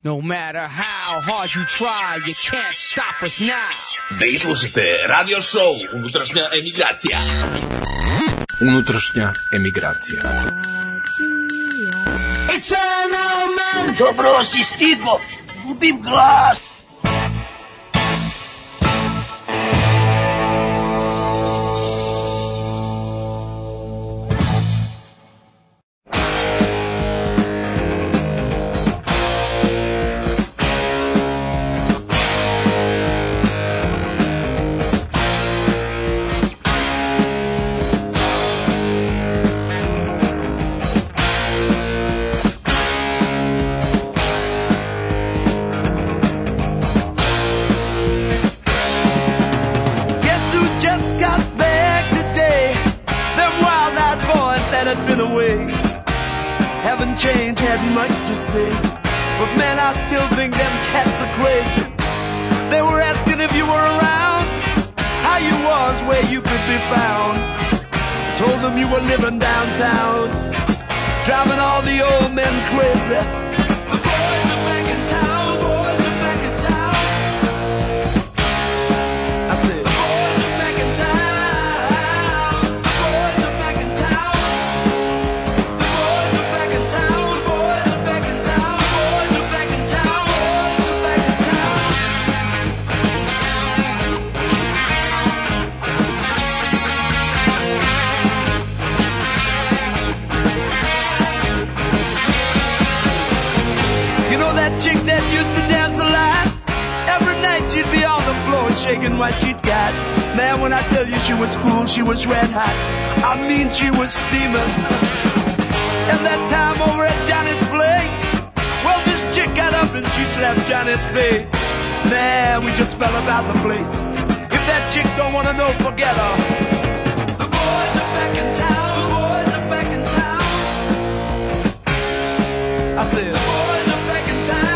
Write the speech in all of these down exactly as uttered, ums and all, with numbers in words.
No matter how hard you try, you can't stop us now. Vi slušate radio show Unutrašnja emigracija. Unutrašnja emigracija. Dobro si, Stipo, gubim glas. Change had much to say, but man, I still think them cats are crazy. They were asking if you were around, how you was, where you could be found. I told them you were living downtown, driving all the old men crazy. The boys are back in town, boys are back in town. I said, the boys are back in town. Chick that used to dance a lot. Every night she'd be on the floor shaking what she'd got. Man, when I tell you she was cool, she was red hot. I mean, she was steaming. And that time over at Johnny's place, well, this chick got up and she slapped Johnny's face. Man, we just fell about the place. If that chick don't want to know, forget her. The boys are back in town, the boys are back in town. I said, the boys are back in town.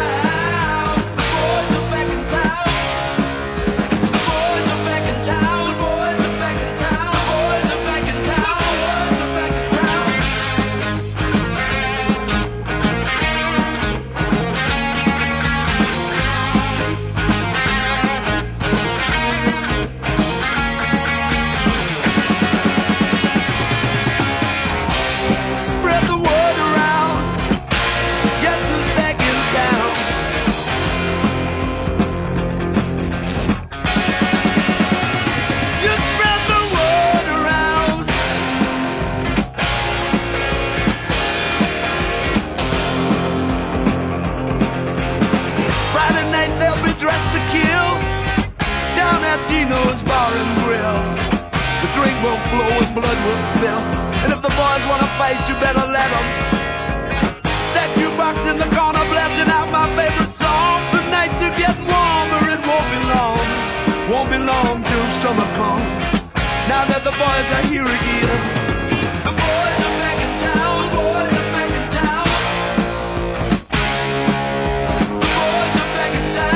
Dino's Bar and Grill. The drink will flow and blood will spill. And if the boys want to fight, you better let them. That jukebox in the corner blasting out my favorite song. The nights are getting warmer, it won't be long. Won't be long till summer comes. Now that the boys are here again. The boys are back in town, boys are back in town. The boys are back in town.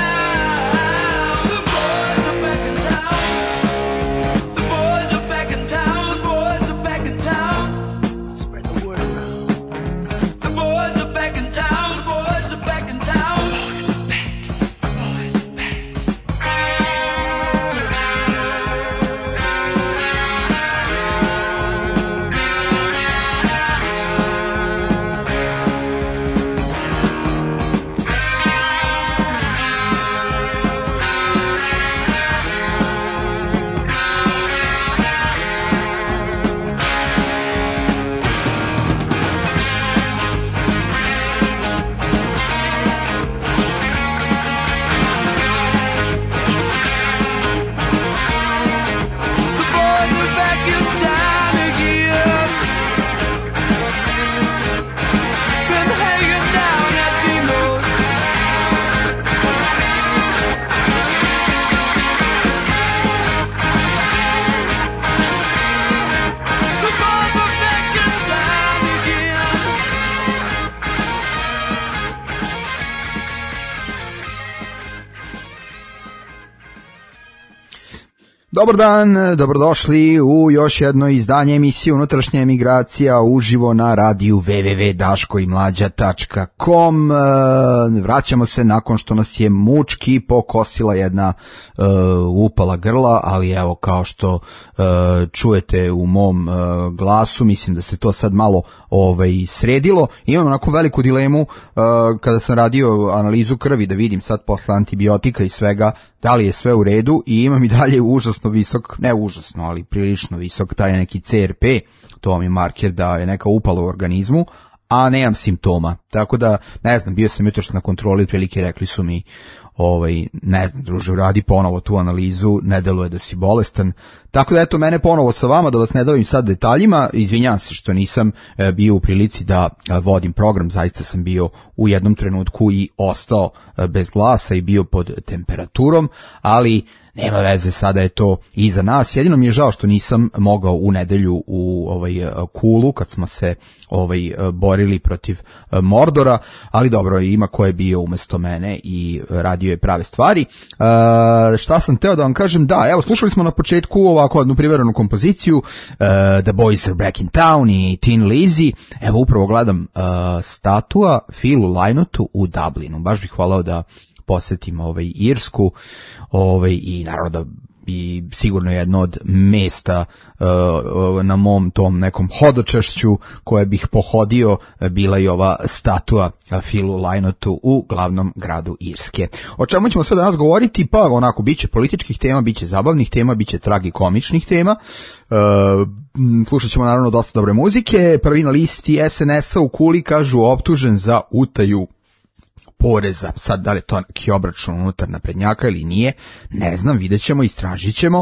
Dobar dan, dobrodošli u još jedno izdanje emisije Unutrašnja emigracija uživo na radiju w w w tačka daško i mlađa tačka com. Vraćamo se nakon što nas je mučki pokosila jedna uh, upala grla, ali evo kao što uh, čujete u mom uh, glasu, mislim da se to sad malo ovaj, sredilo. Imam onako veliku dilemu uh, kada sam radio analizu krvi da vidim sad posle antibiotika i svega da li je sve u redu i imam i dalje užasno visok, ne užasno, ali prilično visok taj neki C R P, to vam je marker da je neka upala u organizmu, a nemam simptoma. Tako da, ne znam, bio sam jutros na kontroli, otprilike rekli su mi, ovaj, ne znam, druže, radi ponovo tu analizu, ne deluje da si bolestan. Tako da, eto, mene ponovo sa vama, da vas ne davim sad detaljima, izvinjam se što nisam e, bio u prilici da e, vodim program, zaista sam bio u jednom trenutku i ostao e, bez glasa i bio pod temperaturom, ali nema veze, sada je to iza nas. Jedino mi je žao što nisam mogao u nedelju u ovaj Kulu kad smo se ovaj borili protiv Mordora, ali dobro, ima ko je bio umesto mene i radio je prave stvari. E, šta sam teo da vam kažem? Da, evo, slušali smo na početku ovako jednu privremenu kompoziciju uh, The Boys Are Back in Town i Tin Lizzy. Evo, upravo gledam uh, statua Philu Lynottu u Dublinu. Baš bih hvalao da posetim ovaj Irsku, ovaj i naravno da i sigurno jedno od mesta uh, na mom tom nekom hodočašću koje bih pohodio bila i ova statua Philu Lynottu u glavnom gradu Irske. O čemu ćemo sve danas govoriti? Pa onako, biće političkih tema, biće zabavnih tema, biće tragikomičnih tema. Uh, slušat ćemo naravno dosta dobre muzike. Prvi na listi S N S-a u Kuli, kažu, optužen za utaju poreza. Sad, da li je to neki obračun unutar naprednjaka ili nije, ne znam, vidjet ćemo, istražit ćemo.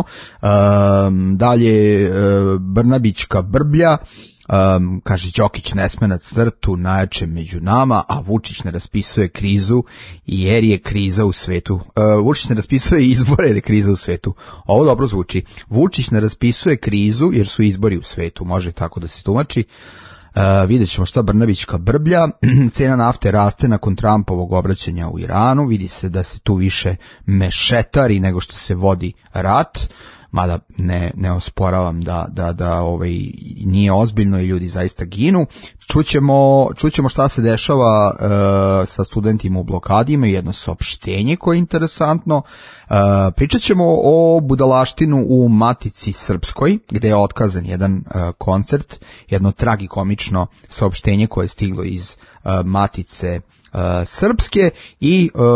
Um, dalje, uh, Brnabićka brblja, um, kaže Đokić ne sme na crtu, najjače među nama, a Vučić ne raspisuje krizu jer je kriza u svetu. Uh, Vučić ne raspisuje izbore jer je kriza u svetu. Ovo dobro zvuči. Vučić ne raspisuje krizu jer su izbori u svetu, može tako da se tumači. Uh, vidjet ćemo šta Brnabićka brblja. Cena nafte raste nakon Trumpovog obraćanja u Iranu, vidi se da se tu više mešetari nego što se vodi rat, mada ne, ne osporavam da, da, da ovaj, nije ozbiljno i ljudi zaista ginu. Čućemo, čućemo šta se dešava uh, sa studentima u blokadima i jedno saopštenje koje je interesantno. Uh, pričat ćemo o budalaštinu u Matici Srpskoj, gde je otkazan jedan uh, koncert, jedno tragikomično saopštenje koje je stiglo iz uh, Matice Uh, Srpske i uh,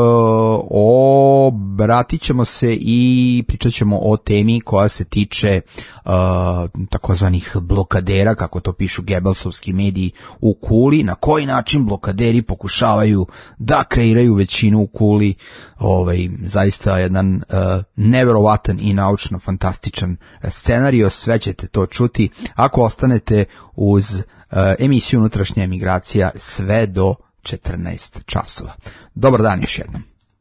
obratit ćemo se i pričat ćemo o temi koja se tiče uh, takozvanih blokadera, kako to pišu Gebelsovski mediji u Kuli, na koji način blokaderi pokušavaju da kreiraju većinu u Kuli. Ovaj, zaista jedan uh, neverovatan i naučno fantastičan scenario, sve ćete to čuti ako ostanete uz uh, emisiju Unutrašnja emigracija sve do četrnaest časova. Dobar dan još jednom.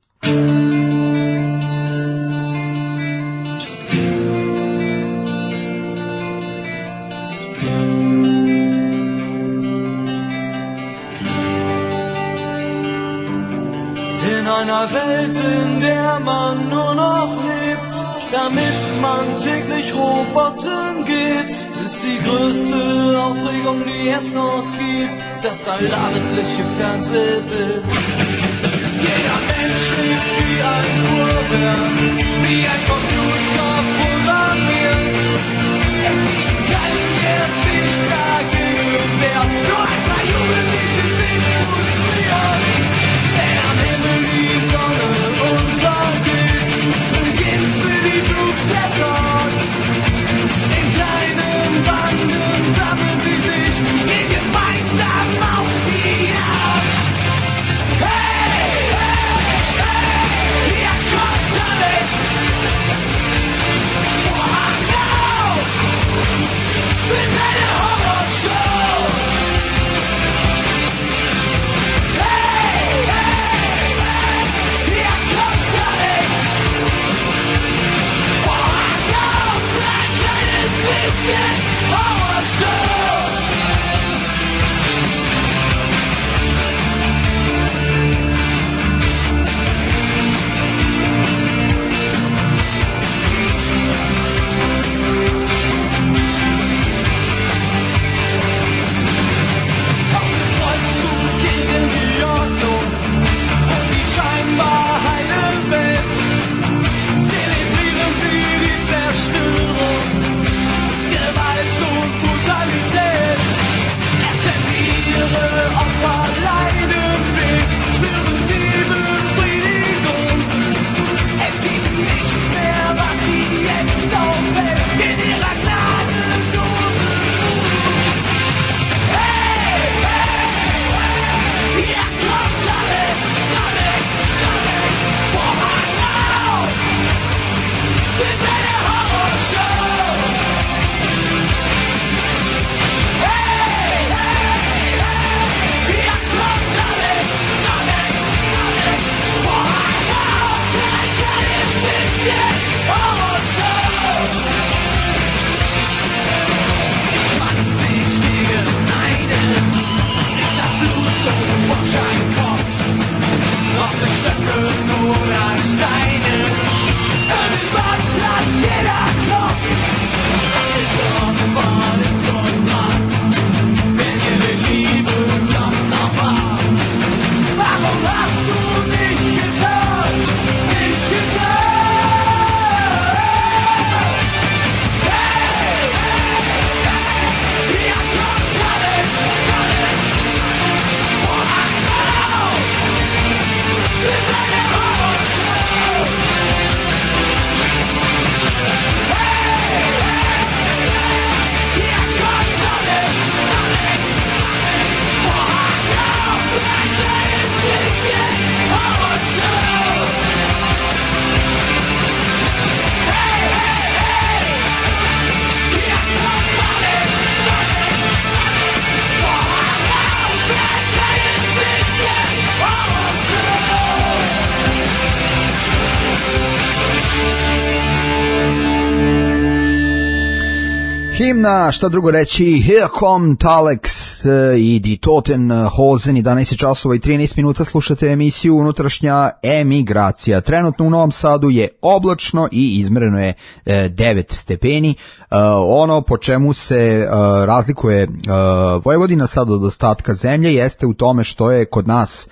In einer Welt, in der man nur noch lebt, damit man täglich Robotern geht, ist die größte Aufregung, die es noch gibt, das allabendliche Fernsehbild. Jeder Mensch lebt wie ein Uhrwerk, wie ein Computer programmiert. Es gibt keinen, der sich dagegen wehrt, nur ein paar Jugendliche sind frustriert. Denn am Himmel die Sonne untergeht, beginnt für die Blues der Tag. In kleinen Banden sammeln sie sich, gehen gemeinsam auf die Jagd. Hey! Himna, šta drugo reći, Here Come Talex i Die Toten Hosen, jedanaest časova i trinaest minuta, slušate emisiju Unutrašnja emigracija. Trenutno u Novom Sadu je oblačno i izmereno je devet stepeni. Ono po čemu se razlikuje Vojvodina sad od ostatka zemlje jeste u tome što je kod nas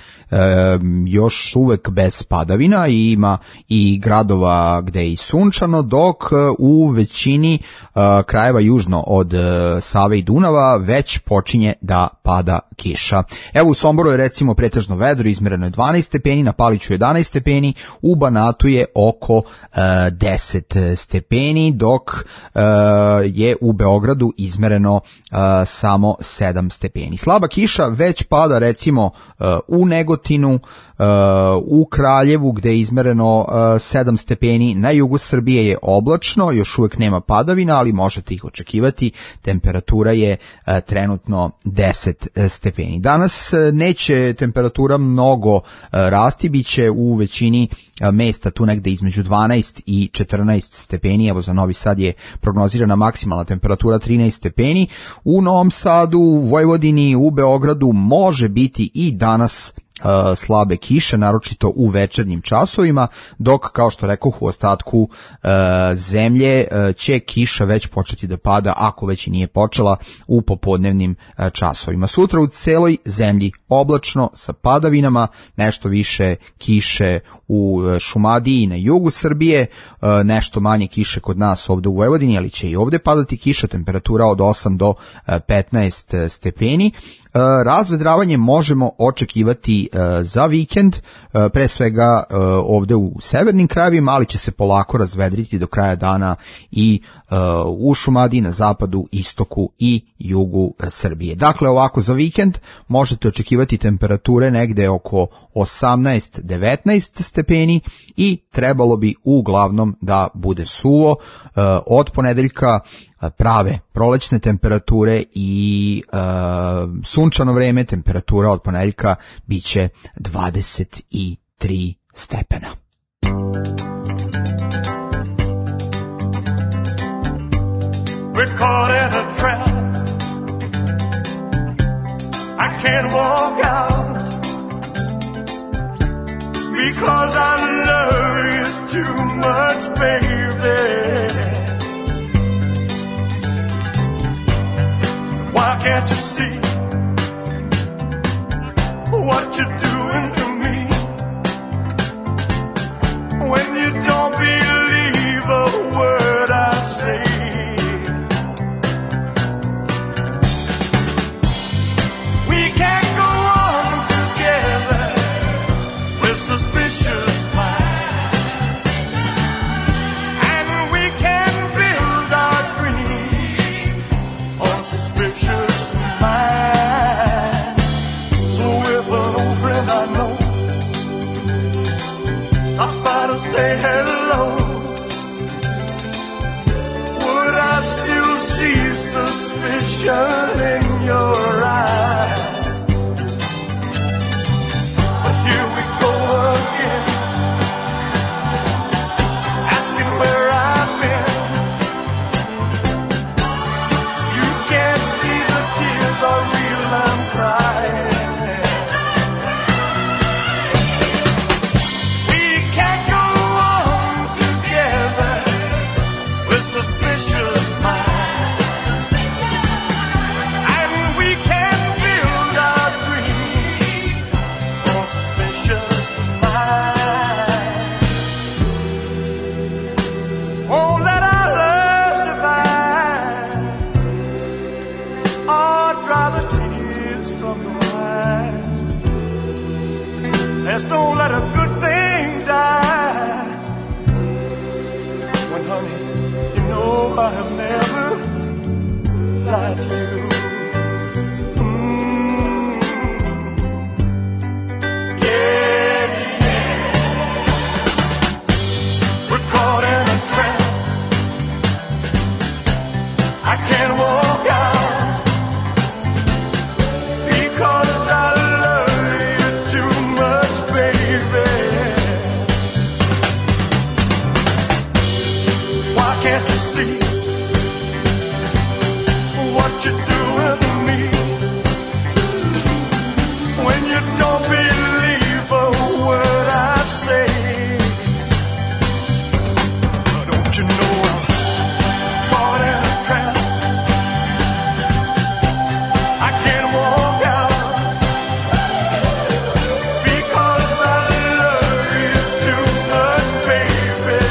još uvek bez padavina i ima i gradova gde je i sunčano, dok u većini krajeva južno od Save i Dunava već počinje da pada kiša. Evo u Somboru je recimo pretežno vedro, izmereno je dvanaest stepeni, na Paliću jedanaest stepeni, u Banatu je oko deset stepeni, dok je u Beogradu izmereno samo sedam stepeni. Slaba kiša već pada recimo u Negotinu, u Kraljevu gde je izmereno sedam stepeni, na jugu Srbije je oblačno, još uvek nema padavina, ali možete ih očekivati, temperatura je trenutno deset stepeni. Danas neće temperatura mnogo rasti, bit će u većini mesta tu negde između dvanaest i četrnaest stepeni, evo za Novi Sad je prognozirana maksimalna temperatura trinaest stepeni, u Novom Sadu, u Vojvodini, u Beogradu može biti i danas Uh, slabe kiše, naročito u večernjim časovima, dok, kao što rekoh, u ostatku uh, zemlje uh, će kiša već početi da pada, ako već i nije počela, u popodnevnim uh, časovima. Sutra u celoj zemlji oblačno sa padavinama, nešto više kiše u uh, Šumadiji na jugu Srbije, uh, nešto manje kiše kod nas ovde u Vojvodini, ali će i ovde padati kiša, temperatura od osam do petnaest stepeni. Razvedravanje možemo očekivati za vikend, pre svega ovde u severnim krajevima, ali će se polako razvedriti do kraja dana i u Šumadiji, na zapadu, istoku i jugu Srbije. Dakle, ovako za vikend možete očekivati temperature negde oko osamnaest do devetnaest stepeni i trebalo bi uglavnom da bude suvo. Od ponedeljka prave prolećne temperature i e, sunčano vreme, temperatura od ponedeljka biće dvadeset tri stepena. We're caught in a trap. I can't walk out because I love you too much, baby. Why can't you see what you're doing to me? When you don't believe a word I say, we can't go on together with suspicious minds, and we can build our dreams on suspicious minds. So if an old friend I know stops by to say hello, would I still see suspicion in your eyes? But here we go again, asking where I've been. You can't see the tears are real, I'm crying. We can't go on together with suspicious minds, and we can build don't let a good thing die. When, honey, you know I have never lied to you. Mm. Yeah, yeah. We're caught in a trap. I can't walk out because I love you too much, baby. Why can't you see what you're doing to me? When you don't believe a word I say, don't you know I'm caught in a trap? I can't walk out because I love you too much, baby.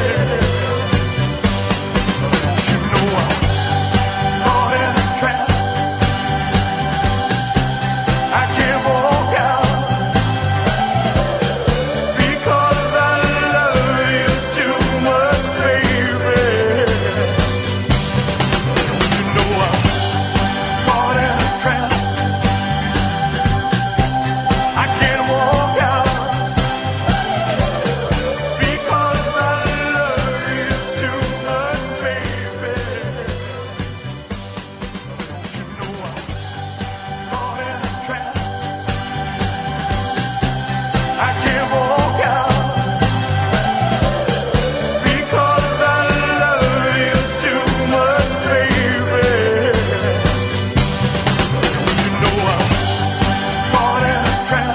Don't you know I'm caught in a trap? I can't walk out because I love you too much, baby. Don't you know I'm caught in a trap? I can't walk out because I love you too much, baby. Don't you know I'm caught in a trap? I can't walk out because I love you too much, baby. Don't you know I'm caught in a trap?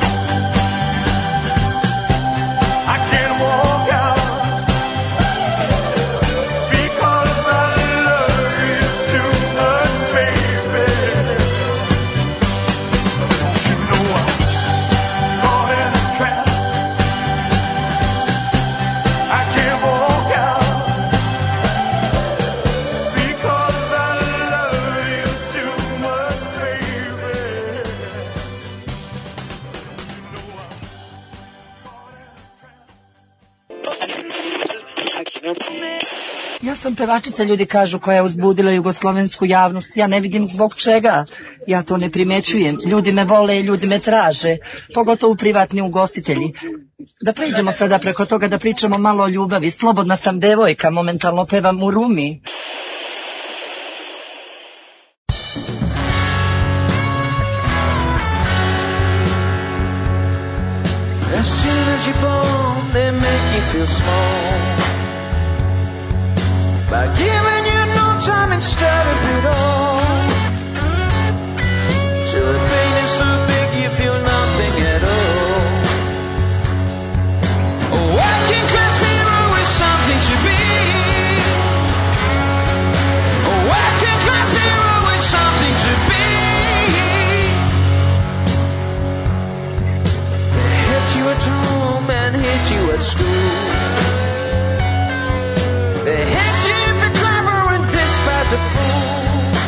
I can't walk out because I love you too much, baby. Don't you know I'm caught in a trap? I can't walk out because I love you too much, baby. Don't you know I'm caught in a trap? Ja sam pevačica, ljudi kažu, koja je uzbudila jugoslovensku javnost. Ja ne vidim zbog čega. Ja to ne primećujem. Ljudi me vole i ljudi me traže. Pogotovo privatni ugostitelji. Da pređemo sada preko toga da pričamo malo o ljubavi. Slobodna sam devojka, momentalno pevam u Rumi. As soon as you're born, they make you feel small by giving you no time instead of it all. Till the pain is so big you feel nothing at all. A working class hero is something to be. A working class hero is something to be. They hit you at home and hit you at school. They hit you if you're clever and despise a fool.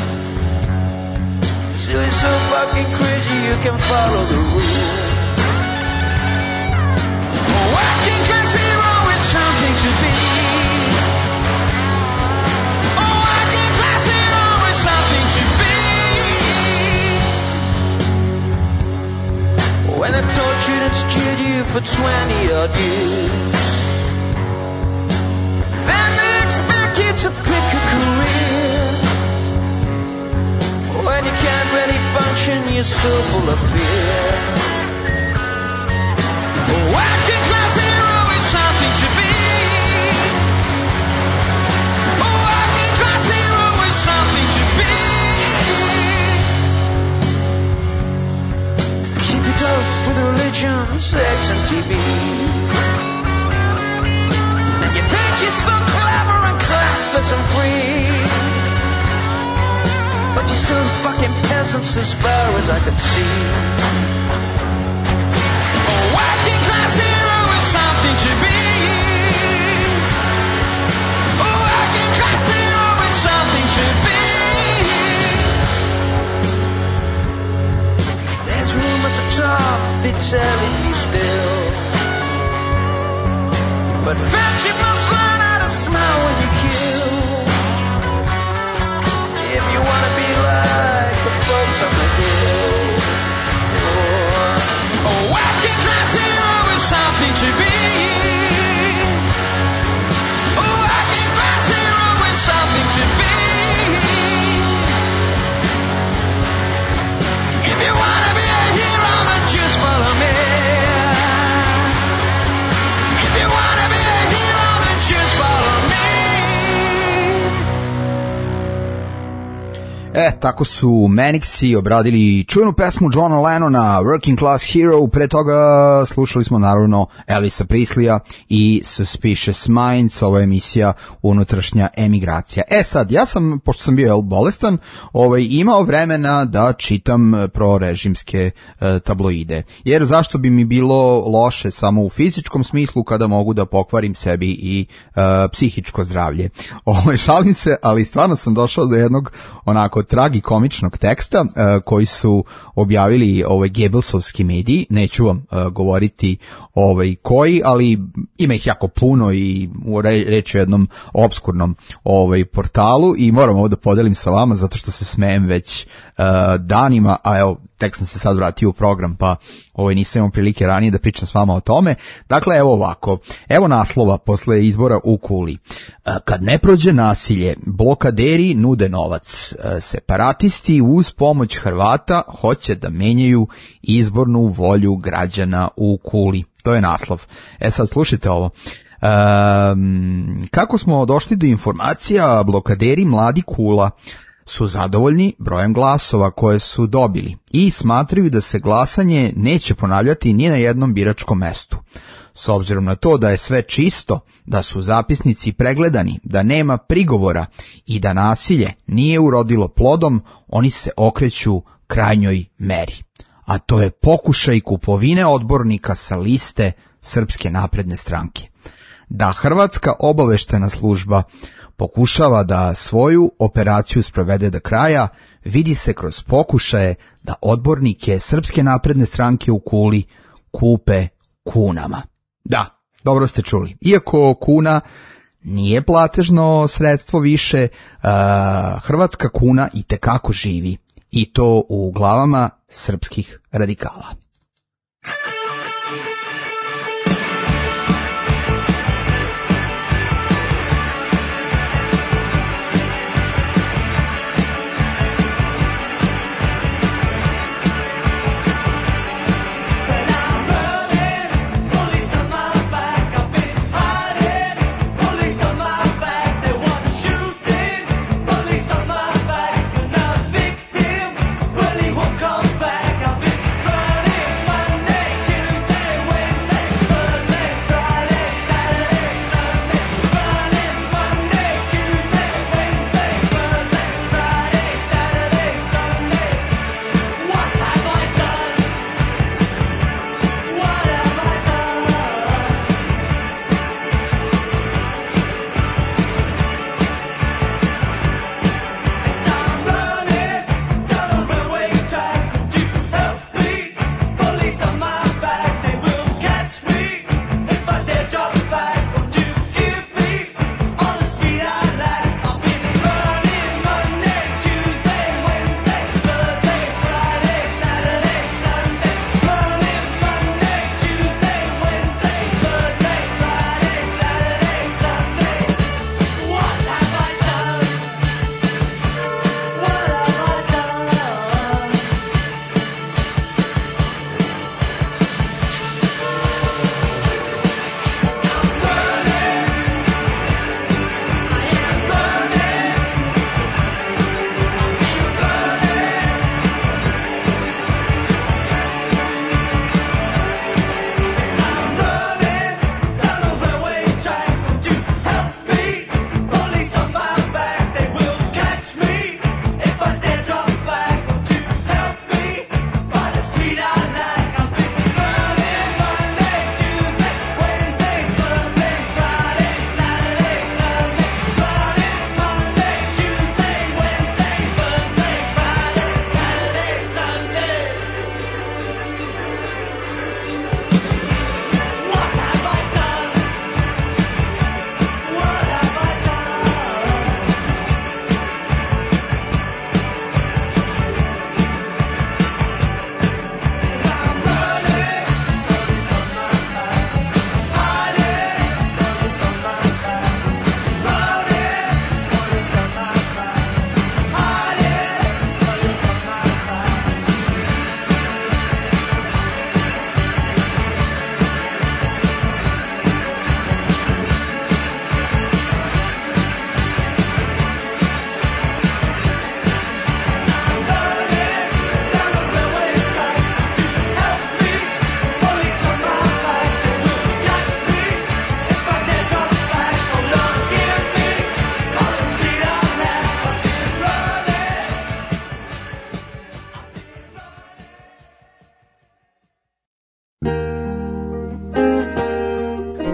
So you're so fucking crazy you can follow the rules. A working class hero is something to be. A working class hero is something to be. When they've tortured and scared you for twenty odd years, then they expect you to pick a career. When you can't really function, you're so full of fear. A working class hero is something to be. A working class hero is something to be. Keep it up with religion, sex and T V. And you think you're so clever and classless and free, but you're still fucking peasants as far as I can see. A working class hero is something to be. A working class hero is something to be. There's room at the top, they're telling you still. But friendship must learn how to smile when you kill. If you wanna be like the folks on the hill. Oh, a working class hero is something to be. A working class hero is something to be. If you wanna be a hero, then just follow me. If you wanna be a hero, then just follow me. E, tako su Manixi obradili čuvenu pesmu Johna Lennona, Working Class Hero. Pre toga slušali smo naravno Elvisa Presleya i Suspicious Minds, ova emisija Unutrašnja emigracija. E sad, ja sam, pošto sam bio bolestan, ovaj, imao vremena da čitam prorežimske e, tabloide. Jer zašto bi mi bilo loše samo u fizičkom smislu kada mogu da pokvarim sebi i e, psihičko zdravlje. Ovaj, šalim se, ali stvarno sam došao do jednog onako tragikomičnog teksta uh, koji su objavili ovaj Gebelsovski mediji. Neću vam uh, govoriti ovaj koji, ali ima ih jako puno i re, reč o jednom obskurnom ovaj portalu i moram ovo da podelim sa vama zato što se smejem već uh, danima, a evo tek sam se sad vratio u program pa ovaj nisam imao prilike ranije da pričam s vama o tome. Dakle, evo ovako, evo naslova posle izbora u Kuli. Kad ne prođe nasilje, blokaderi nude novac. Separatisti uz pomoć Hrvata hoće da menjaju izbornu volju građana u Kuli. To je naslov. E sad slušajte ovo. Um, kako smo došli do informacija, blokaderi Mladi Kula su zadovoljni brojem glasova koje su dobili i smatraju da se glasanje neće ponavljati ni na jednom biračkom mestu. S obzirom na to da je sve čisto, da su zapisnici pregledani, da nema prigovora i da nasilje nije urodilo plodom, oni se okreću krajnjoj meri. A to je pokušaj kupovine odbornika sa liste Srpske napredne stranke. Da Hrvatska obaveštena služba pokušava da svoju operaciju sprovede do kraja, vidi se kroz pokušaje da odbornike Srpske napredne stranke u Kuli kupe kunama. Da, dobro ste čuli. Iako kuna nije platežno sredstvo više, uh, hrvatska kuna itekako živi. I to u glavama srpskih radikala. Come back, I've been running.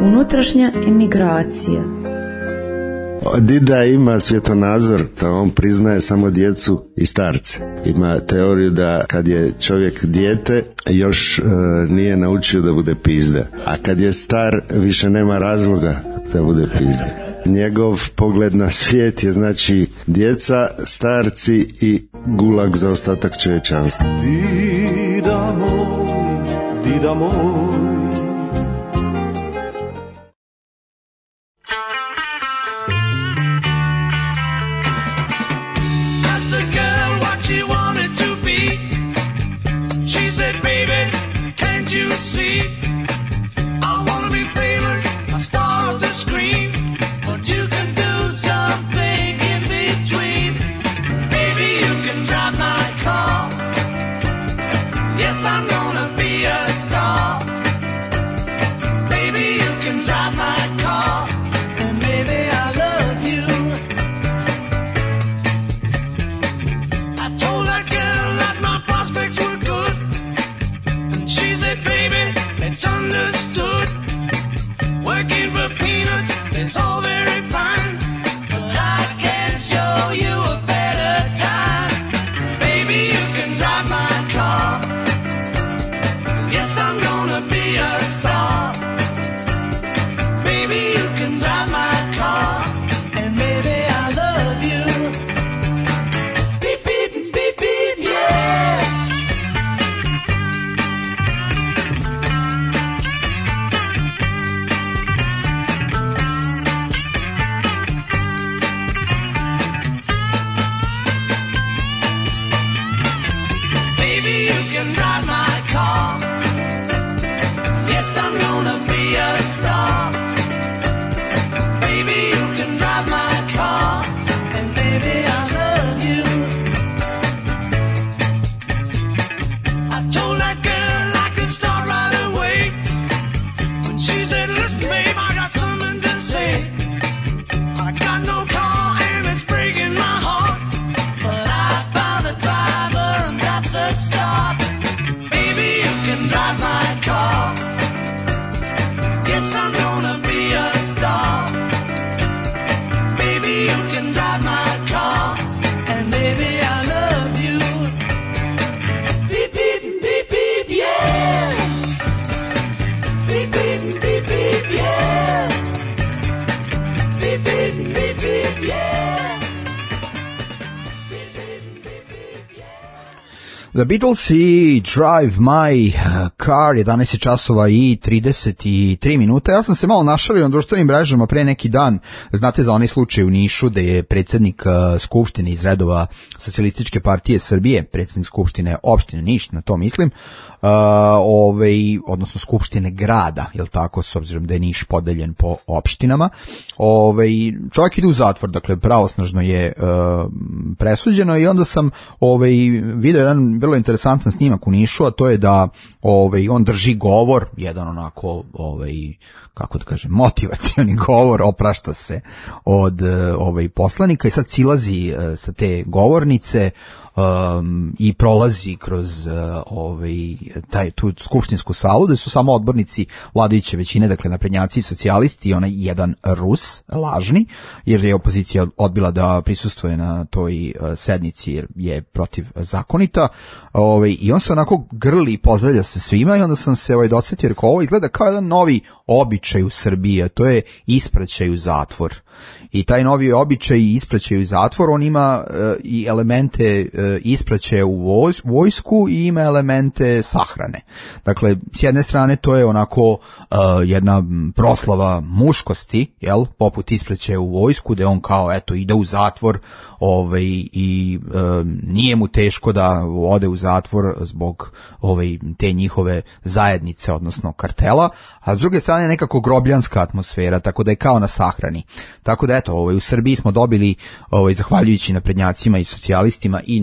Unutrašnja emigracija. Dida ima svjetonazor da on priznaje samo djecu i starce. Ima teoriju da kad je čovjek dijete još e, nije naučio da bude pizda, a kad je star više nema razloga da bude pizda. Njegov pogled na svijet je znači djeca, starci i gulag za ostatak čovječanstva. Dida moj, dida moj. The Beatles i Drive My Car, jedanaest časova i trideset tri minuta. Ja sam se malo našalio na društvenim mrežama pre neki dan, znate za onaj slučaj u Nišu da je predsjednik uh, Skupštine iz redova Socijalističke partije Srbije, predsjednik Skupštine opštine Niš, na to mislim, uh, ovaj, odnosno Skupštine grada, jel tako, s obzirom da je Niš podeljen po opštinama. Ovaj, čovjek ide u zatvor, dakle pravosnažno je uh, presuđeno i onda sam ovaj, vidio jedan vrlo interesantan snimak u Nišu, a to je da ovaj, on drži govor, jedan onako, ovaj, kako da kažem, motivacioni govor, oprašta se od ovaj, poslanika i sad silazi uh, sa te govornice um, i prolazi kroz uh, ovaj, taj, tu skupštinsku salu, da su samo odbornici vladajuće većine, dakle naprednjaci i socijalisti i onaj jedan Rus, lažni, jer je opozicija odbila da prisustvuje na toj uh, sednici jer je protiv zakonita. Ovaj, i on se onako grli i pozdravlja se svima i onda sam se ovaj, dosetio jer ovo izgleda kao jedan novi običaj u Srbiji, a to je ispraćaj u zatvor. I taj novi običaj ispraćaj u zatvor, on ima uh, i elemente uh, ispraćaja u vojs, vojsku i ima elemente sahrane. Dakle, s jedne strane to je onako uh, jedna proslava muškosti, jel, poput ispraćaja u vojsku, da on kao, eto, ide u zatvor, ovaj, i um, nije mu teško da ode u zatvor zbog ovaj, te njihove zajednice, odnosno kartela, a s druge strane nekako grobljanska atmosfera, tako da je kao na sahrani. Tako da eto, ovaj, u Srbiji smo dobili, ovaj, zahvaljujući naprednjacima i socijalistima i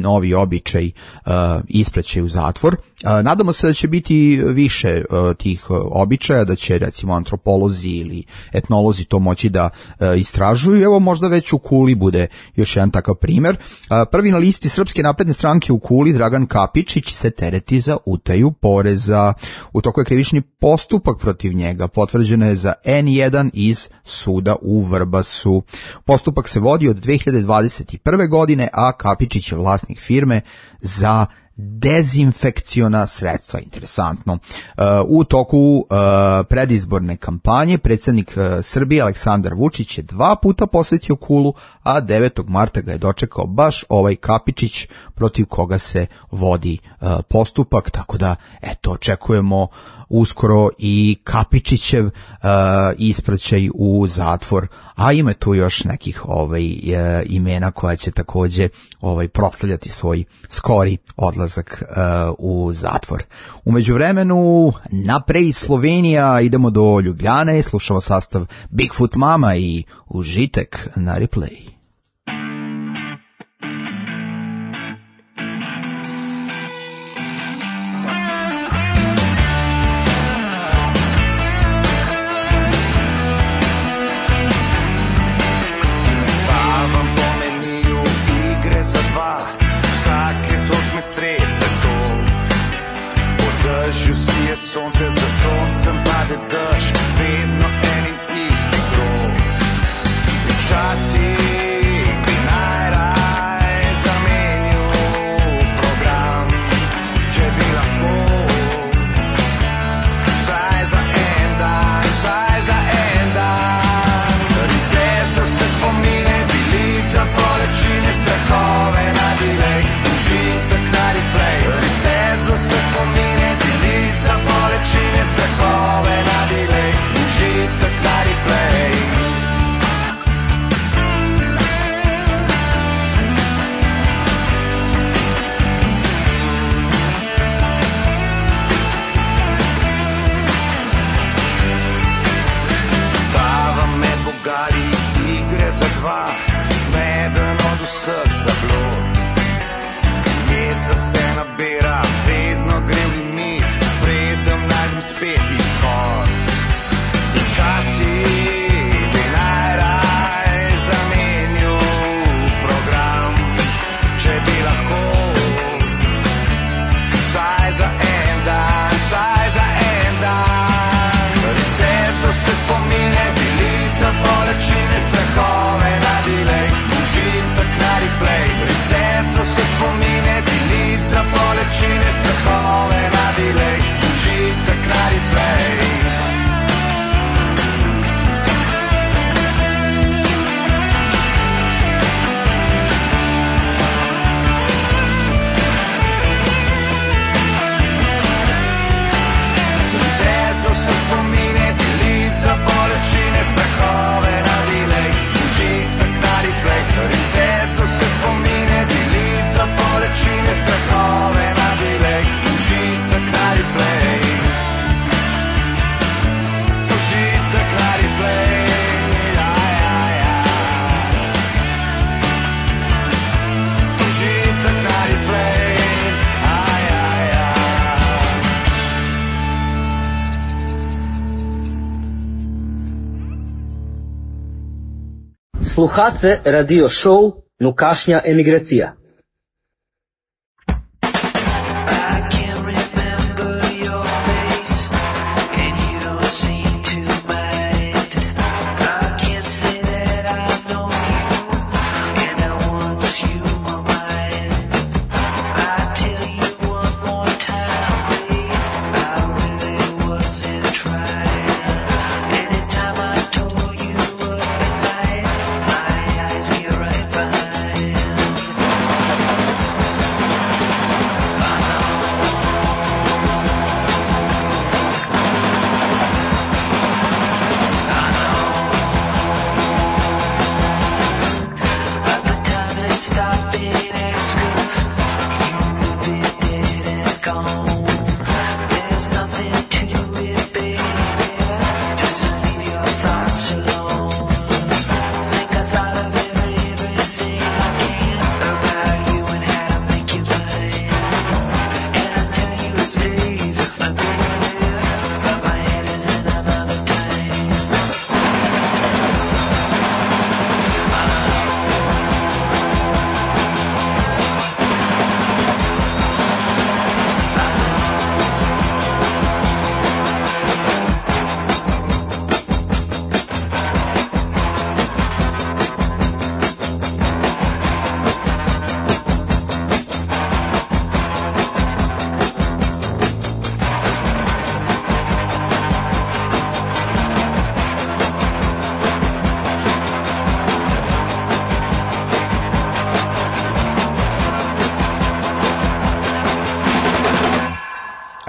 novi običaj uh, ispraćaj u zatvor. Uh, nadamo se da će biti više uh, tih uh, običaja, da će recimo antropolozi ili etnolozi to moći da uh, istražuju. Evo možda već u Kuli bude još jedan takav primer. Uh, prvi na listi Srpske napredne stranke u Kuli, Dragan Kapičić, se tereti za utaju poreza. U toku je krivični postupak protiv njega, potvrđeno je za en jedan iz suda u Vrbasu. Postupak se vodi od dve hiljade dvadeset prve. godine, a Kapičić je vlasnik firme za dezinfekciona sredstva. Interesantno. U toku predizborne kampanje predsjednik Srbije Aleksandar Vučić je dva puta posjetio Kulu, a devetog marta ga je dočekao baš ovaj Kapičić protiv koga se vodi postupak, tako da eto očekujemo uskoro i Kapičićev uh, ispraćaj u zatvor, a ima tu još nekih ovaj uh, imena koja će takođe ovaj proslavljati svoj skori odlazak uh, u zatvor. U međuvremenu naprej Slovenija, idemo do Ljubljane, slušamo sastav Bigfoot Mama i Užitek na replay. Sonce za soncem pade dež, vedno en in isti krog. Včasih bi najraj zamenil program, če bi lahko. Saj za en dan, saj za en dan. Reset za vse spomine, bilica, bolečine, strahove na delay, užitek na replay. Reset za vse spomine, bilica, bolečine, strahove na delay, užitek na replay. Tavam med vogali, igre za dva, zmeden od vseh zablod. Jesa se nabira, vedno gre v limit, predem najdem spet izhod. Včasih bi najraj zamenil program, če bi lahko. Saj za en dan, saj za en dan. Reset za vse spomine, bilica, bolečine, strahove na delay, užitek na replay. Reset za vse spomine, bilica, bolečine, strahove na delay, užitek na replay. Reset za vse spomine, bilica, bolečine, strahove na delay, užitek na replay. Reset za vse spomine, bilica, bolečine, strahove na delay, užitek na replay. Užitek na replay. Aj, aj, aj. Užitek na replay. Aj, aj, aj. Slušate radio show Nukašnja emigracija. Anytime I told you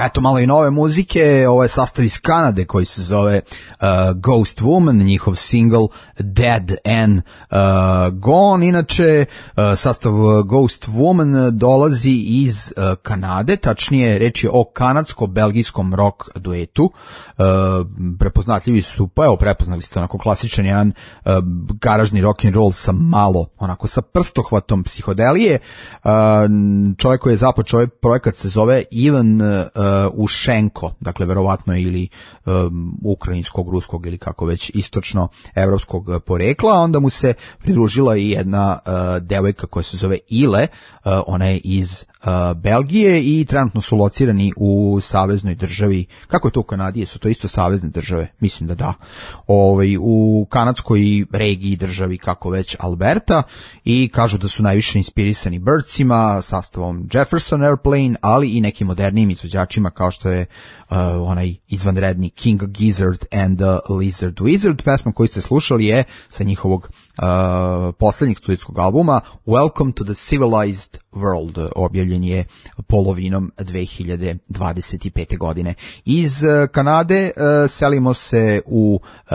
Eto, malo i nove muzike, ovo je sastav iz Kanade koji se zove uh, Ghost Woman, njihov single Dead and uh, Gone. Inače, uh, sastav Ghost Woman dolazi iz uh, Kanade, tačnije reč je o kanadsko-belgijskom rock duetu. Uh, prepoznatljivi su, pa evo, prepoznali ste onako klasičan jedan uh, garažni rock and roll sa malo, onako sa prstohvatom psihodelije. Uh, čovjek koji je započeo ovaj projekat se zove Ivan uh, Ušenko, dakle verovatno ili um, ukrajinskog, ruskog ili kako već istočno evropskog porekla, onda mu se pridružila i jedna uh, devojka koja se zove Ile, uh, ona je iz uh, Belgije i trenutno su locirani u saveznoj državi, kako je to u Kanadi, su to isto savezne države, mislim da da, ovaj, u kanadskoj regiji državi kako već Alberta, i kažu da su najviše inspirisani Birdsima, sastavom Jefferson Airplane, ali i nekim modernijim izvođačima kao što je uh, onaj izvanredni King Gizzard and the Lizard Wizard. Pesma koju ste slušali je sa njihovog uh, posljednjeg studijskog albuma Welcome to the Civilized World, objavljen je polovinom dve hiljade dvadeset pete. godine. Iz uh, Kanade uh, selimo se u uh,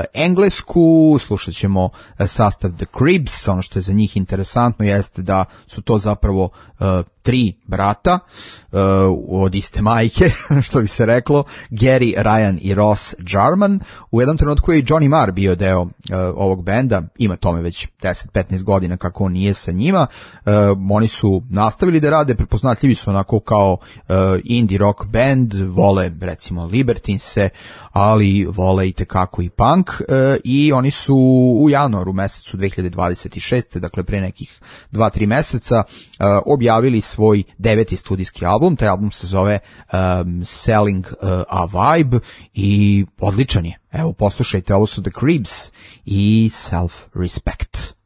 Englesku, slušat ćemo uh, sastav The Cribs. Ono što je za njih interesantno jeste da su to zapravo uh, tri brata uh, od iste majke, što bi se reklo, Gary, Ryan i Ross Jarman. U jednom trenutku je i Johnny Marr bio deo uh, ovog benda, ima tome već deset do petnaest godina kako on nije sa njima. Uh, oni su nastavili da rade, prepoznatljivi su onako kao uh, indie rock band, vole recimo Libertinse, ali vole i tekako i punk, uh, i oni su u januaru mesecu dve hiljade dvadeset šeste. dakle pre nekih dva tri meseca uh, objavili svoj deveti studijski album. Taj album se zove um, Selling uh, a Vibe i odličan je. Evo, poslušajte, ovo su The Cribs i Self Respect.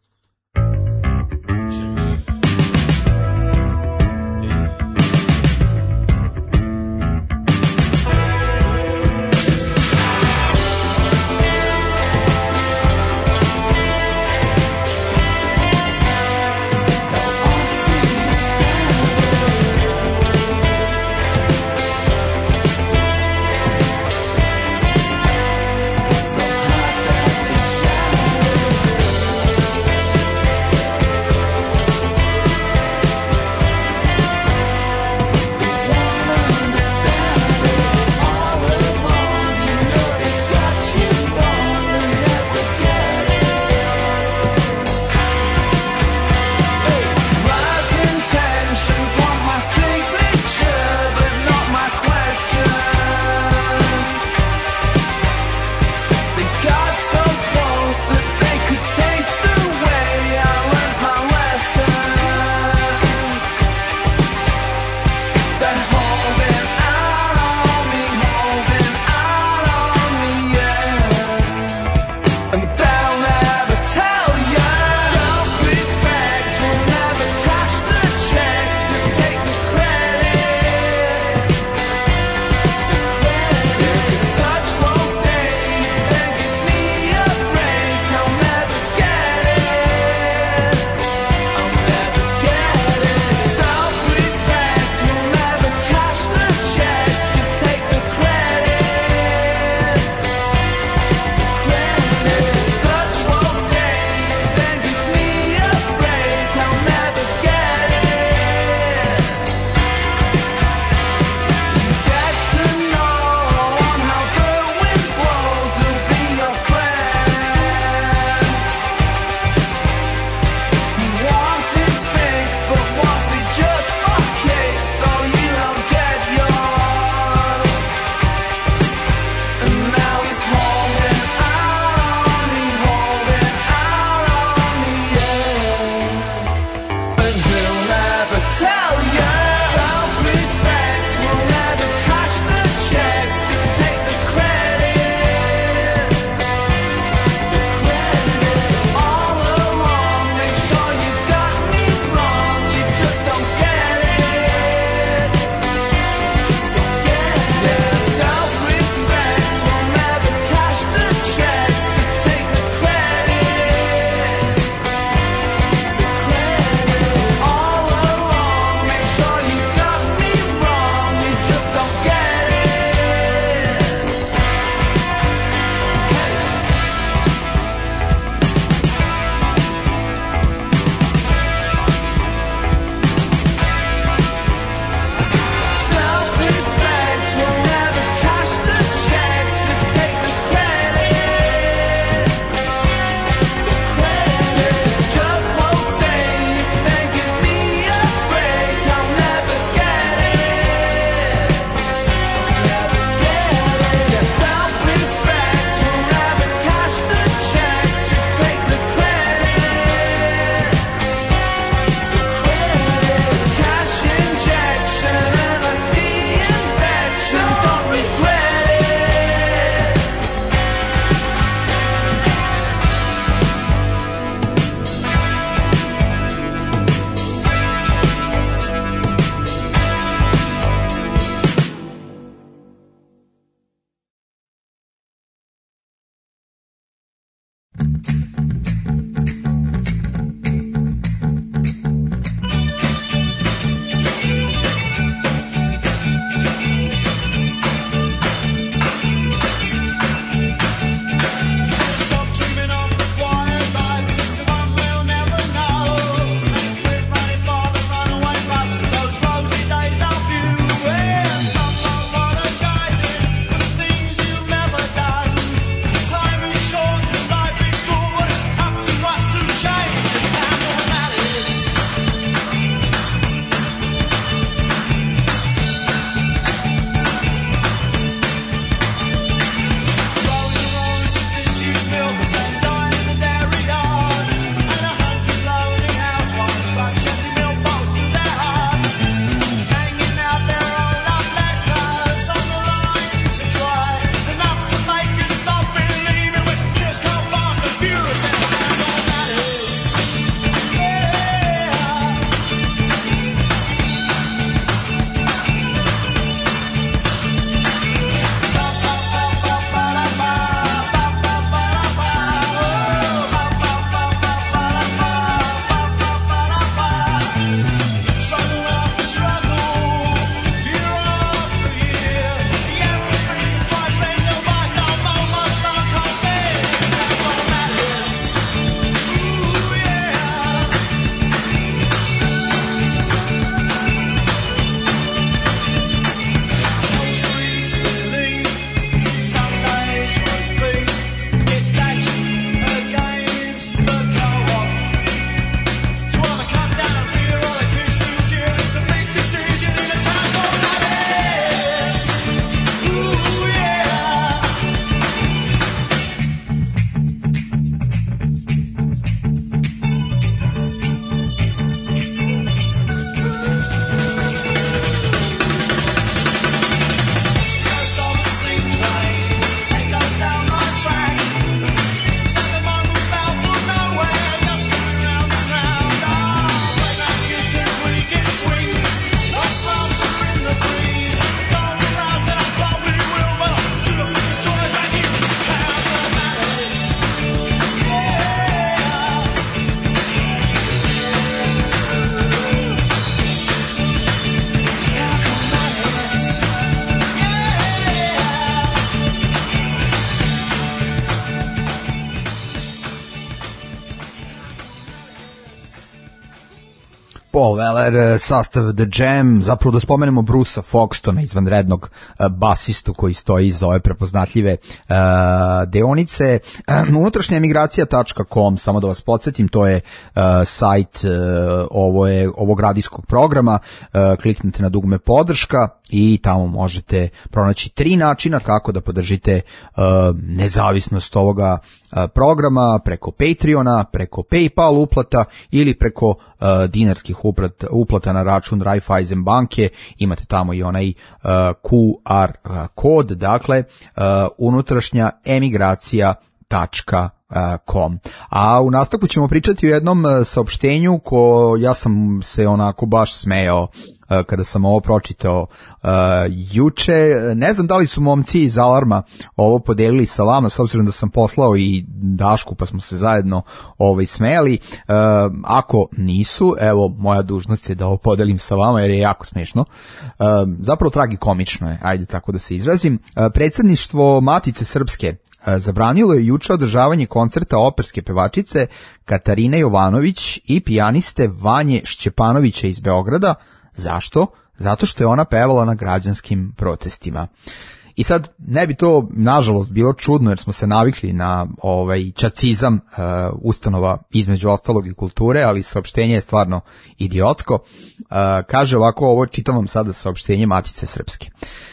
Paul Weller, sastav The Jam, zapravo da spomenemo Brucea Foxtona, izvanrednog basistu koji stoji iza ove prepoznatljive uh, deonice. Um, unutrašnja emigracija tačka com, samo da vas podsjetim, to je uh, sajt uh, ovo je, ovog radijskog programa, uh, kliknite na dugme podrška i tamo možete pronaći tri načina kako da podržite uh, nezavisnost ovoga uh, programa, preko Patreona, preko PayPal uplata ili preko uh, dinarskih uplata, uplata na račun Raiffeisen banke. Imate tamo i onaj uh, Q R kod, dakle uh, unutrašnja emigracija tačka com. A u nastavku ćemo pričati o jednom saopštenju ko ja sam se onako baš smejao kada sam ovo pročitao uh, juče. Ne znam da li su momci iz Alarma ovo podelili sa vama, s obzirom da sam poslao i Dašku pa smo se zajedno ovaj, smejali. Uh, ako nisu, evo moja dužnost je da ovo podelim sa vama jer je jako smešno. Uh, zapravo tragikomično je, ajde tako da se izrazim. Uh, predsjedništvo Matice Srpske zabranilo je juče održavanje koncerta operske pevačice Katarine Jovanović i pijaniste Vanje Šćepanovića iz Beograda. Zašto? Zato što je ona pevala na građanskim protestima. I sad, ne bi to, nažalost, bilo čudno jer smo se navikli na ovaj čacizam uh, ustanova između ostalog i kulture, ali saopštenje je stvarno idiotsko. Uh, kaže ovako, ovo čitam vam sada saopštenje Matice Srpske.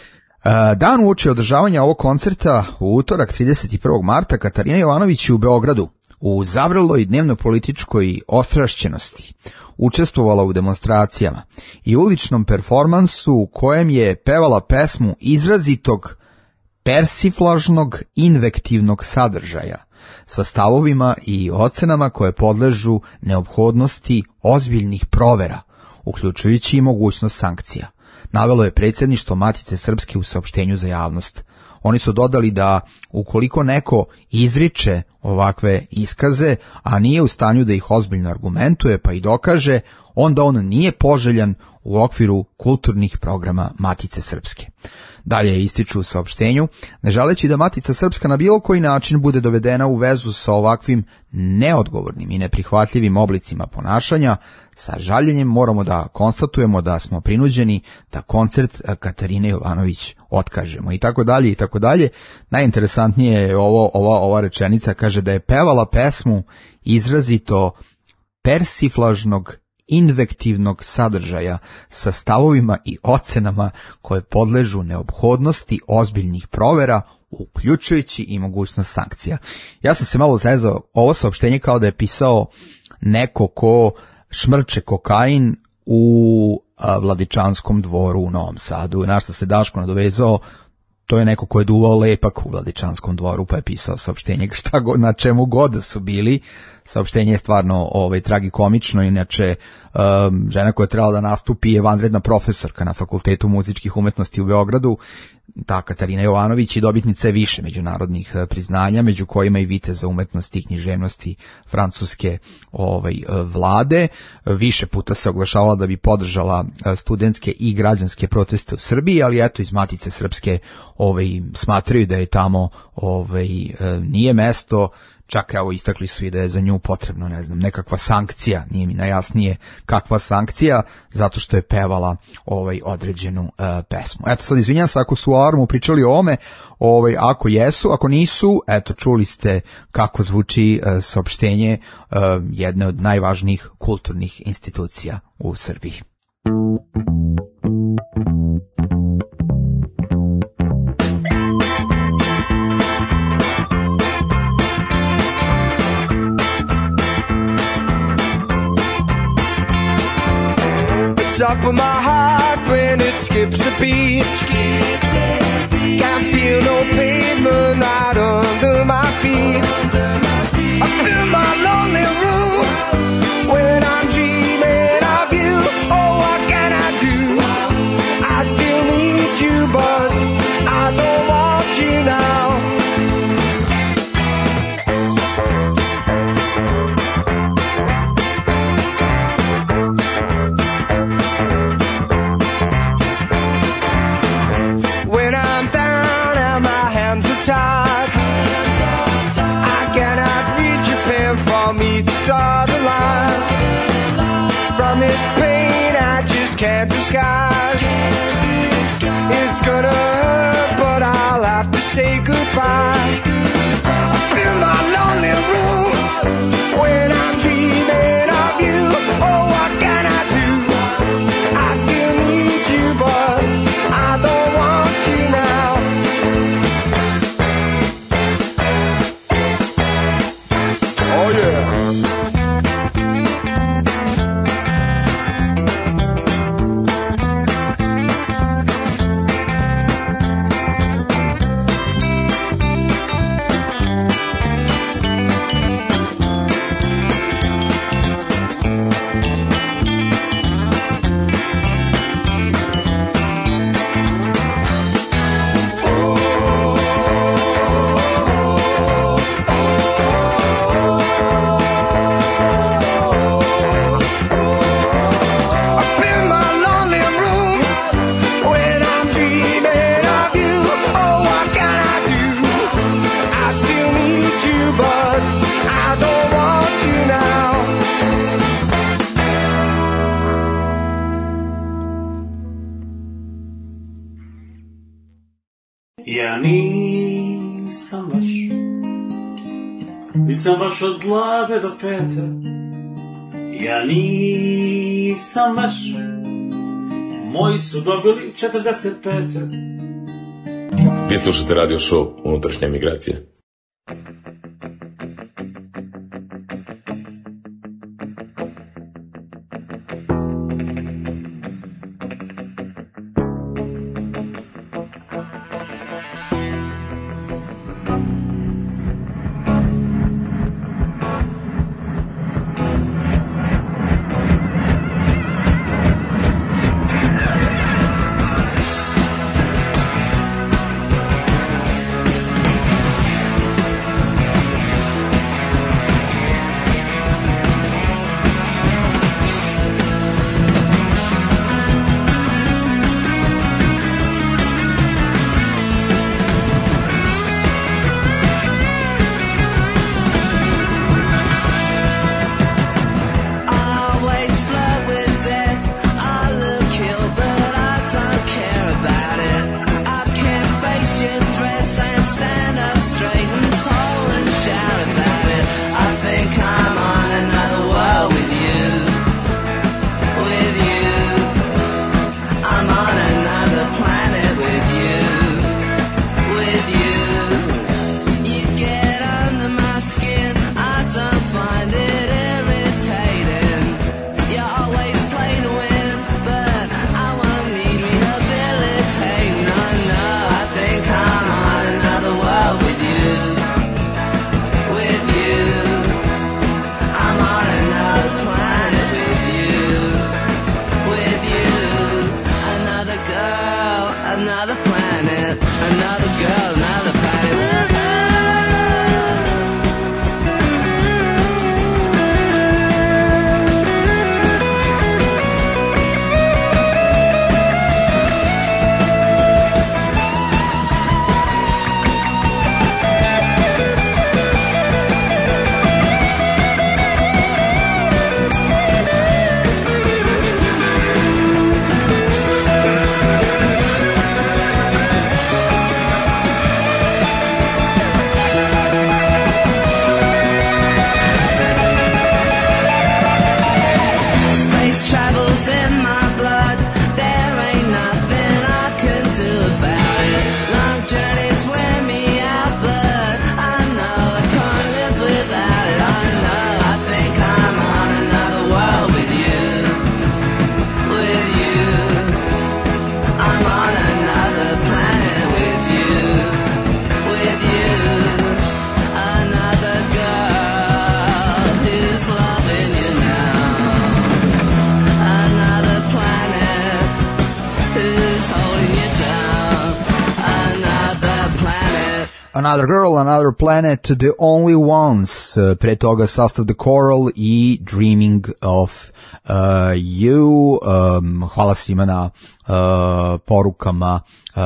Dan uoči održavanja ovog koncerta u utorak trideset prvog marta Katarina Jovanović je u Beogradu u zavreloj dnevno-političkoj ostrašćenosti učestvovala u demonstracijama i uličnom performansu u kojem je pevala pesmu izrazitog persiflažnog invektivnog sadržaja sa stavovima i ocenama koje podležu neophodnosti ozbiljnih provera, uključujući i mogućnost sankcija. Navelo je predsjedništvo Matice Srpske u saopštenju za javnost. Oni su dodali da ukoliko neko izriče ovakve iskaze, a nije u stanju da ih ozbiljno argumentuje pa i dokaže, onda on nije poželjan u okviru kulturnih programa Matice Srpske. Dalje ističu u saopštenju, ne želeći da Matica Srpska na bilo koji način bude dovedena u vezu sa ovakvim neodgovornim i neprihvatljivim oblicima ponašanja, sa žaljenjem moramo da konstatujemo da smo prinuđeni da koncert Katarine Jovanović otkažemo i tako dalje i tako dalje. Najinteresantnije je ovo, ova, ova rečenica, kaže da je pevala pesmu izrazito persiflažnog invektivnog sadržaja sa stavovima i ocenama koje podležu neophodnosti ozbiljnih provera, uključujući i mogućnost sankcija. Ja sam se malo zezao, ovo saopštenje kao da je pisao neko ko šmrče kokain u Vladičanskom dvoru u Novom Sadu. Na što se Daško nadovezao, to je neko ko je duvao lepak u Vladičanskom dvoru pa je pisao saopštenje šta go, na čemu god su bili. Saopštenje je stvarno ovaj, tragikomično, inače um, žena koja je trebala da nastupi je vanredna profesorka na Fakultetu muzičkih umetnosti u Beogradu, ta Katarina Jovanović, i dobitnica je više međunarodnih priznanja, među kojima i viteza umetnosti i književnosti francuske ovaj, vlade. Više puta se oglašavala da bi podržala studentske i građanske proteste u Srbiji, ali eto iz Matice Srpske ovaj, smatraju da je tamo ovaj, nije mesto. Čak evo istakli su i da je za nju potrebno, ne znam, nekakva sankcija, nije mi najjasnije kakva sankcija, zato što je pevala ovaj određenu uh, pesmu. Eto sad izvinjam se ako su u Alarmu pričali o ome, ovaj, ako jesu, ako nisu, eto čuli ste kako zvuči uh, saopštenje uh, jedne od najvažnijih kulturnih institucija u Srbiji. Up in my heart when it skips a beat. Skips a beat. Can't feel no pavement right under my feet. Under my feet. I feel my lonely room when I'm dreaming of you. Oh, what can I do? I still need you, but I don't want you now. Tired. I cannot reach your pen for me to draw the line from this pain. can't disguise. It's gonna hurt, but I'll have to say goodbye. Up in my lonely room, when I'm dreaming of you, oh, what can I do? I still need you, but I don't want you now. Oh yeah. Ja nisam baš, nisam baš od glave do pete. Ja nisam baš, moji su dobili četrdeset pete. Vi slušate radio show Unutrašnja migracija. Another Girl, Another Planet, The Only Ones, pre toga Sastav the Choral i Dreaming of uh, You. Um, hvala svima na uh, porukama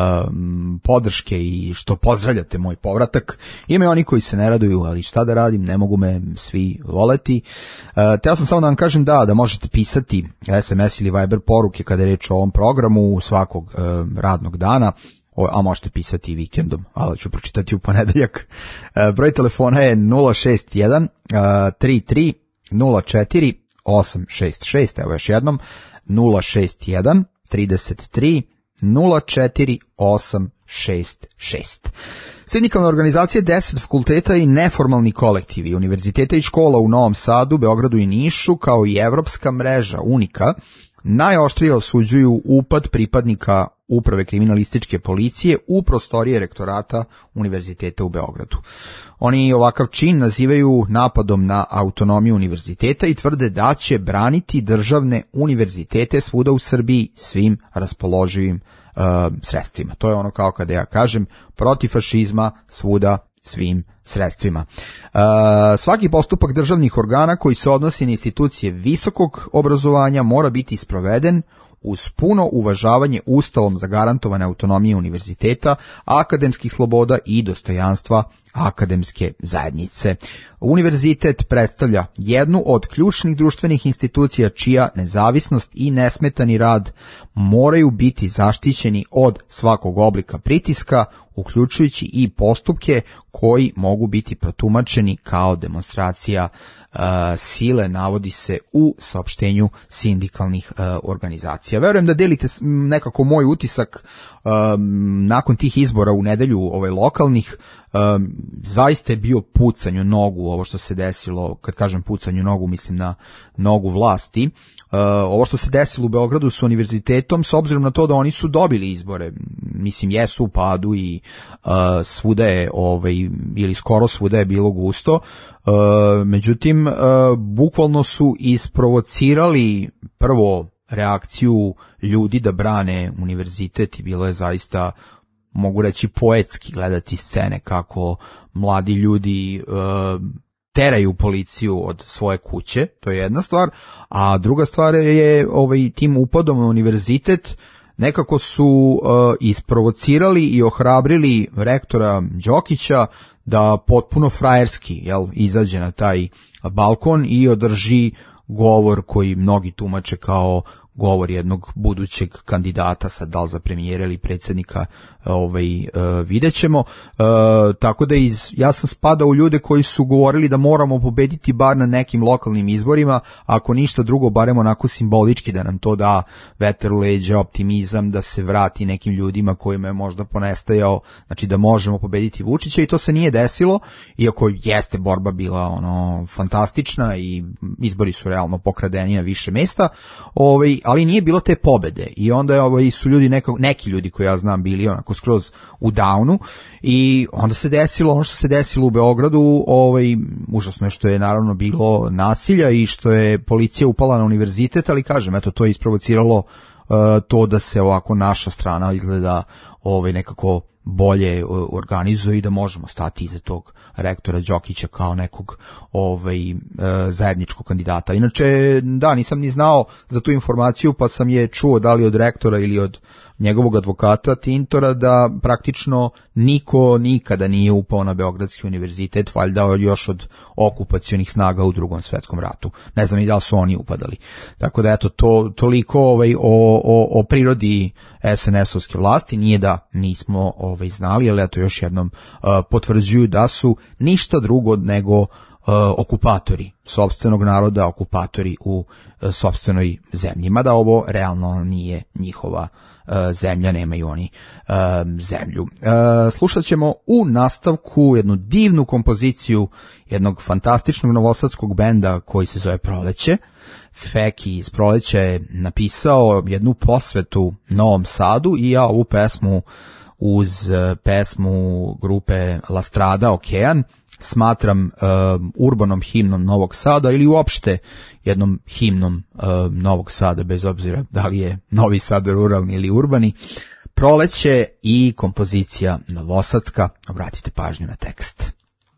um, podrške i što pozdravljate moj povratak. Ima oni koji se ne raduju, ali šta da radim, ne mogu me svi voleti. Uh, teo sam samo da vam kažem da, da možete pisati es em es ili Viber poruke kada je reč o ovom programu svakog uh, radnog dana, a možete pisati i vikendom, ali ću pročitati u ponedeljak. Uh, broj telefona je nula šest jedan tri tri nula četiri osam šest šest, evo još jednom, nula šest jedan tri tri nula četiri osam šest šest. Sindikalna organizacija deset fakulteta i neformalni kolektivi univerziteta i škola u Novom Sadu, Beogradu i Nišu, kao i evropska mreža Unika, najoštrije osuđuju upad pripadnika Uprave kriminalističke policije u prostorije rektorata Univerziteta u Beogradu. Oni ovakav čin nazivaju napadom na autonomiju univerziteta i tvrde da će braniti državne univerzitete svuda u Srbiji svim raspoloživim uh, sredstvima. To je ono kao kada ja kažem protiv fašizma svuda svim sredstvima. Uh, svaki postupak državnih organa koji se odnosi na institucije visokog obrazovanja mora biti sproveden uz puno uvažavanje Ustavom zagarantovane autonomije univerziteta, akademskih sloboda i dostojanstva akademske zajednice. Univerzitet predstavlja jednu od ključnih društvenih institucija čija nezavisnost i nesmetani rad moraju biti zaštićeni od svakog oblika pritiska, uključujući i postupke koji mogu biti protumačeni kao demonstracija uh, sile, navodi se u saopštenju sindikalnih uh, organizacija. Verujem da delite nekako moj utisak um, nakon tih izbora u nedelju ovaj, lokalnih. Um, zaista je bio pucanju nogu ovo što se desilo, kad kažem pucanju nogu mislim na nogu vlasti. Uh, ovo što se desilo u Beogradu s univerzitetom, s obzirom na to da oni su dobili izbore, mislim jesu u padu i uh, svuda je ovaj, ili skoro svuda je bilo gusto, uh, međutim uh, bukvalno su isprovocirali prvo reakciju ljudi da brane univerzitet i bilo je zaista, mogu reći, poetski gledati scene kako mladi ljudi uh, teraju policiju od svoje kuće, to je jedna stvar, a druga stvar je ovaj, tim upadom na univerzitet nekako su uh, isprovocirali i ohrabrili rektora Đokića da potpuno frajerski jel, izađe na taj balkon i održi govor koji mnogi tumače kao govor jednog budućeg kandidata, sad da li za premijera ili predsjednika, ovaj, uh, vidjet ćemo. Uh, tako da iz, ja sam spadao u ljude koji su govorili da moramo pobediti bar na nekim lokalnim izborima, ako ništa drugo, barem onako simbolički da nam to da vetar u leđa, optimizam, da se vrati nekim ljudima kojima je možda ponestajao, znači da možemo pobediti Vučića, i to se nije desilo, iako jeste borba bila ono fantastična i izbori su realno pokradeni na više mesta, ovaj, ali nije bilo te pobede i onda je, ovaj, su ljudi neko, neki ljudi koji ja znam bili onako skroz u downu i onda se desilo ono što se desilo u Beogradu, ovaj, užasno je što je naravno bilo nasilja i što je policija upala na univerzitet, ali kažem, eto, to je isprovociralo uh, to da se ovako naša strana izgleda ovaj, nekako bolje organizuje i da možemo stati iza tog rektora Đokića kao nekog ovaj, zajedničkog kandidata. Inače, da, nisam ni znao za tu informaciju, pa sam je čuo da li od rektora ili od njegovog advokata Tintora da praktično niko nikada nije upao na Beogradski univerzitet, valjda još od okupacionih snaga u Drugom svetskom ratu. Ne znam i da li su oni upadali. Tako da eto, to toliko ovaj, o, o, o prirodi es en es-ovske vlasti, nije da nismo ovaj, znali, ali eto još jednom uh, potvrđuju da su ništa drugo nego uh, okupatori sopstvenog naroda, okupatori u uh, sopstvenoj zemlji, mada ovo realno nije njihova uh, zemlja, nemaju oni uh, zemlju. Uh, slušat ćemo u nastavku jednu divnu kompoziciju jednog fantastičnog novosadskog benda koji se zove Proleće. Feki iz Proleća je napisao jednu posvetu Novom Sadu i ja ovu pesmu uz pesmu grupe La Strada Okean smatram uh, urbanom himnom Novog Sada ili uopšte jednom himnom uh, Novog Sada, bez obzira da li je Novi Sad ruralni ili urbani. Proleće i kompozicija novosadska. Obratite pažnju na tekst.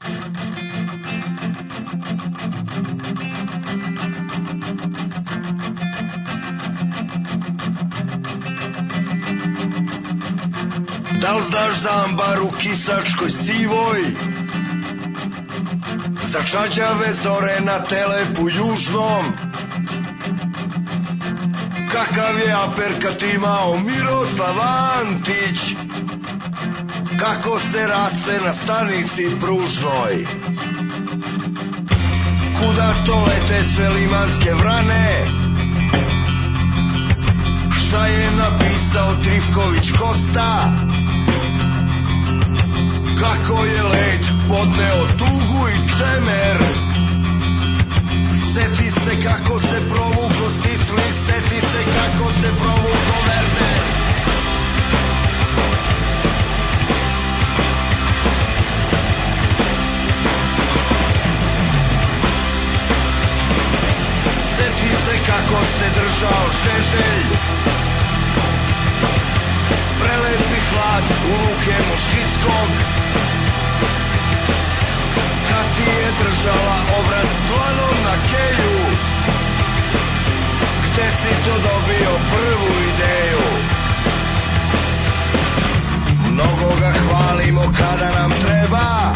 Da li znaš za ambar u Kisačkoj sivoj? Za čađave zore na Telepu južnom? Kakav je aperkat imao Miroslav Antić? Kako se raste na stanici pružnoj? Kuda to lete sve limanske vrane? Šta je napisao Trifković Kosta? Kako je led podneo tugu i čemer? Seti se kako se provuko Sisli, seti se kako se provuko Verde. Seti se kako se držao Žeželj. Prelepi hlad u luke Mošickog. Kad ti je držala obraz dlanom na keju. Gde si to dobio prvu ideju? Mnogo ga hvalimo kada nam treba.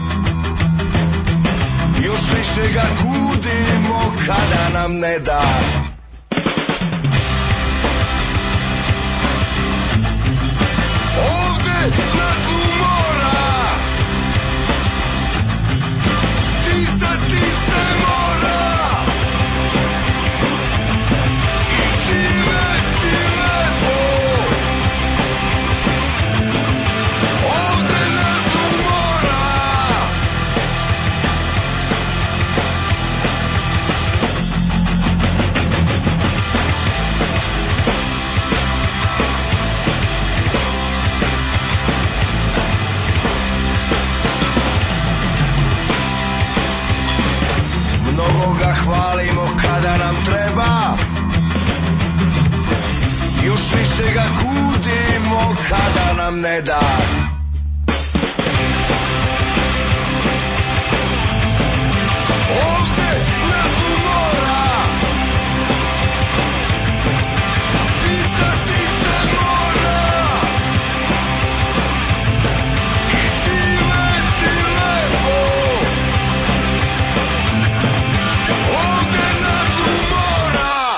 Još više ga kudimo kada nam ne da. Ovde na dnu mora ti se mora i živeti lepo. Ovde na dnu mora mnogo ga hvalimo kada nam treba. Još više ga kudimo kada nam ne da. Ovde na dnu mora disati se mora i živeti lepo. Ovde na dnu mora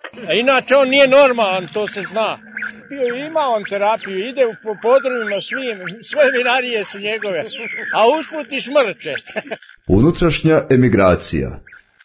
A inače on nije normalan, to se zna. Ima on terapiju, ide po podrumima svim, sve vinarije su njegove, a usput i šmrče. Unutrašnja emigracija.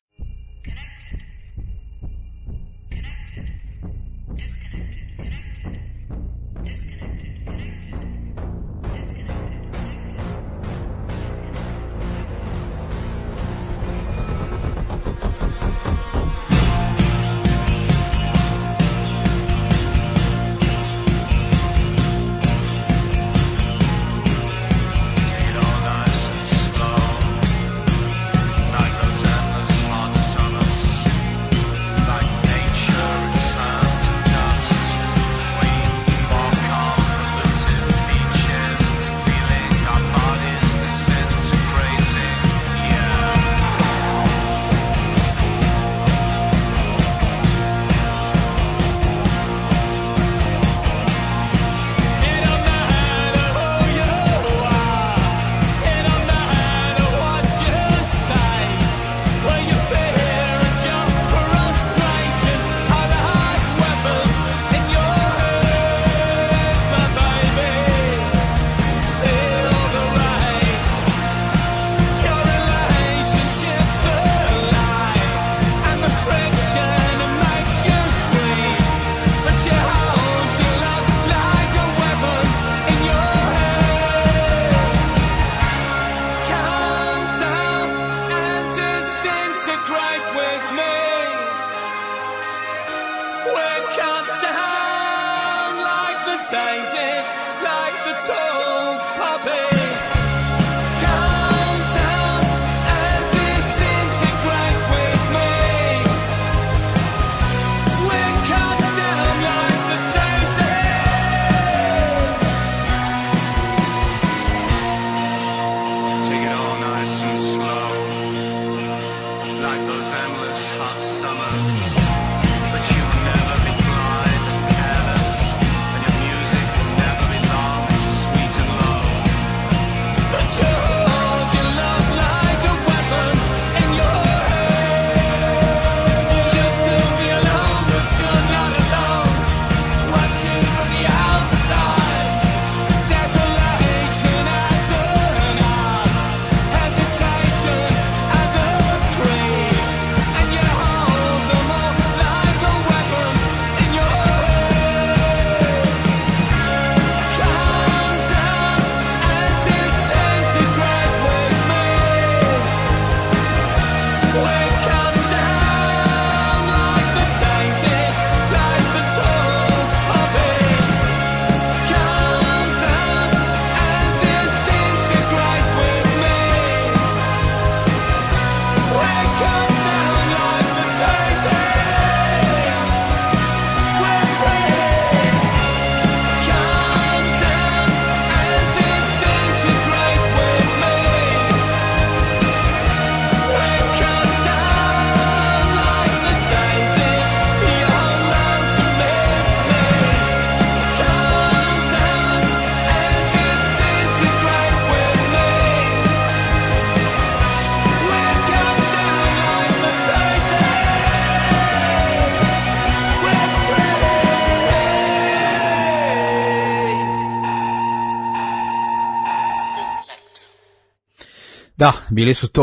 Da, bili su to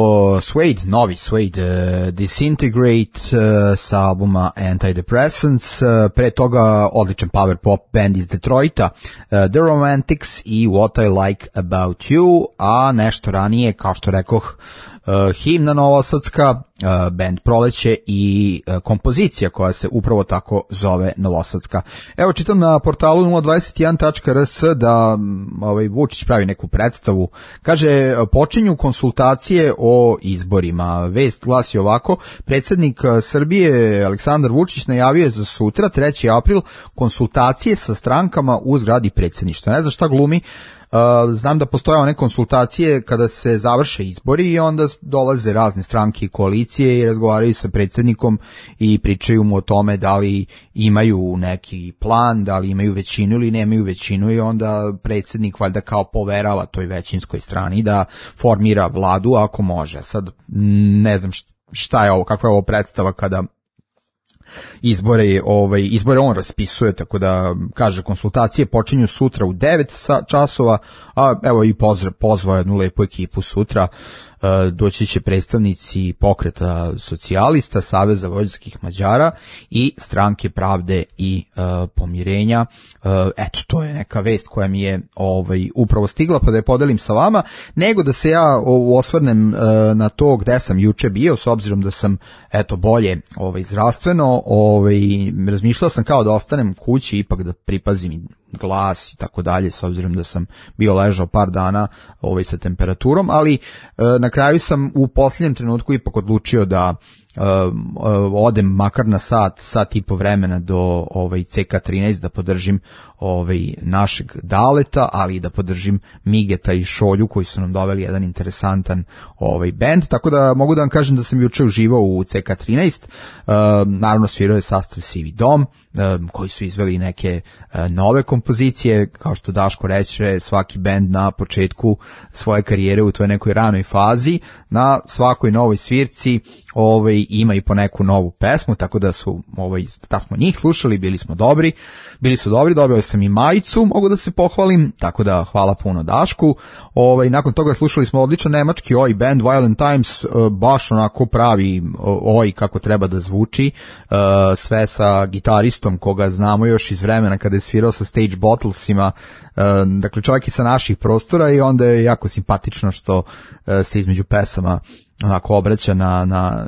Suede, novi Suede, uh, Disintegrate uh, sa albuma Antidepressants, uh, pre toga odličan power pop band iz Detroita, uh, The Romantics i What I Like About You, a nešto ranije, kao što rekoh, uh, himna novosadska, uh, band Proleće i uh, kompozicija koja se upravo tako zove novosadska. Evo, čitam na portalu nula dvadeset jedan tačka r s da ovaj, Vučić pravi neku predstavu. Kaže, počinju konsultacije o izborima. Vest glasi ovako: predsjednik Srbije Aleksandar Vučić najavio je za sutra, treći april, konsultacije sa strankama u zgradi predsjedništva. Ne znam šta glumi. Uh, znam da postoje one konsultacije kada se završe izbori i onda dolaze razne stranke i koalicije i razgovaraju sa predsjednikom i pričaju mu o tome da li imaju neki plan, da li imaju većinu ili nemaju većinu, i onda predsjednik valjda kao poverava toj većinskoj strani da formira vladu ako može. Sad ne znam šta je ovo, kakva je ovo predstava kada izbore, ovaj, izbore on raspisuje, tako da kaže konsultacije počinju sutra u devet časova, a evo i pozdrav, pozvao jednu lepu ekipu sutra. Doći će predstavnici Pokreta socijalista, Saveza vojvođanskih Mađara i Stranke pravde i uh, pomirenja. Uh, eto, to je neka vest koja mi je ovaj, upravo stigla, pa da je podelim sa vama, nego da se ja osvrnem uh, na to gde sam juče bio, s obzirom da sam eto bolje ovaj, zdravstveno, ovaj, razmišljao sam kao da ostanem kući, ipak da pripazim glas i tako dalje, s obzirom da sam bio ležao par dana ovaj, sa temperaturom, ali e, na kraju sam u posljednjem trenutku ipak odlučio da e, odem makar na sat, sat i po vremena do ovaj, C K trinaest da podržim ovaj, našeg Daleta, ali i da podržim Migeta i Šolju koji su nam doveli jedan interesantan ovaj, band, tako da mogu da vam kažem da sam juče uživao u C K trinaest, e, naravno svirao je sastav Sivi dom, e, koji su izveli neke e, nove kompozicije, kao što Daško reče, svaki bend na početku svoje karijere u toj nekoj ranoj fazi, na svakoj novoj svirci ovaj, ima i po neku novu pesmu, tako da su ovaj, da smo njih slušali, bili smo dobri, bili su dobri, dobio sam i majicu, mogu da se pohvalim, tako da hvala puno Dašku. Ovaj, nakon toga slušali smo odličan nemački oj band Violent Times, baš onako pravi oj kako treba da zvuči, sve sa gitaristom koga znamo još iz vremena kada je svirao sa Stage Bottlesima, dakle čovjek je sa naših prostora i onda je jako simpatično što se između pesama onako obraća na, na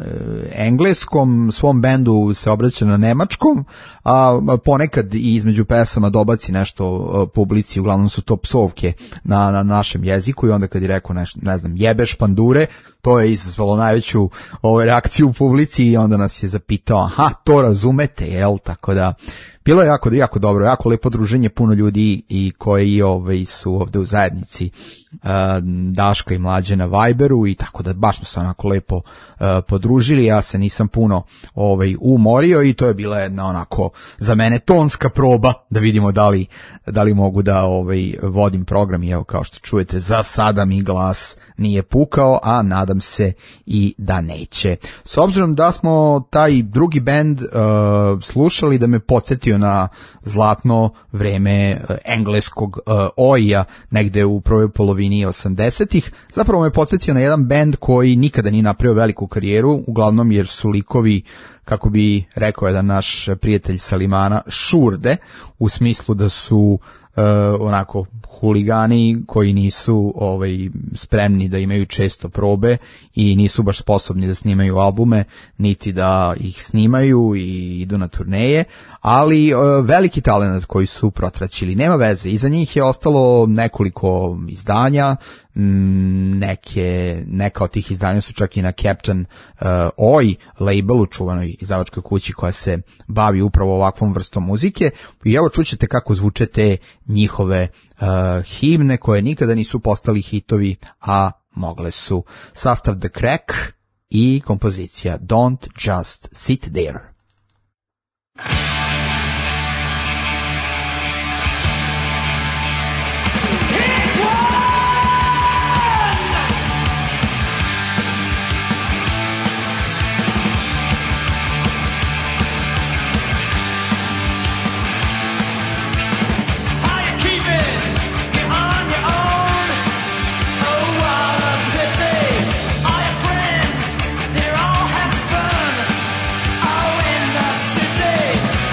engleskom, svom bendu se obraća na nemačkom, a ponekad i između pesama dobaci nešto publici, uglavnom su to psovke na, na našem jeziku i onda kad je rekao nešto, ne znam, jebeš pandure, to je izazvalo najveću ovaj, reakciju u publici i onda nas je zapitao, aha, to razumete, jel, tako da bilo je jako, jako dobro, jako lepo druženje, puno ljudi i koji ovaj, su ovde u zajednici uh, Daška i Mlađe na Viberu i tako da baš smo se onako lepo uh, podružili, ja se nisam puno ovaj, umorio i to je bila jedna onako za mene tonska proba da vidimo da li, da li mogu da ovaj, vodim program i evo kao što čujete za sada mi glas nije pukao, a nadam se i da neće. S obzirom da smo taj drugi bend uh, slušali, da me podsjetio na zlatno vreme uh, engleskog uh, oija negde u prvoj polovini osamdesetih, zapravo me podsjetio na jedan bend koji nikada nije napravio veliku karijeru, uglavnom jer su likovi, kako bi rekao jedan naš prijatelj Salimana, šurde, u smislu da su uh, onako huligani koji nisu ovaj, spremni da imaju često probe i nisu baš sposobni da snimaju albume, niti da ih snimaju i idu na turneje, ali uh, veliki talent koji su protraćili. Nema veze, iza njih je ostalo nekoliko izdanja, neke, neka od tih izdanja su čak i na Captain uh, Oi labelu, čuvanoj izdavačkoj kući koja se bavi upravo ovakvom vrstom muzike i evo čućete kako zvuče te njihove uh, himne koje nikada nisu postali hitovi, a mogle su. Sastav The Crack i kompozicija Don't Just Sit There. Friends, they're all having fun. Oh, in the city.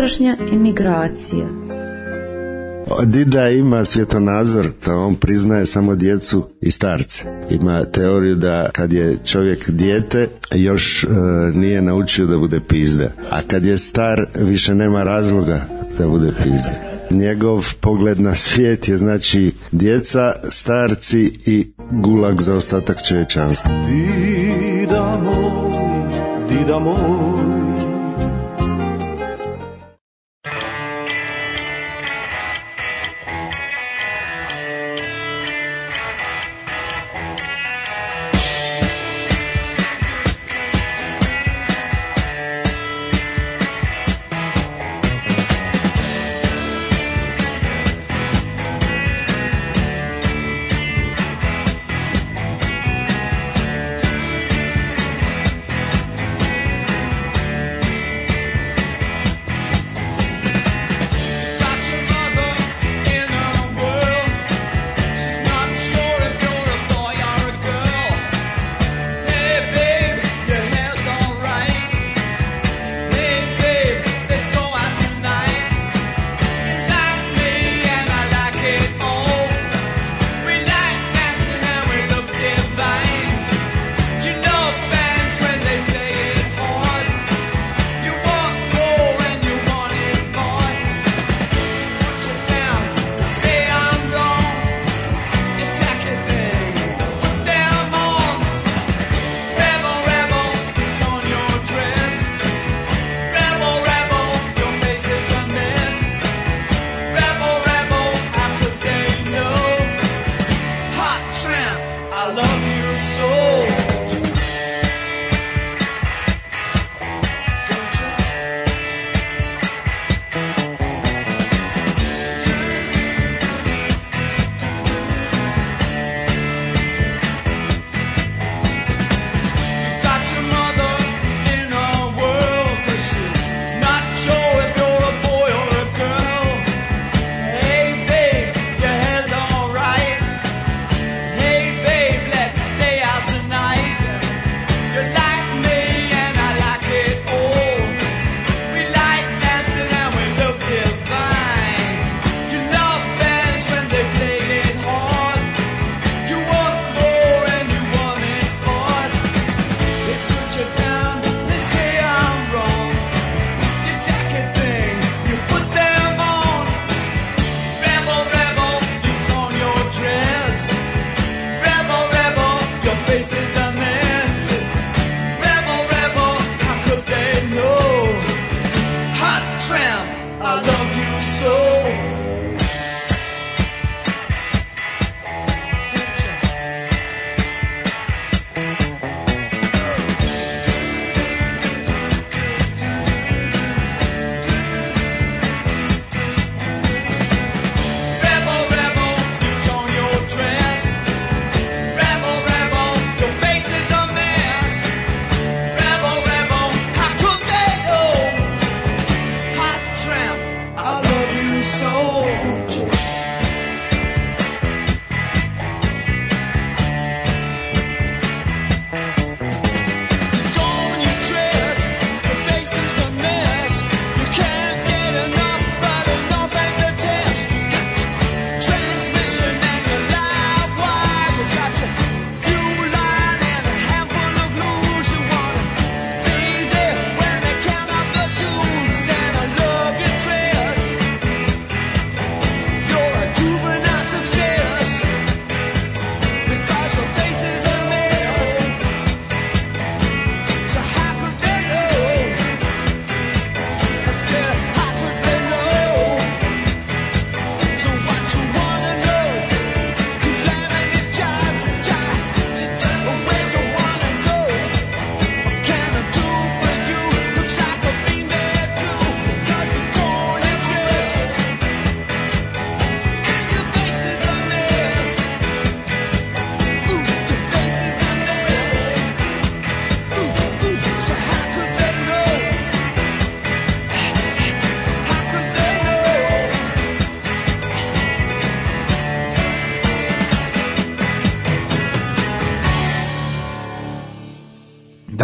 Unutrašnja emigracija. Dida ima svjetonazor da on priznaje samo djecu i starce. Ima teoriju da kad je čovjek dijete još e, nije naučio da bude pizda, a kad je star više nema razloga da bude pizda. Njegov pogled na svijet je znači djeca, starci i gulag za ostatak čovječanstva. Dida moj, dida moj.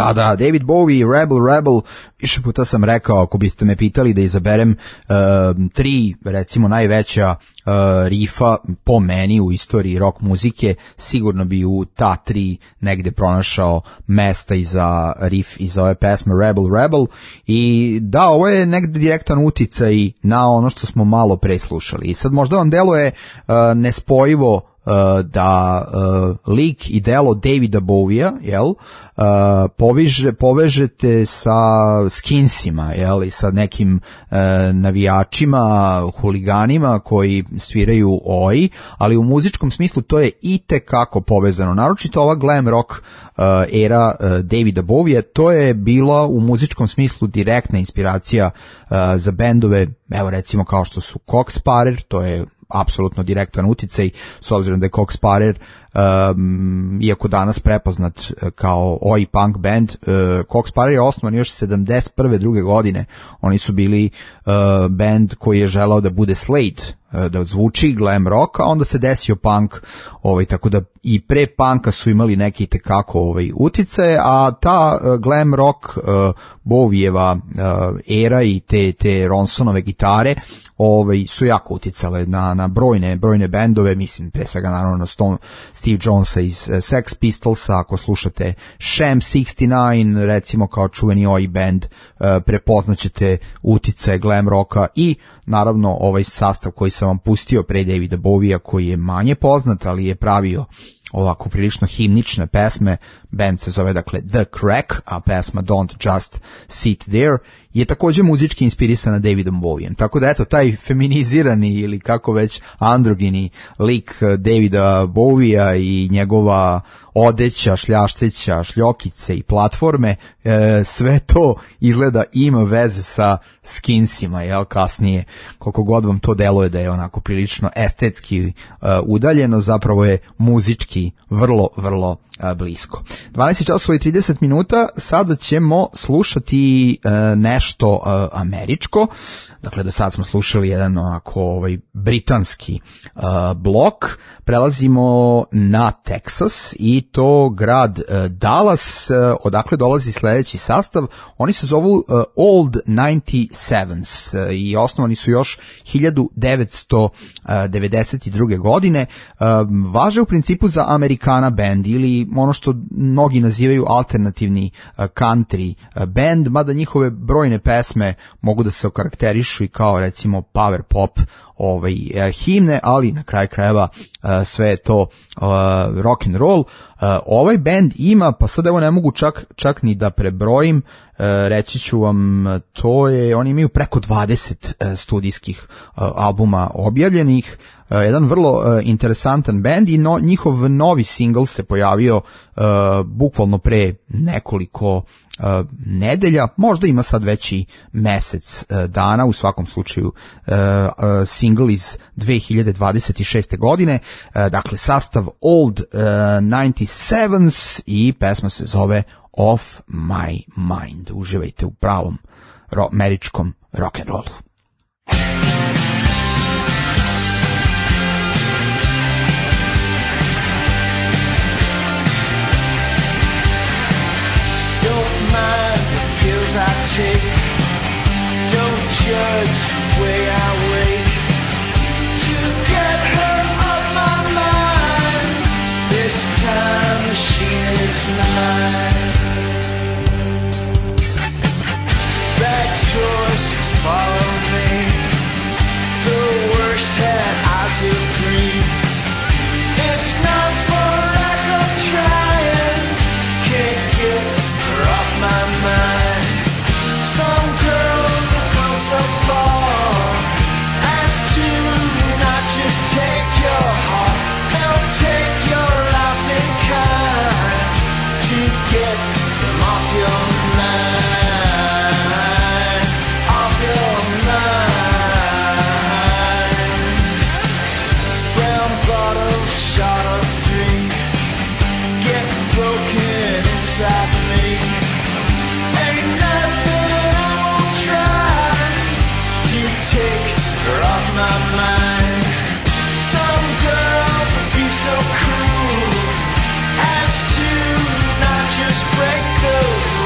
Da, da, David Bowie, Rebel, Rebel, više puta sam rekao, ako biste me pitali da izaberem uh, tri, recimo, najveća uh, rifa po meni u istoriji rock muzike, sigurno bi u ta tri negde pronašao mesta i za rif iz ove pesme Rebel, Rebel. I da, ovo je negde direktan uticaj na ono što smo malo pre slušali. I sad možda vam deluje uh, nespojivo Uh, da uh, lik i delo Davida Bowie-a, jel, uh, poviže, povežete sa Skinsima, jel, i sa nekim uh, navijačima, huliganima koji sviraju oj, ali u muzičkom smislu to je itekako povezano. Naročito ova glam rock uh, era uh, Davida Bowie-a, to je bila u muzičkom smislu direktna inspiracija uh, za bendove, evo recimo kao što su Cock Sparrer, to je apsolutno direktan uticaj, s obzirom da je Cock Sparrer, um, iako danas prepoznat kao oj punk band, uh, Cock Sparrer je osnovan još sedamdeset prve druge godine. Oni su bili uh, band koji je želao da bude Slade, uh, da zvuči glam rock, a onda se desio punk, ovaj, tako da i pre punka su imali neki tekako ovaj, utice, a ta uh, glam rock uh, Bowieva uh, era i te, te Ronsonove gitare ovaj, su jako uticale na, na brojne, brojne bendove, mislim pre svega naravno na Stone, Steve Jonesa iz uh, Sex Pistolsa, ako slušate Sham šezdeset devet, recimo kao čuveni oj band, uh, prepoznaćete utice glam rocka i naravno ovaj sastav koji sam vam pustio pre Davida Bowie-a, koji je manje poznat, ali je pravio ovako prilično himnične pesme. Band se zove dakle The Crack, a pesma Don't Just Sit There je takođe muzički inspirisana Davidom Bowiem. Tako da eto, taj feminizirani ili kako već androgini lik Davida Bowiea i njegova odeća, šljašteća, šljokice i platforme, e, sve to izgleda ima veze sa Skinsima, jel, kasnije, koliko god vam to deluje da je onako prilično estetski e, udaljeno, zapravo je muzički vrlo, vrlo a, blisko. dvanaest časova i trideset minuta, sada ćemo slušati e, nešto e, američko. Dakle, do sad smo slušali jedan onako ovaj britanski e, blok. Prelazimo na Texas i to grad e, Dallas, e, odakle dolazi sledeći sastav. Oni se zovu e, Old devedeset sedam e, i osnovani su još hiljadu devetsto devedeset druge godine. E, važe u principu za Americana band ili ono što mnogi nazivaju alternativni country band, mada njihove brojne pesme mogu da se okarakterišu i kao recimo power pop ovaj, himne, ali na kraju krajeva sve je to uh, rock and roll. Uh, ovaj band ima, pa sad evo ne mogu čak, čak ni da prebrojim, uh, reći ću vam, to je, oni imaju preko dvadeset uh, studijskih uh, albuma objavljenih, uh, jedan vrlo uh, interesantan band i no, njihov novi singl se pojavio uh, bukvalno pre nekoliko uh, nedelja, možda ima sad veći mesec uh, dana, u svakom slučaju uh, uh, singl iz dve hiljade dvadeset šeste godine, uh, dakle sastav Old uh, devedeset sedam i pesma se zove Off My Mind. Uživajte u pravom ro- američkom rock and rollu. Don't mind the pills I take. Don't judge the way I wait to get her off my mind. This time machine is mine. Bad choices follow me. The worst had eyes of green. It's not for lack of trying. Can't get her off my mind. Some girls will go so far as to not just take your heart, they'll take your life in kind to get them off your mind, off your mind. Brown bottles, shot of three, get broken inside me. Ain't nothing I won't try to take her off my mind. Some girls will be so cruel as to not just break the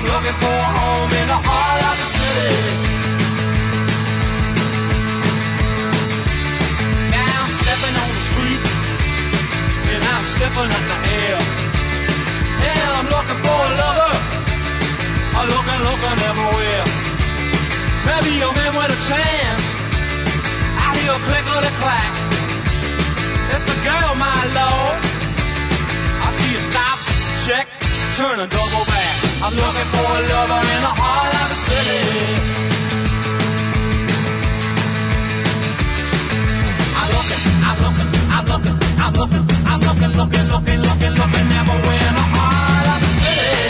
I'm looking for a home in the heart of the city. Now I'm stepping on the street, and I'm stepping up the air. Yeah, I'm looking for a lover. I'm looking, looking everywhere. Maybe a man with a chance. I hear a click or a clack. It's a girl, my lord. I see you stop, check, turn and double back. I'm looking for a lover in the heart of the city. I'm looking, I'm looking, I'm looking, I'm looking, I'm looking, looking, looking, looking, looking everywhere in the heart of the city.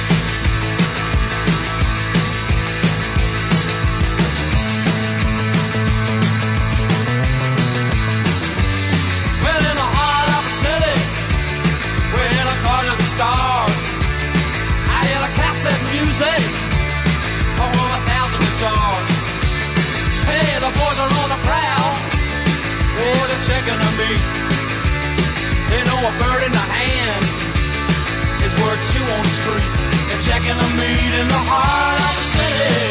Well, in the heart of the city, we're in a car to the stars. I hear the cassette music, oh, a thousand guitars. Hey, the boys are on the prowl. Oh, they're checking on me. They know a bird in the hand is worth two on the street. They're checking on me in the heart of the city.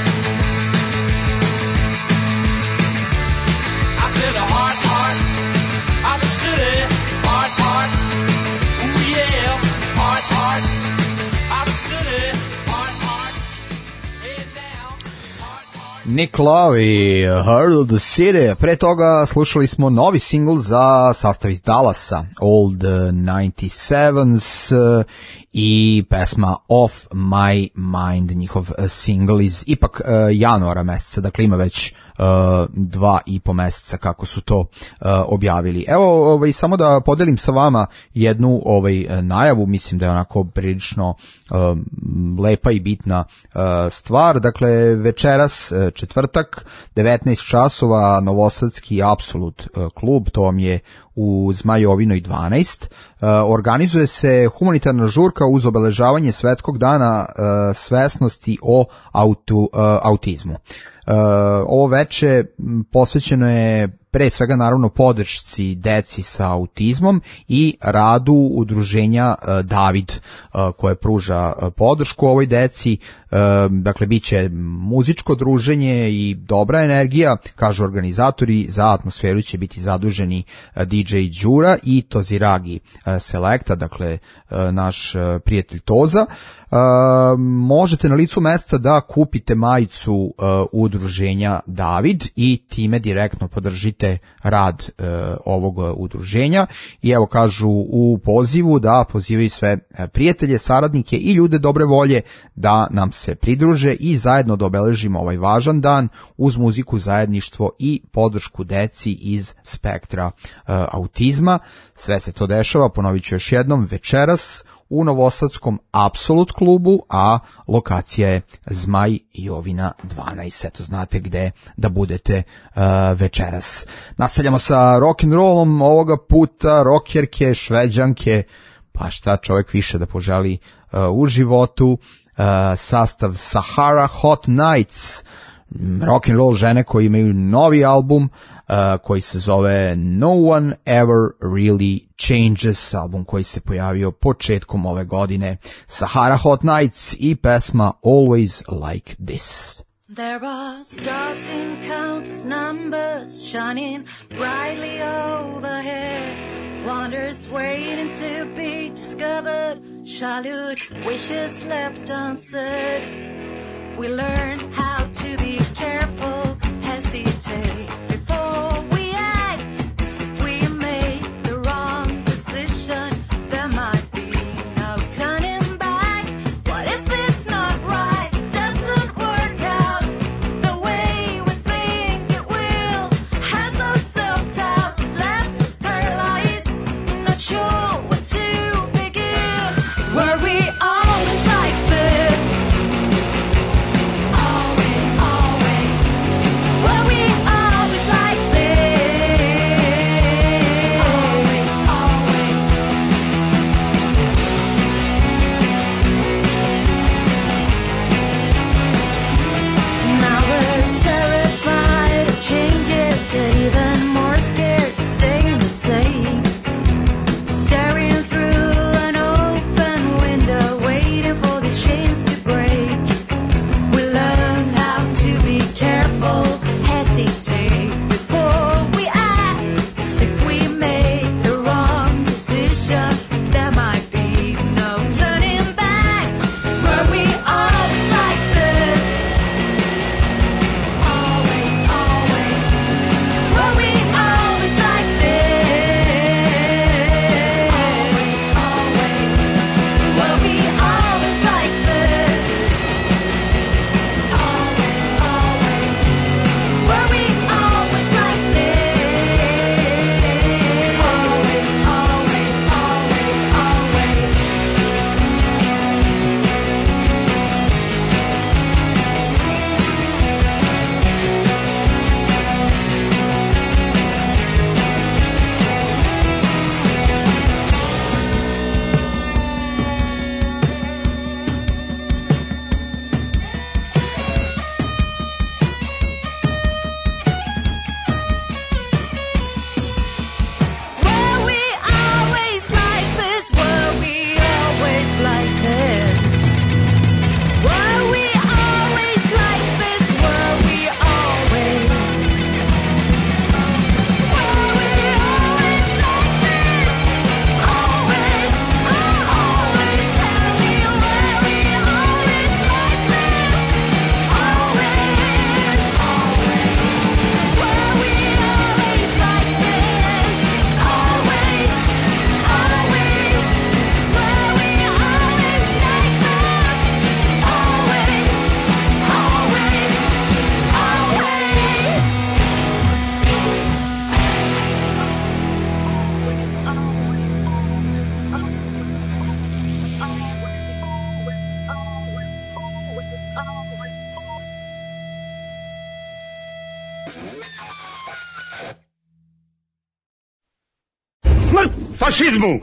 I said the heart, heart of the city. Heart, heart. Ooh, yeah. Heart, heart of the city. Heart, heart. Head down. Nick Love i Heart of the City. Pre toga slušali smo novi singl za sastav iz Dallasa, Old ninety-sevens, i pesma Off My Mind, njihov singl iz ipak januara meseca, dakle ima već Uh, dva i po meseca kako su to uh, objavili. Evo, ovaj, samo da podelim sa vama jednu ovaj najavu, mislim da je onako prilično uh, lepa i bitna uh, stvar. Dakle, večeras uh, četvrtak, devetnaest časova, novosadski Apsolut uh, klub, to vam je u Zmajovinoj dvanaest. Uh, organizuje se humanitarna žurka uz obeležavanje Svetskog dana uh, svesnosti o autu, uh, autizmu. Uh, ovo veče posvećeno je pre svega naravno podršci deci sa autizmom i radu udruženja uh, David uh, koje pruža uh, podršku ovoj deci. Uh, dakle, bit će muzičko druženje i dobra energija, kažu organizatori. Za atmosferu će biti zaduženi uh, D J Đura i Toziragi uh, Selecta, dakle uh, naš uh, prijatelj Toza. Uh, možete na licu mesta da kupite majicu uh, udruženja David i time direktno podržite rad uh, ovog udruženja. I evo kažu u pozivu da pozivaju sve prijatelje, saradnike i ljude dobre volje da nam se pridruže i zajedno da obeležimo ovaj važan dan uz muziku, zajedništvo i podršku deci iz spektra uh, autizma. Sve se to dešava, ponovit ću još jednom, večeras u novosadskom Apsolut klubu, a lokacija je Zmaj Jovina dvanaest. Eto, znate gde da budete uh, večeras. Nastavljamo sa rock'n'rollom, ovoga puta rockerke, šveđanke, pa šta čovjek više da poželi uh, u životu. Uh, sastav Sahara Hot Nights, rock'n'roll žene koji imaju novi album uh, koji se zove No One Ever Really Changes, album koji se pojavio početkom ove godine. Sahara Hot Nights i pesma Always Like This. There are stars in countless numbers shining brightly overhead. Wonders waiting to be discovered. Childhood wishes left unsaid. We learn how to be careful, hesitate before we act. 'Cause if we made the wrong decision, there might be no turning back. What if it's not right? Doesn't work out the way we think it will. Has no self-doubt, left us paralyzed, not sure where to begin. Were we always like this? Always Smrt fašizmu!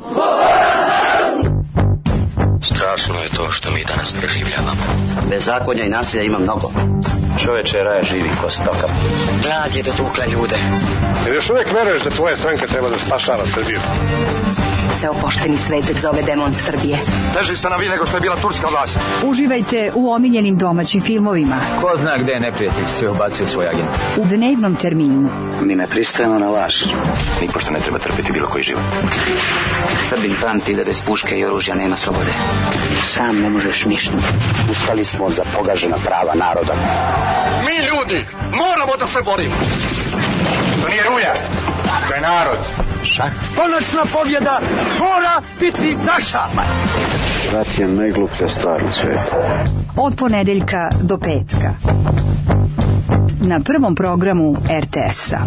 Strašno je to što mi danas preživljavamo. Bezakonja i nasilja ima mnogo. Čoveče, raja živi ko stoka. Glad je dotukla ljude. Jer još uvijek veruješ da tvoja stranka treba da spašava Srbiju? Se opošteni svetec zove demon Srbije. Teži ste na vi nego što je bila turska vlast. Uživajte u omiljenim domaćim filmovima. Ko zna gde je neprijatelj, sve ubacio svoj agent. U dnevnom terminu. Mi ne pristajemo na laž. Nipošto ne treba trpiti bilo koji život. Srbin pamti da bez puške i oružja nema slobode. Sam ne možeš ništa. Ustali smo za pogažena prava naroda. Mi ljudi moramo da se borimo. To nije Ruja, to je narod. Šah. Konačna pobjeda mora biti naša. Rat je najgluplja stvar u svijetu. Od ponedeljka do petka. Na prvom programu er te es-a.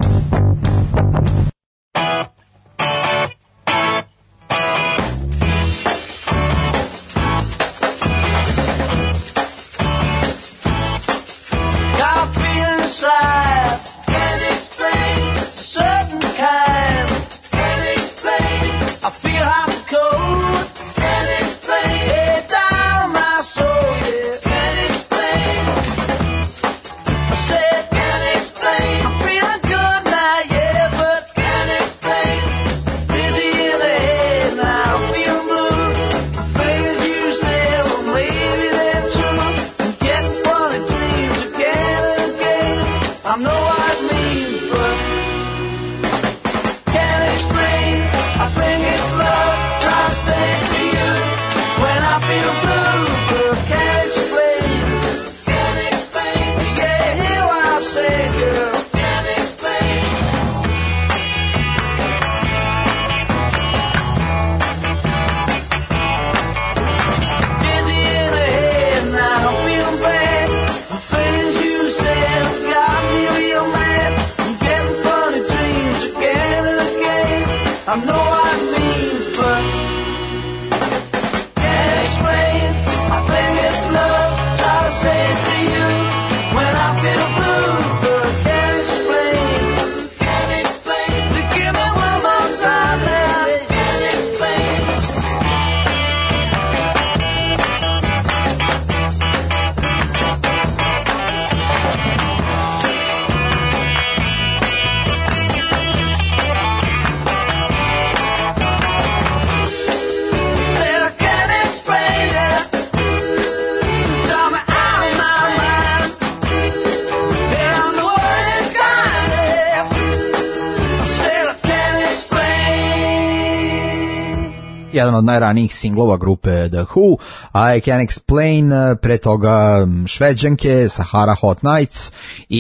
Jedan od najranijih singlova grupe The Who, I Can Explain, pre toga Šveđanke, Sahara Hot Nights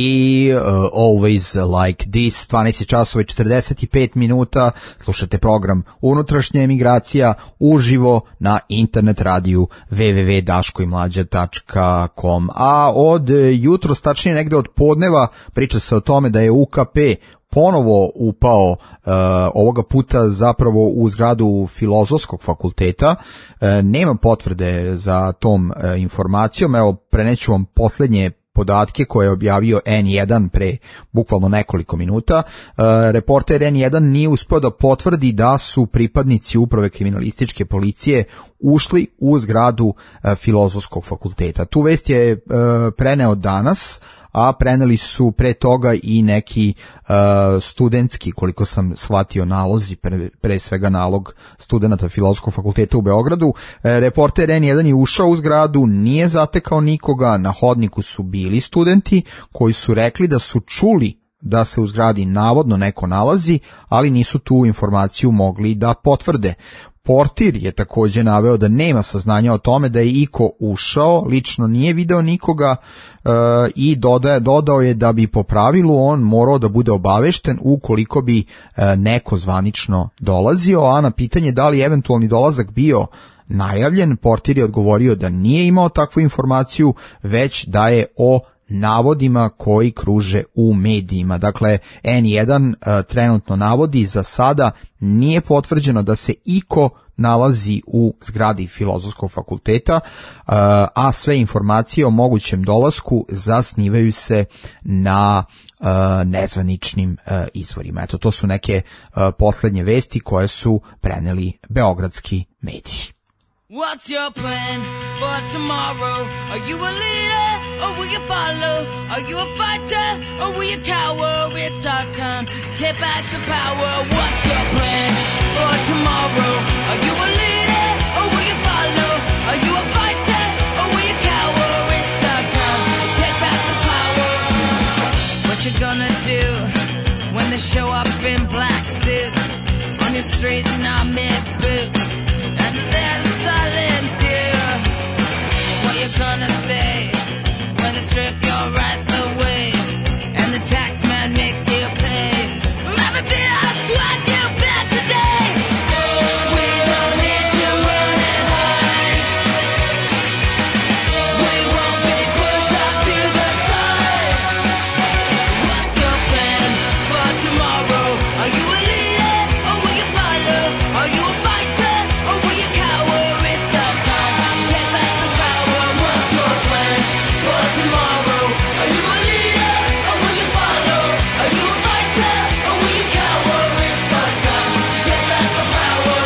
i uh, Always Like This. dvanaest časova i četrdeset pet minuta, slušate program Unutrašnja emigracija uživo na internet radiju w w w tačka daško i mlađa tačka com. A od jutros, tačnije negde od podneva, priča se o tome da je U K P ponovo upao uh, ovoga puta zapravo u zgradu Filozofskog fakulteta. Uh, nema potvrde za tom uh, informacijom. Evo, preneću vam poslednje podatke koje je objavio en jedan pre bukvalno nekoliko minuta. Uh, reporter en jedan nije uspeo da potvrdi da su pripadnici uprave kriminalističke policije ušli u zgradu uh, Filozofskog fakulteta. Tu vest je uh, preneo danas, a preneli su pre toga i neki uh, studentski, koliko sam shvatio, nalozi, pre, pre svega nalog studenta Filozofskog fakulteta u Beogradu. E, reporter en jedan je ušao u zgradu, nije zatekao nikoga, na hodniku su bili studenti koji su rekli da su čuli da se u zgradi navodno neko nalazi, ali nisu tu informaciju mogli da potvrde. Portir je takođe naveo da nema saznanja o tome da je iko ušao, lično nije video nikoga e, i dodaje, dodao je da bi po pravilu on morao da bude obavešten ukoliko bi e, neko zvanično dolazio, a na pitanje da li eventualni dolazak bio najavljen, Portir je odgovorio da nije imao takvu informaciju, već da je o navodima koji kruže u medijima. Dakle, en jedan uh, trenutno navodi, za sada nije potvrđeno da se iko nalazi u zgradi Filozofskog fakulteta, uh, a sve informacije o mogućem dolasku zasnivaju se na uh, nezvaničnim uh, izvorima. Eto, to su neke uh, poslednje vesti koje su preneli beogradski mediji. What's your plan for tomorrow? Are you a leader or will you follow? Are you a fighter or will you cower? It's our time to take back the power. What's your plan for tomorrow? Are you a leader or will you follow? Are you a fighter or will you cower? It's our time to take back the power. What you gonna do when they show up in black suits on your street in army boots? And then silence you. What you gonna say when they strip your rights away and the tax man makes you pay for every bit of sweat you bet today? We don't need to run and hide. We won't be pushed off to the side. What's your plan for tomorrow? Are you a leader or will you follow? Are you a fighter or will you cower? It's our time to take back the power. What's your plan for tomorrow? Are you a leader or will you follow? Are you a fighter or will you cower? It's our time to take back the power.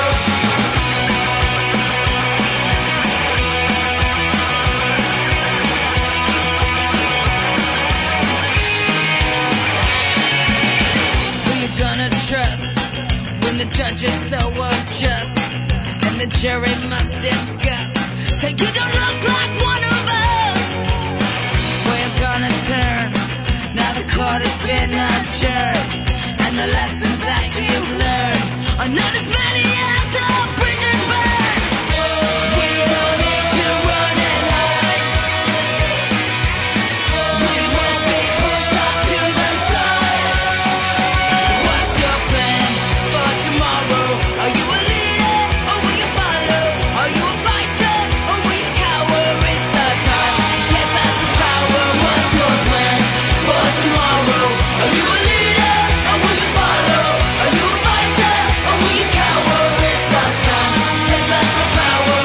Who you gonna trust when the judge is so unjust and the jury must discuss? Say you don't look like one of us. Where you gonna turn? Now the court has been adjourned and the lessons that you've learned are not as many as the bridges burn. We don't need to run and hide. We won't be pushed off to the side. What's your plan for tomorrow? Are you a leader or will you follow? Are you a fighter or will you cower? It's our time to take back the power. What's your plan for tomorrow? Are you a leader or will you follow? Are you a fighter or will you cower? It's our time to take back the power.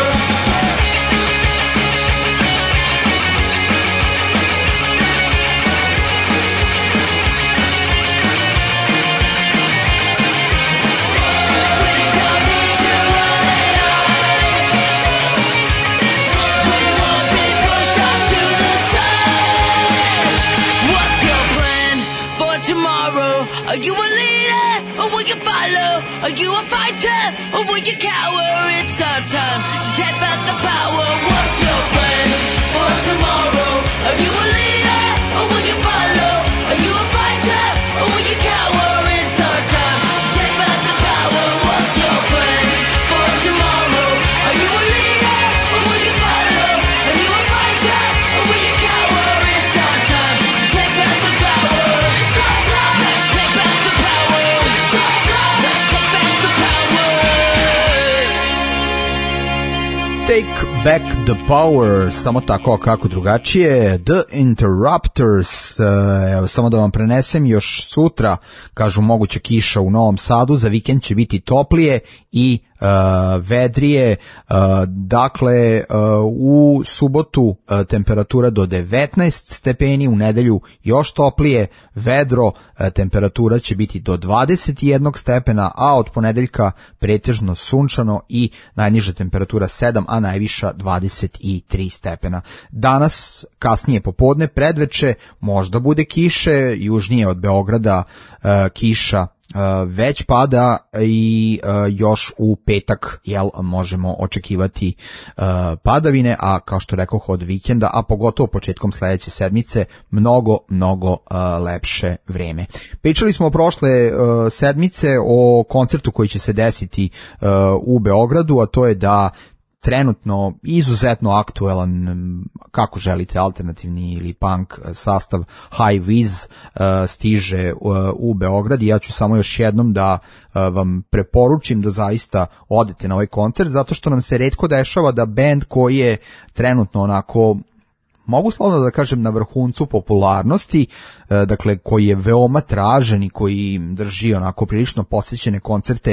What's your plan for tomorrow? Are you a leader or will you follow? Are you a fighter or will you cower? It's our time to take back the power. What's your plan for tomorrow? Are you a leader or will you follow? Are you a fighter or will you cower? It's our time to take back the power. What's your plan for tomorrow? Are you a leader or will you follow? Are you a fighter or will you cower? It's our time to take back the power. Let's take back the power. Let's take back the power. Take Back the Power, samo tako kako drugačije. The Interrupters, evo samo da vam prenesem, još sutra kažu moguća kiša u Novom Sadu, za vikend će biti toplije i uh, vedrije, uh, dakle uh, u subotu uh, temperatura do devetnaest stepeni, u nedelju još toplije, vedro, uh, temperatura će biti do dvadeset jedan stepena, a od ponedeljka pretežno sunčano i najniža temperatura sedam, a najviša dvadeset tri stepena. Danas, kasnije popodne, predveče, možda bude kiše, južnije od Beograda uh, kiša Uh, već pada i uh, još u petak jel, možemo očekivati uh, padavine, a kao što rekoh od vikenda, a pogotovo početkom sledeće sedmice, mnogo, mnogo uh, lepše vreme. Pričali smo prošle uh, sedmice o koncertu koji će se desiti uh, u Beogradu, a to je da trenutno izuzetno aktuelan, kako želite, alternativni ili punk sastav High Viz uh, stiže uh, u Beograd i ja ću samo još jednom da uh, vam preporučim da zaista odete na ovaj koncert, zato što nam se retko dešava da bend koji je trenutno onako, mogu slobodno da kažem, na vrhuncu popularnosti, dakle koji je veoma tražen i koji drži onako prilično posjećene koncerte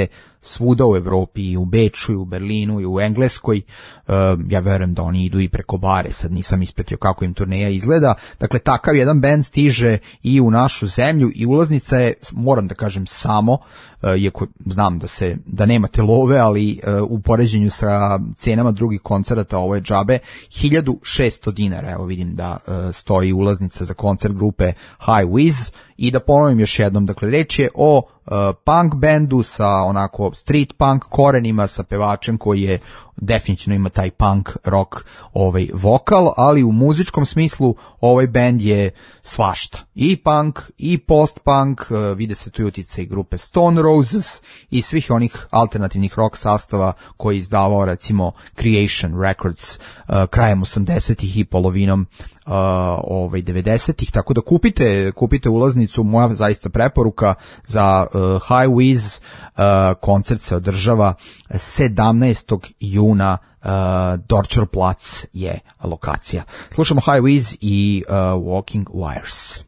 svuda u Evropi, i u Beču, i u Berlinu, i u Engleskoj. Uh, ja verujem da oni idu i preko bare, sad nisam ispratio kako im turneja izgleda. Dakle, takav jedan band stiže i u našu zemlju i ulaznica je, moram da kažem, samo, uh, iako znam da se da nemate love, ali uh, u poređenju sa cenama drugih koncerata ovo je džabe, hiljadu šesto dinara. Evo vidim da uh, stoji ulaznica za koncert grupe High Wiz. I da ponovim još jednom, dakle, reč je o uh, punk bendu sa onako street punk korenima, sa pevačem koji je definitivno ima taj punk rock ovaj vokal, ali u muzičkom smislu ovaj bend je svašta. I punk, i post-punk, uh, vide se tu i utjecaj grupe Stone Roses i svih onih alternativnih rock sastava koji je izdavao recimo Creation Records uh, krajem osamdesetih i polovinom Uh, ovaj devedesetih, tako da kupite kupite ulaznicu, moja zaista preporuka za uh, High Wiz. Uh, koncert se održava sedamnaestog juna, uh, Dorčer plac je lokacija. Slušamo High Wiz i uh, Walking Wires.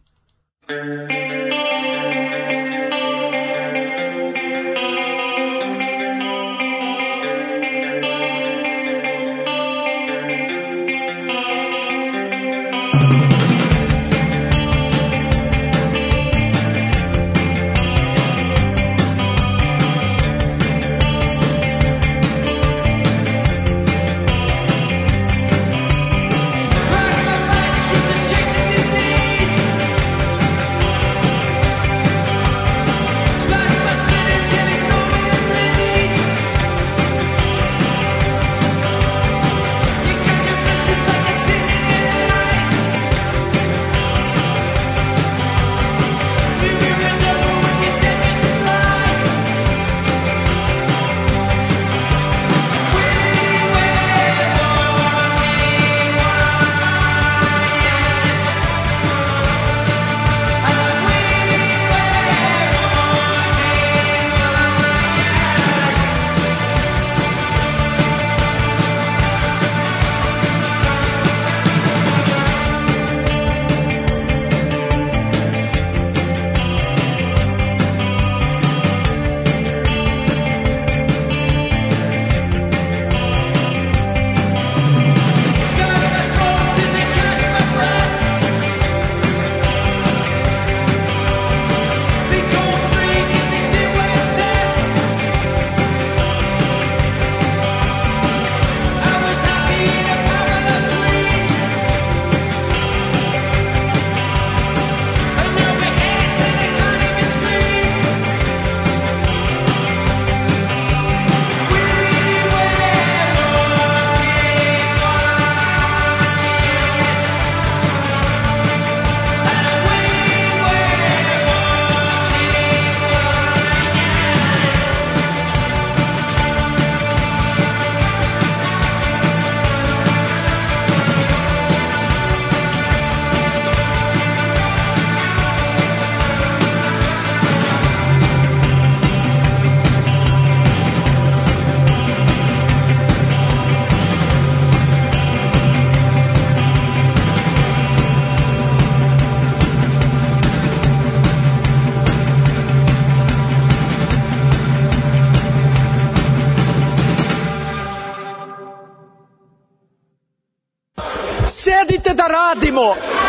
Sedite da radimo!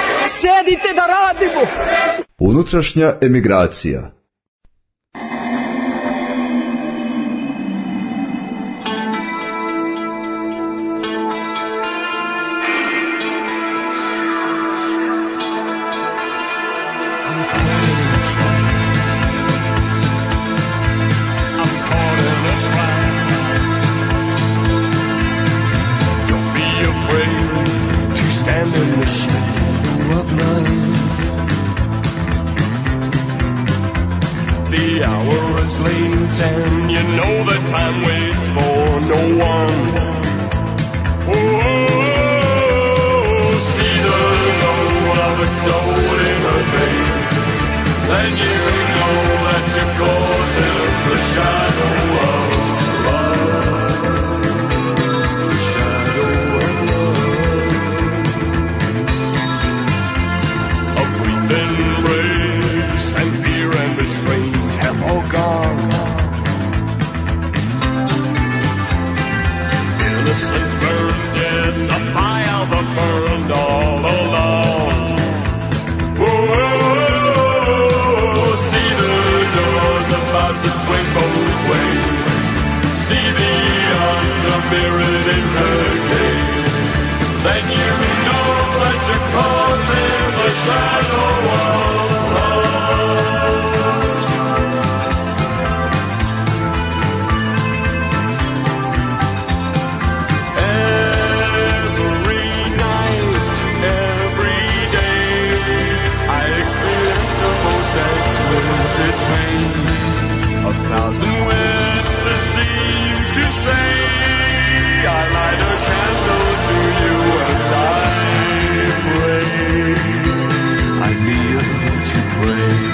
Sedite da radimo! Unutrašnja emigracija. And you know that time waits for no one. Oh, see the glow of a soul in her face, and you know that you're caught in the shadow of love, the shadow of love. A brief embrace and fear and restraint have all gone. shadow of every night, every day, I experience the most exquisite pain. A thousand whispers seem to say, I light a candle to you and I pray, I kneel to pray.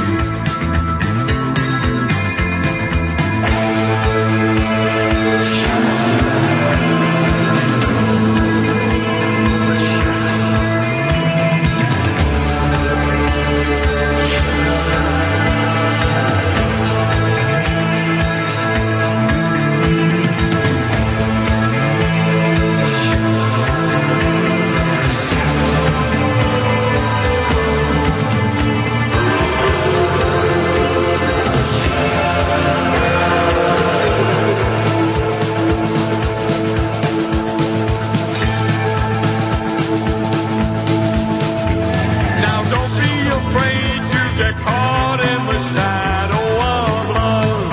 Caught in the shadow of love.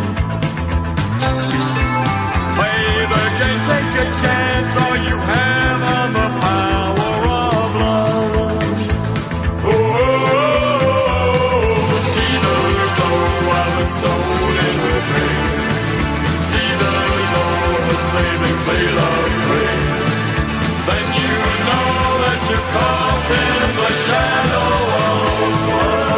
Play the game, take a chance. All you have on the power of love. Oh, oh, oh, see the glow of the soul in her face. See the glow of the saving veil of grace. Then you know that you're caught in the shadow of love.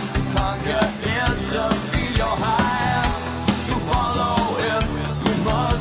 Must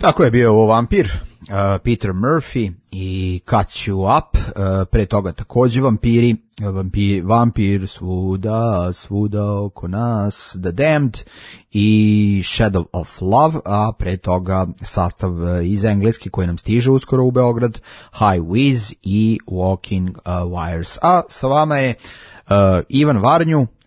Tako je bio ovo vampir, uh, Peter Murphy i Catch You Up, uh, pre toga takođe vampiri, vampir, vampir svuda, svuda oko nas, The Damned i Shadow of Love, a pre toga sastav iz engleski koji nam stiže uskoro u Beograd, High Wiz i Walking uh, Wires. A sa vama je uh, Ivan Varnju, uh,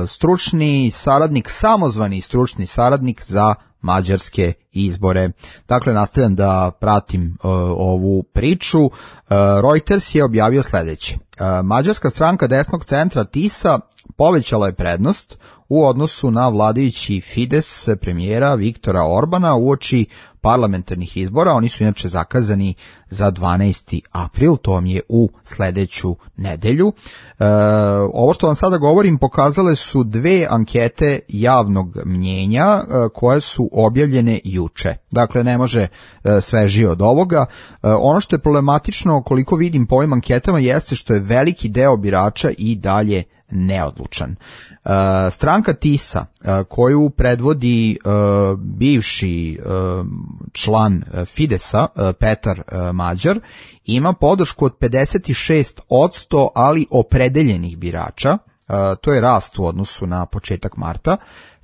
stručni saradnik, samozvani stručni saradnik za mađarske izbore. Dakle, nastavljam da pratim uh, ovu priču. Uh, Reuters je objavio sledeće. Uh, Mađarska stranka desnog centra TISA povećala je prednost u odnosu na vladajući Fides premijera Viktora Orbana uoči parlamentarnih izbora. Oni su inače zakazani za dvanaesti april, to vam je u sledeću nedelju. E, ovo što vam sada govorim pokazale su dve ankete javnog mnjenja e, koje su objavljene juče. Dakle, ne može e, svežije od ovoga. E, ono što je problematično, koliko vidim po ovim anketama, jeste što je veliki deo birača i dalje neodlučan. Uh, stranka TISA, uh, koju predvodi uh, bivši uh, član uh, Fidesa, uh, Petar uh, Mađar, ima podršku od pedeset šest posto, ali opredeljenih birača. Uh, to je rast u odnosu na početak marta.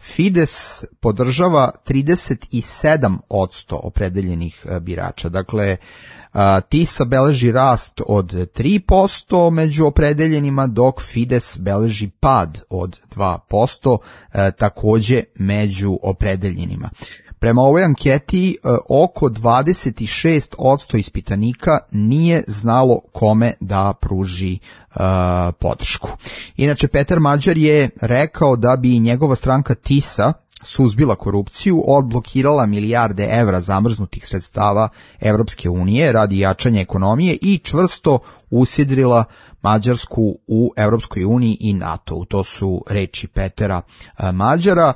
Fides podržava trideset sedam posto opredeljenih uh, birača. Dakle, Uh, TISA beleži rast od tri posto među opredeljenima, dok Fides beleži pad od dva posto uh, takođe među opredeljenima. Prema ovoj anketi uh, oko dvadeset šest posto ispitanika nije znalo kome da pruži uh, podršku. Inače, Petar Mađar je rekao da bi njegova stranka TISA suzbila korupciju, odblokirala milijarde evra zamrznutih sredstava Evropske unije radi jačanja ekonomije i čvrsto usidrila Mađarsku u Evropskoj uniji i NATO. To su reči Petera Mađara.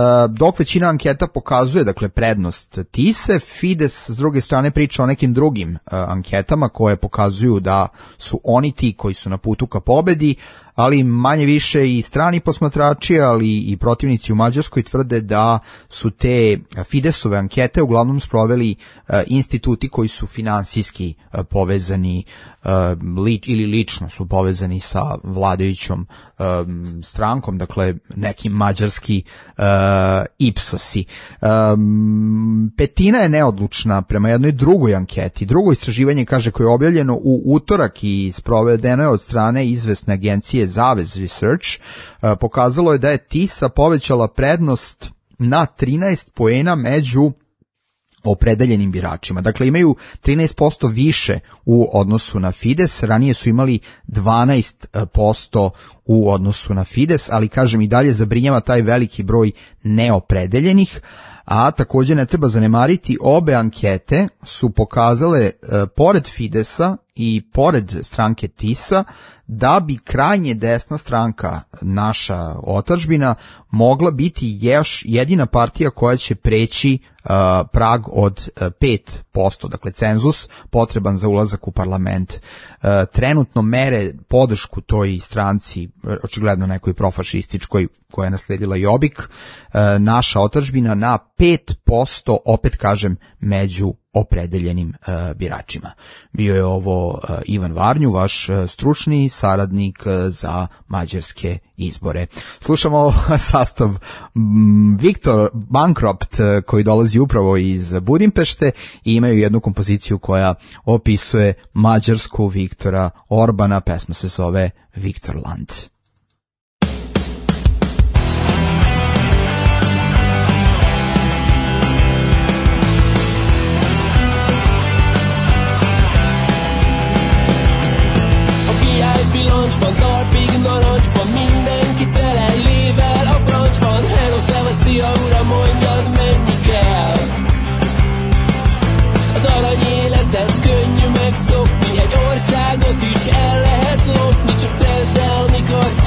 Dok većina anketa pokazuje, dakle, prednost TISE, Fides s druge strane priča o nekim drugim anketama koje pokazuju da su oni ti koji su na putu ka pobedi, ali manje više i strani posmatrači, ali i protivnici u Mađarskoj tvrde da su te Fidesove ankete uglavnom sproveli instituti koji su finansijski povezani li, ili lično su povezani sa vladajućom um, strankom, dakle nekim mađarski uh, Ipsosi. Um, petina je neodlučna prema jednoj drugoj anketi. Drugo istraživanje, kaže, koje je objavljeno u utorak i sprovedeno je od strane izvesne agencije Zavez Research, uh, pokazalo je da je TISA povećala prednost na trinaest poena među opredeljenim biračima. Dakle, imaju trinaest posto više u odnosu na Fides, ranije su imali dvanaest posto u odnosu na Fides, ali kažem i dalje zabrinjava taj veliki broj neopredeljenih, a takođe ne treba zanemariti, obe ankete su pokazale, e, pored Fidesa i pored stranke TISA, da bi krajnje desna stranka, naša otadžbina, mogla biti još jedina partija koja će preći uh, prag od uh, pet posto, dakle cenzus potreban za ulazak u parlament. Uh, trenutno mere podršku toj stranci, očigledno nekoj profašističkoj koja je nasledila Jobbik, uh, naša otadžbina na pet posto, opet kažem, među opredeljenim uh, biračima. Bio je ovo uh, Ivan Varnju, vaš uh, stručni saradnik uh, za mađarske izbore. Slušamo sastav m, Viktor Bankropt uh, koji dolazi upravo iz Budimpešte i imaju jednu kompoziciju koja opisuje Mađarsku Viktora Orbana. Pesma se zove Viktorland. Bilancsban, talpig narancsban, mindenki tele lével a brancsban. Hello, szeva, szia, uram, mondjad, mennyi kell. Az arany életet könnyű megszokni, egy országot is el lehet lopni, csak tedd el, mikor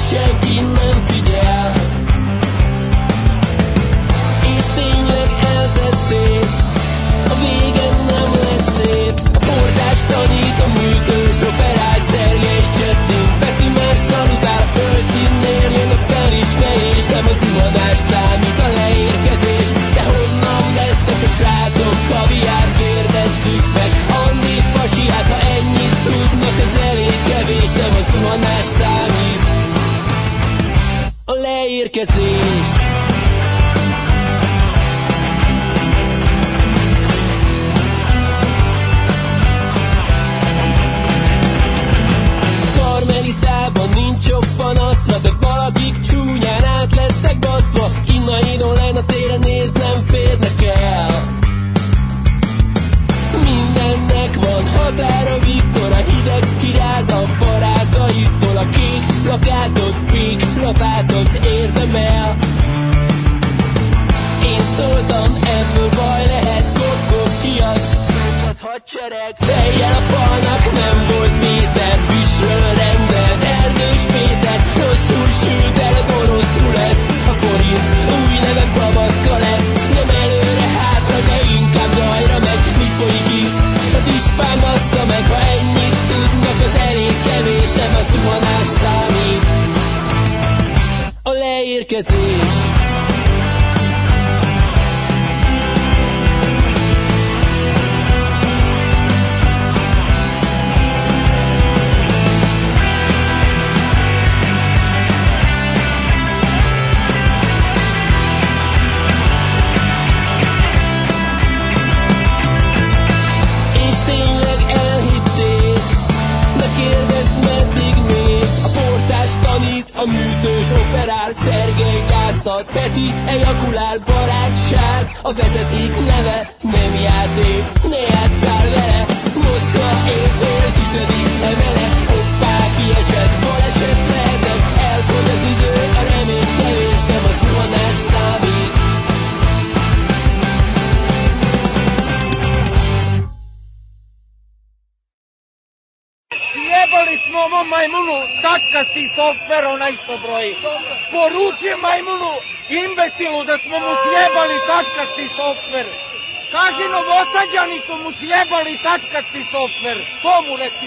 Plakátot, pék, lapátot érdemel. Én szóltam, ebből baj lehet, kop-kop ki azt. Szóltad hadsereg, fejjel a falnak, nem volt Péter, Fisről rendelt, Erdős Péter, rosszul sült el az orosz rulett. A forint új neve Babatka lett, nem előre hátra, de inkább dajra megy. Mi folyik itt? Az ispán bassza meg, ha ennyit tudnak, az elég kevés, nem a zuhanás számít. A leérkezés. A műtős operál, Szergej gáztat, Peti ejakulál, barátság. A vezeték neve nem játék, ne játsszál vele. Moszkva éjfél tizedik emele, hoppá kiesett, baleset lehetett. Elfogy az idő, a remény kevés, nem a zuhanás számít. Sjebali smo ovom majmunu tačkasti softver onaj što broji. Poruči majmunu, imbecilu, da smo mu sjebali tačkasti softver. Kaži Novosađani su mu sjebali tačkasti softver. To mu reci.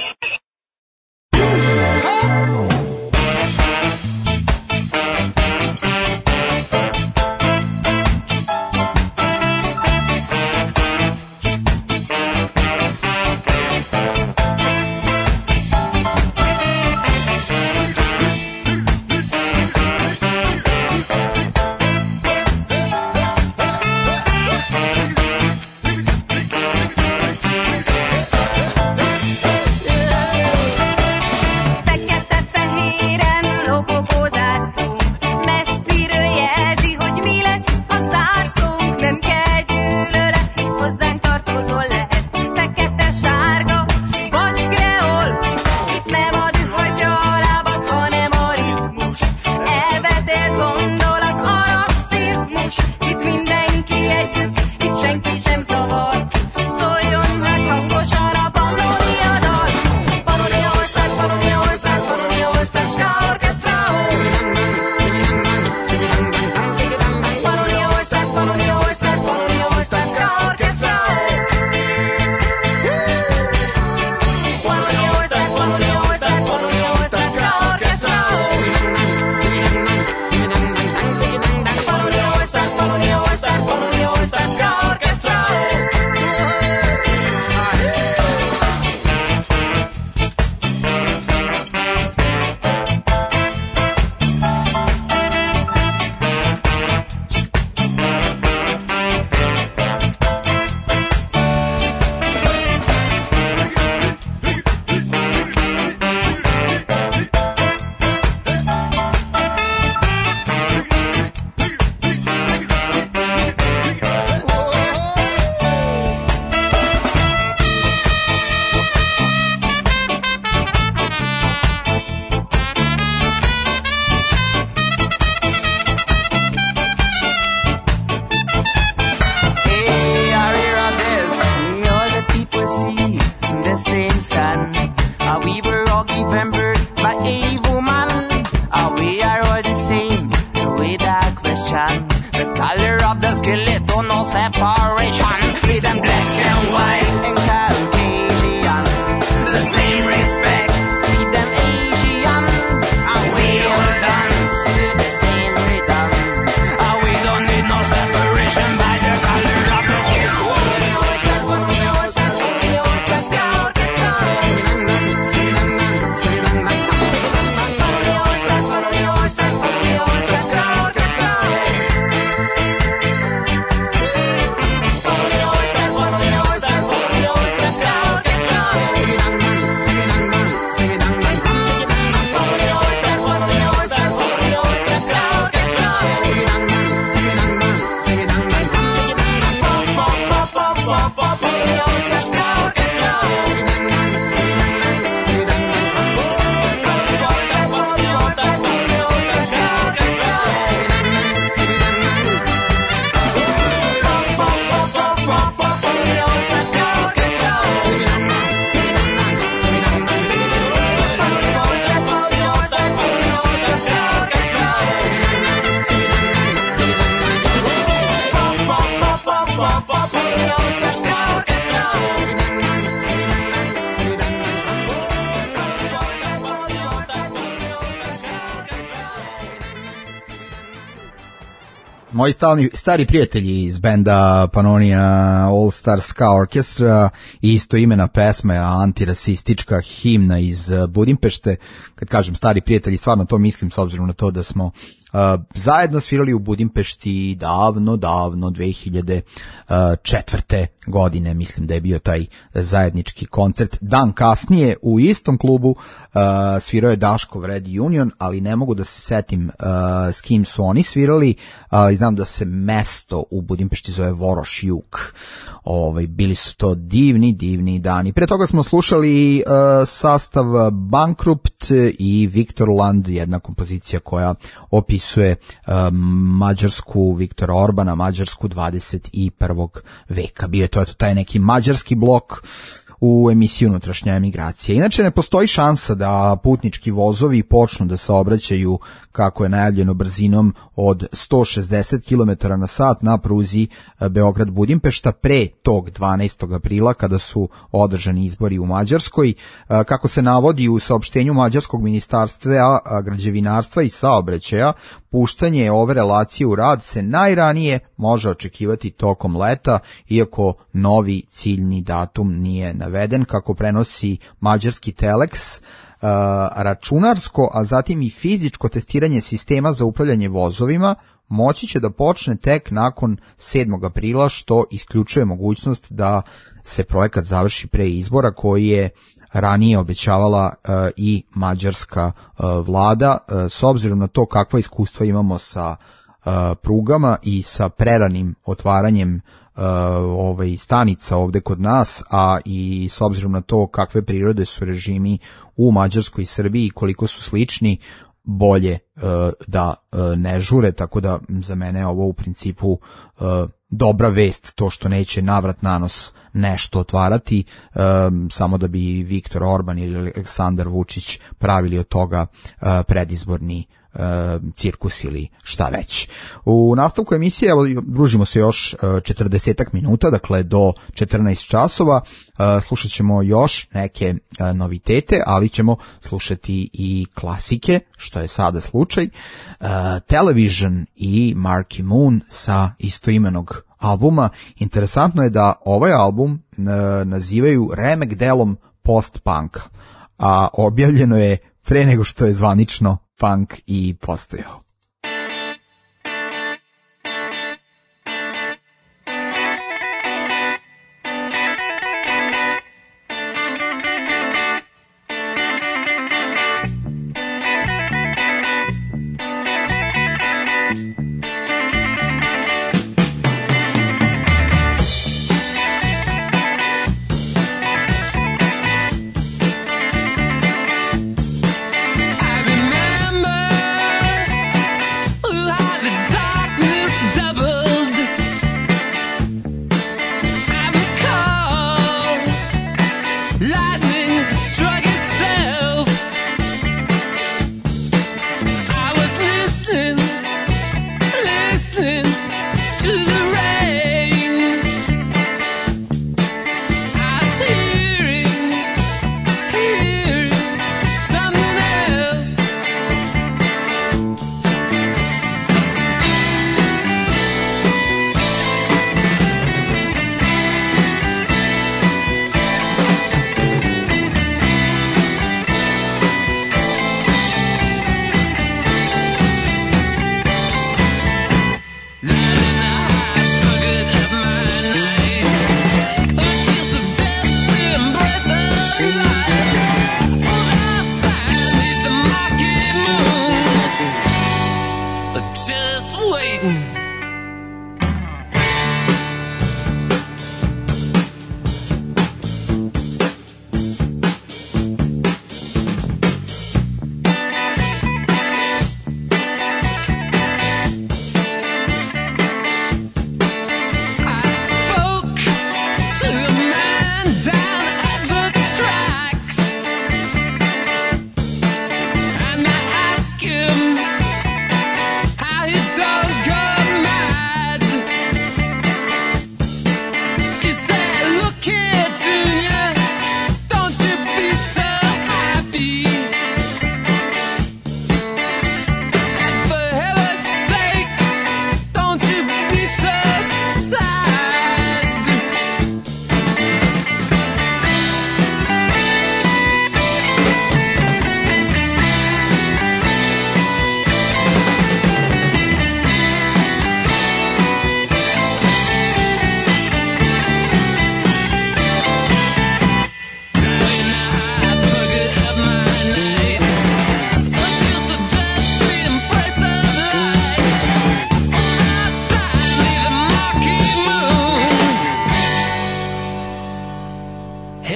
Moji stari, stari prijatelji iz benda Pannonia All Star Ska Orchestra i istoimena pesma, antirasistička himna iz Budimpešte. Kad kažem stari prijatelji, stvarno to mislim s obzirom na to da smo uh, zajedno svirali u Budimpešti davno, davno dve hiljade četvrte godine, mislim da je bio taj zajednički koncert. Dan kasnije u istom klubu uh, svirao je Daškov Red Union, ali ne mogu da se setim uh, s kim su oni svirali, ali znam da se mesto u Budimpešti zove Voroš Jug. Ovaj, bili su to divni, divni dani. Pre toga smo slušali uh, sastav Bankrupt i Viktorland, jedna kompozicija koja opisuje uh, Mađarsku, Viktora Orbana, Mađarsku dvadeset prvog veka. Bio je to taj neki mađarski blok u emisiji Unutrašnja emigracija. Inače, ne postoji šansa da putnički vozovi počnu da saobraćaju, kako je najavljeno, brzinom od sto šezdeset kilometara na sat na pruzi Beograd-Budimpešta pre tog dvanaestog aprila, kada su održani izbori u Mađarskoj. Kako se navodi u saopštenju Mađarskog ministarstva građevinarstva i saobraćaja, puštanje ove relacije u rad se najranije može očekivati tokom leta, iako novi ciljni datum nije naveden, kako prenosi mađarski Telex. Uh, računarsko, a zatim i fizičko testiranje sistema za upravljanje vozovima moći će da počne tek nakon sedmog aprila, što isključuje mogućnost da se projekat završi pre izbora, koji je ranije obećavala uh, i mađarska uh, vlada, uh, s obzirom na to kakva iskustva imamo sa uh, prugama i sa preranim otvaranjem Uh, ovaj, stanica ovde kod nas, a i s obzirom na to kakve prirode su režimi u Mađarskoj i Srbiji i koliko su slični, bolje uh, da uh, ne žure, tako da za mene je ovo u principu uh, dobra vest, to što neće navrat nanos nešto otvarati, um, samo da bi Viktor Orban ili Aleksandar Vučić pravili od toga uh, predizborni cirkus ili šta već. U nastavku emisije, evo, družimo se još četrdesetak minuta, dakle do četrnaest časova, slušat ćemo još neke novitete, ali ćemo slušati i klasike, što je sada slučaj. Television i Marky Moon sa istoimenog albuma. Interesantno je da ovaj album nazivaju remek delom post-punka, a objavljeno je pre nego što je zvanično punk i postojao. I remember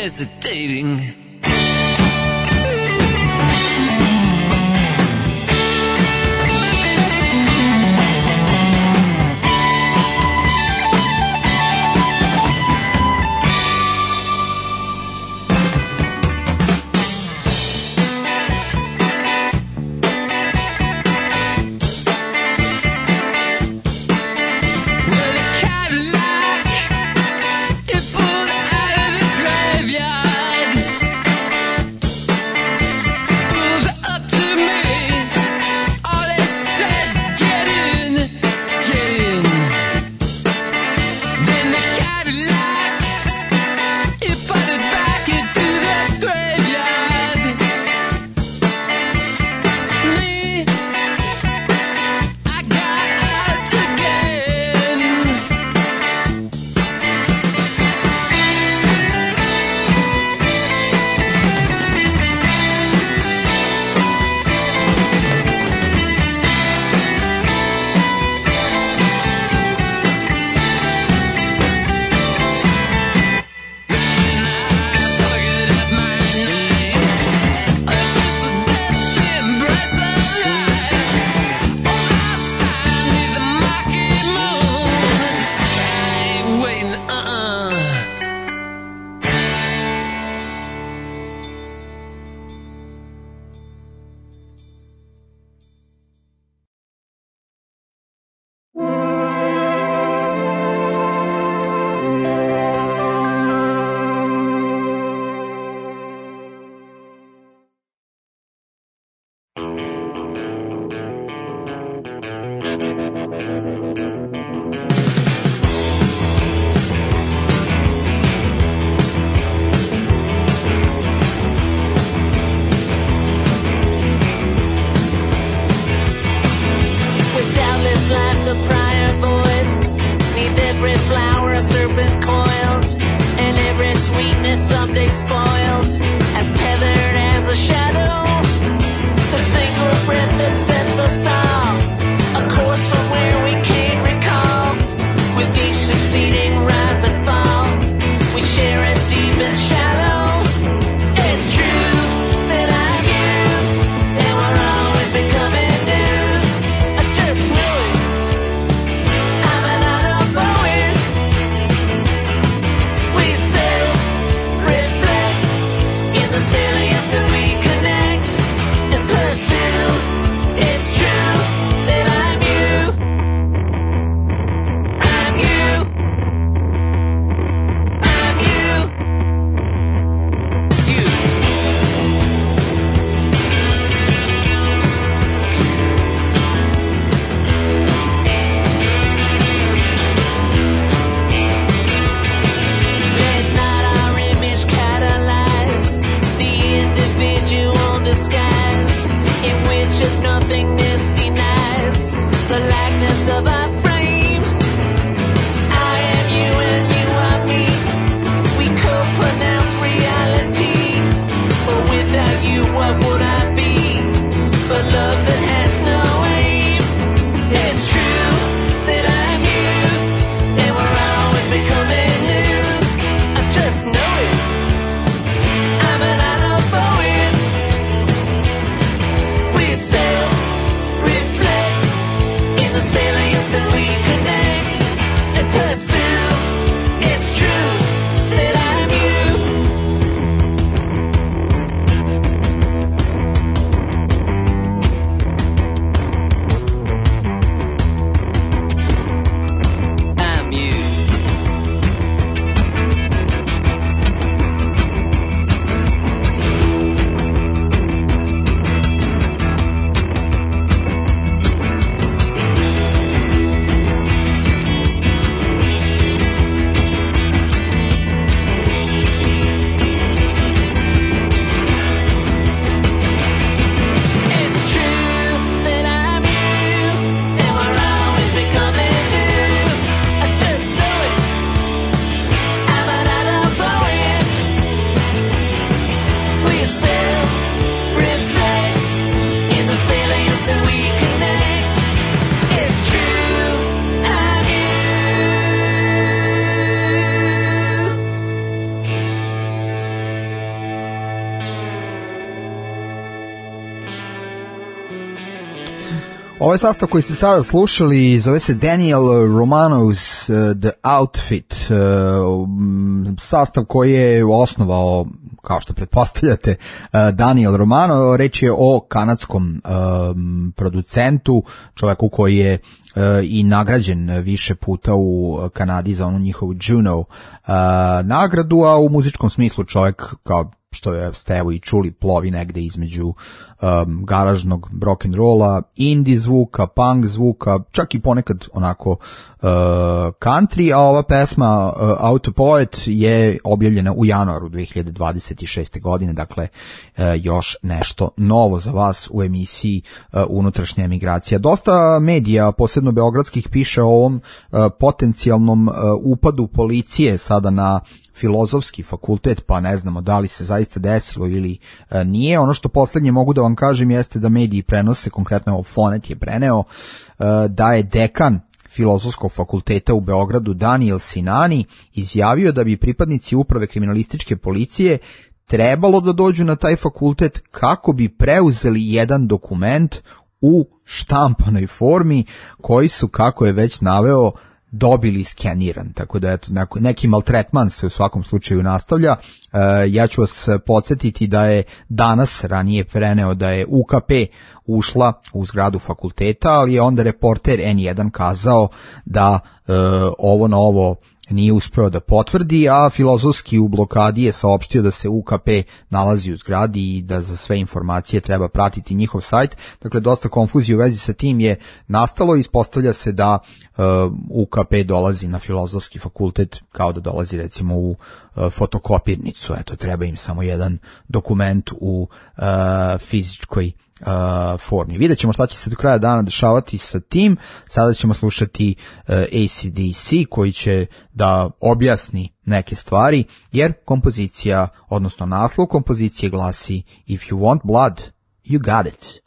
hesitating. Ovaj sastav koji ste sada slušali zove se Daniel Romano's uh, The Outfit, uh, sastav koji je osnovao, kao što pretpostavljate, uh, Daniel Romano. Reč je o kanadskom um, producentu, čovjeku koji je uh, i nagrađen više puta u Kanadi za onu njihovu Juno uh, nagradu, a u muzičkom smislu čovjek, kao što je ste evo i čuli, plovi negde između um, garažnog rock'n'rolla, indie zvuka, punk zvuka, čak i ponekad onako uh, country, a ova pesma uh, Autopoet je objavljena u januaru dve hiljade dvadeset šeste. godine, dakle uh, još nešto novo za vas u emisiji uh, Unutrašnja emigracija. Dosta medija, posebno beogradskih, piše o ovom uh, potencijalnom uh, upadu policije sada na Filozofski fakultet, pa ne znamo da li se zaista desilo ili e, nije. Ono što poslednje mogu da vam kažem jeste da mediji prenose, konkretno ovo Fonet je preneo, e, da je dekan Filozofskog fakulteta u Beogradu Daniel Sinani izjavio da bi pripadnici uprave kriminalističke policije trebalo da dođu na taj fakultet kako bi preuzeli jedan dokument u štampanoj formi koji su, kako je već naveo, dobili skeniran, tako da eto, neki maltretman se u svakom slučaju nastavlja. E, ja ću vas podsjetiti da je danas ranije preneo da je U K P ušla u zgradu fakulteta, ali je onda reporter N jedan kazao da e, ovo novo nije uspeo da potvrdi, a Filozofski u blokadi je saopštio da se U K P nalazi u zgradi i da za sve informacije treba pratiti njihov sajt. Dakle, dosta konfuzije u vezi sa tim je nastalo i ispostavlja se da uh, U K P dolazi na Filozofski fakultet kao da dolazi recimo u uh, fotokopirnicu. Eto, treba im samo jedan dokument u uh, fizičkoj Uh, formi. Vidjet ćemo šta će se do kraja dana dešavati sa tim. Sada ćemo slušati uh, A C D C koji će da objasni neke stvari, jer kompozicija, odnosno naslov kompozicije glasi If you want blood, you got it.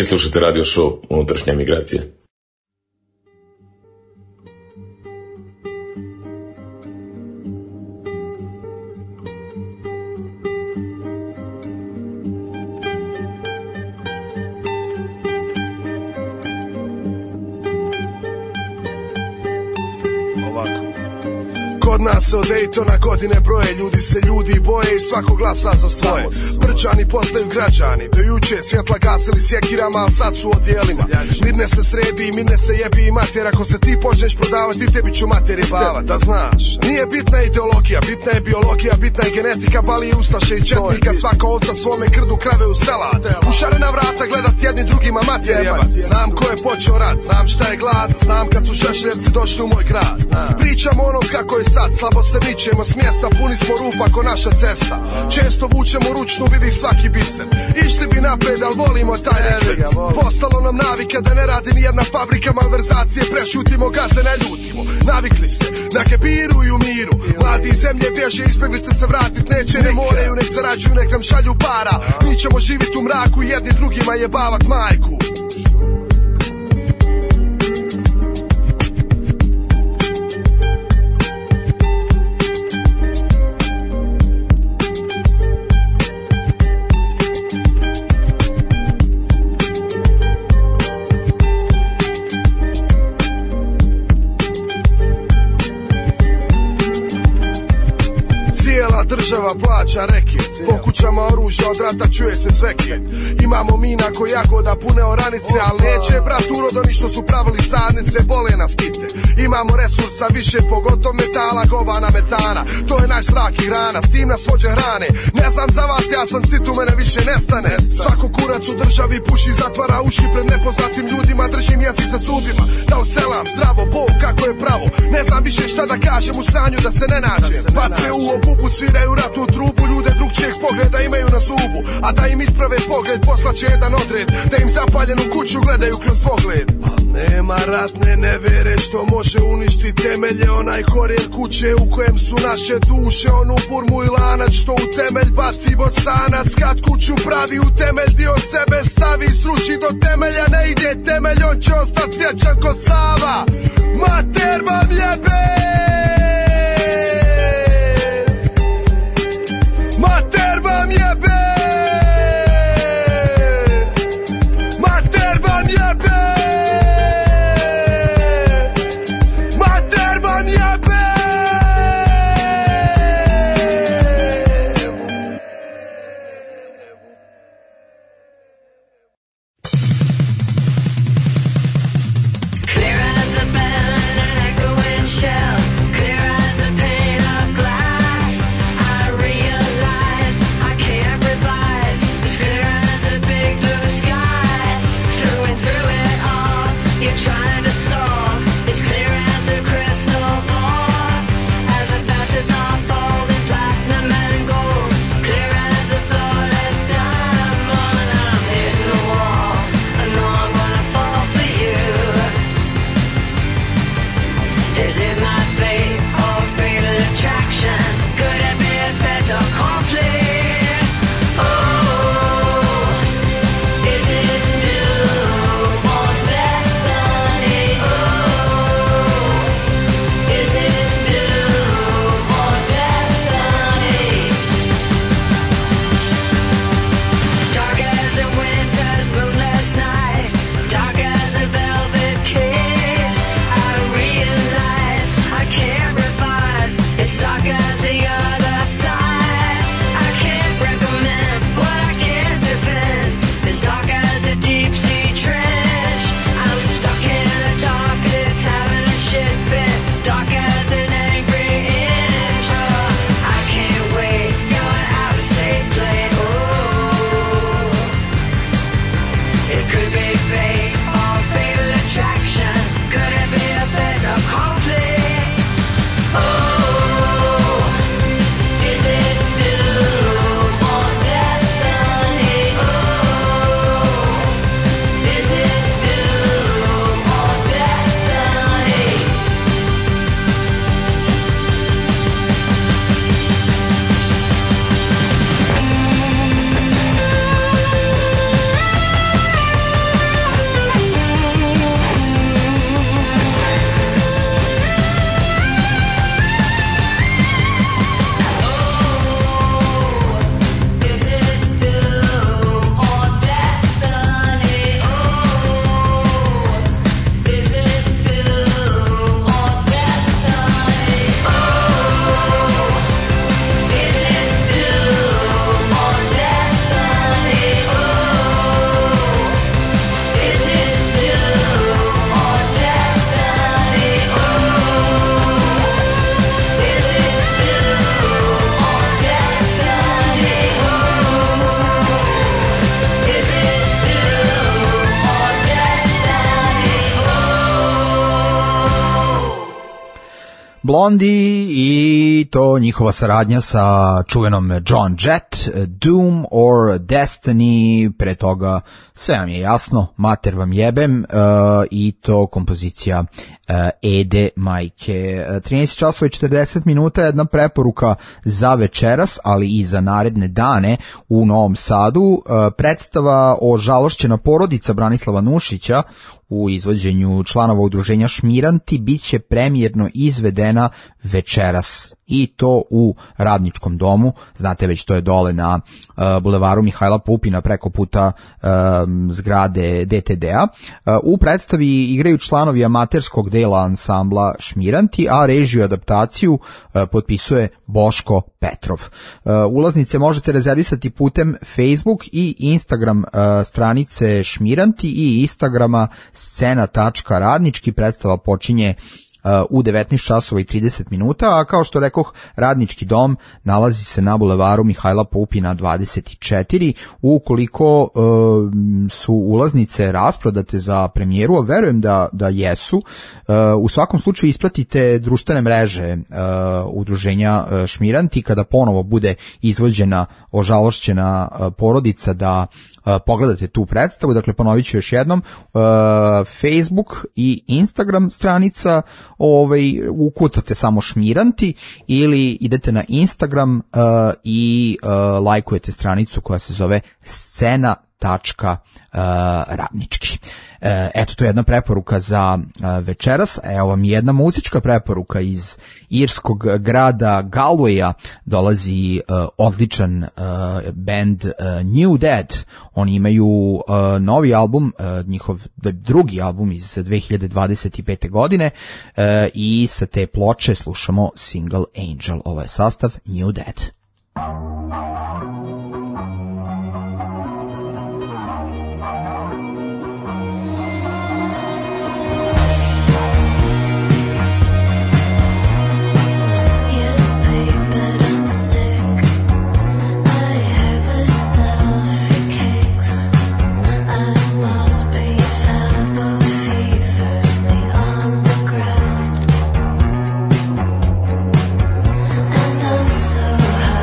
Vi slušate radio show Unutrašnja emigracija. Kod nas se od Daytona godine broje, ljudi se ljudi boje i svako glasa za svoje. Brđani postaju građani, do juče svjetla gasili sjekirama, ali sad su odjelima. Mirne se sredi, mirne se jebi i mater, ako se ti počneš prodavati, tebi ću mater jebavat. Da znaš, nije bitna ideologija, bitna je biologija, bitna je genetika, bali i ustaše i četnika, svaka ovca svome krdu krave u stelat. U šarena vrata gledat jedni drugima mater jebat. Znam ko je počeo rat, znam šta je glad, znam kad su šešljevci došli u moj grad. Pričamo onom kako je sad, slabo se mičemo s mjesta, puni smo rupa ko naša cesta. Često vučemo ručnu, vidi svaki biser. Išli bi napred, al volimo taj refleks. Postalo nam navike da ne radi ni jedna fabrika, malverzacije prešutimo, gazde ne ljutimo. Navikli se na kebiru i u miru. Mladi iz zemlje bježe, izbjeglice se vratit neće, ne moraju, nek zarađuju, nek nam šalju para. Mi ćemo živit u mraku i jedni drugima jebavat majku. Država plaća reki, po kućama oružja od rata čuje se sveki. Imamo mina ko jagoda pune oranice, al neće brat urodoni što su pravili sadnice, bole nas kite. Imamo resursa više, pogotovo metala, govana, metana. To je naš zrak i hrana, s tim nas vođe hrane. Ne znam za vas, ja sam sit, u mene više nestane. Svako kurac u državi puši, zatvara uši pred nepoznatim ljudima, držim jezik sa zubima. Da li selam, zdravo, Bog, kako je pravo. Ne znam više šta da kažem u stanju da se ne nađem. Bace u obubu, sviraju ratnu trubu, ljude drugčijeg pogleda imaju na zubu. A da im isprave pogled, poslaće jedan odred, da im zapaljenu kuću gledaju kroz pogled. Al nema ratne nevere što može uništiti temelje, onaj korijen kuće u kojem su naše duše, onu burmu i lanac što u temelj baci bosanac. Kad kuću pravi u temelj, dio sebe stavi, sruši do temelja, ne ide temelj, on će ostat vječan ko Sava. Mater vam jebe! Mater vam jebe! Mater vam jebe! Mater vam jebe! Clear as a bell and an echoing shell. Blondie i to njihova saradnja sa čuvenom John Jett, Doom or Destiny, pre toga sve vam je jasno, mater vam jebem, uh, i to kompozicija uh, Ede Majke. trinaest časova i četrdeset minuta, jedna preporuka za večeras, ali i za naredne dane u Novom Sadu. Uh, predstava o žalošćena porodica Branislava Nušića u izvođenju članova udruženja Šmiranti biće premijerno izvedena večeras i to u Radničkom domu, znate već, to je dole na uh, bulevaru Mihajla Pupina preko puta uh, zgrade D T D-a. Uh, u predstavi igraju članovi amaterskog dela ansambla Šmiranti, a režiju i adaptaciju uh, potpisuje Boško Petrov. Uh, ulaznice možete rezervisati putem Facebook i Instagram uh, stranice Šmiranti i Instagrama scena tačka radnički. Predstava počinje u devetnaest časova i trideset minuta, a kao što rekoh, Radnički dom nalazi se na bulevaru Mihajla Pupina dvadeset četiri. Ukoliko e, su ulaznice rasprodate za premijeru, a verujem da, da jesu, e, u svakom slučaju ispratite društvene mreže e, udruženja Šmiranti kada ponovo bude izvođena ožalošćena porodica da pogledate tu predstavu. Dakle, ponovit ću još jednom, uh, Facebook i Instagram stranica, ovaj, ukucate samo Šmiranti ili idete na Instagram uh, i uh, lajkujete stranicu koja se zove scena tačka radnički. Eto, to je jedna preporuka za večeras. Evo vam jedna muzička preporuka iz irskog grada Galwaya. Dolazi odličan band New Dead. Oni imaju novi album, njihov drugi album iz dve hiljade dvadeset pete. godine, i sa te ploče slušamo single Angel. Ovo je sastav New Dead. So high.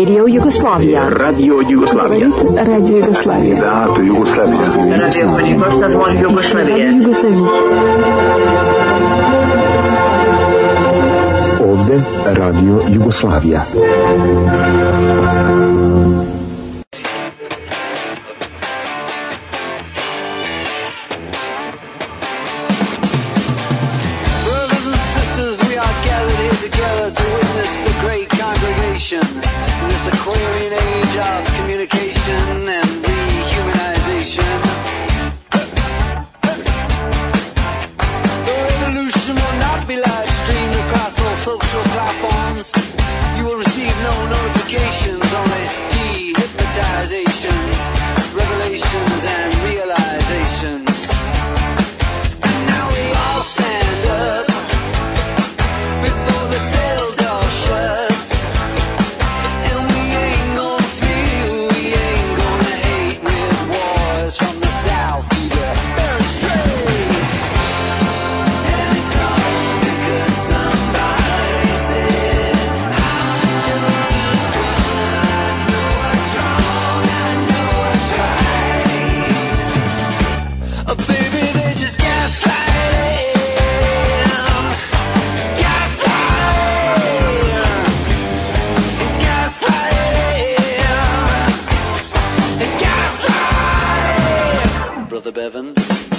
Radio Jugoslavia. Radio Jugoslavia. Radio Jugoslavia. Da, to je Jugoslavia. Radio Jugoslavia. Ovde Radio Jugoslavia. In this Aquarian age of communication and rehumanization, the revolution will not be live streamed across all social platforms. You will receive no notifications, only dehypnotizations, revelations and realizations. And now we all stand up before the cell door shuts. Bevan.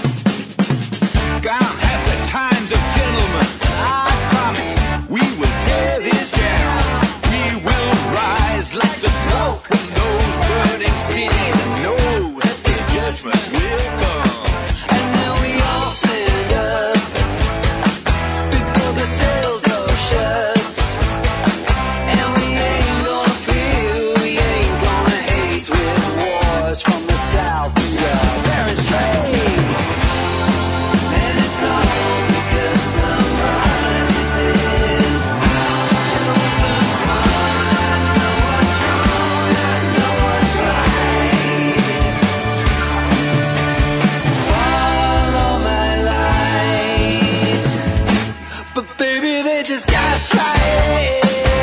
Gonna have the times of gentlemen. I promise we will tear this down. We will rise like the smoke from those burning cities and know that the judgment will come. And now we all stand up before the cell door shuts. And we ain't gonna feel, we ain't gonna hate with wars from the south to the Barren Straits. And it's all because somebody said, Joseph Smart, I know what's wrong, I know what's right. Follow my light. But baby, they just gaslight.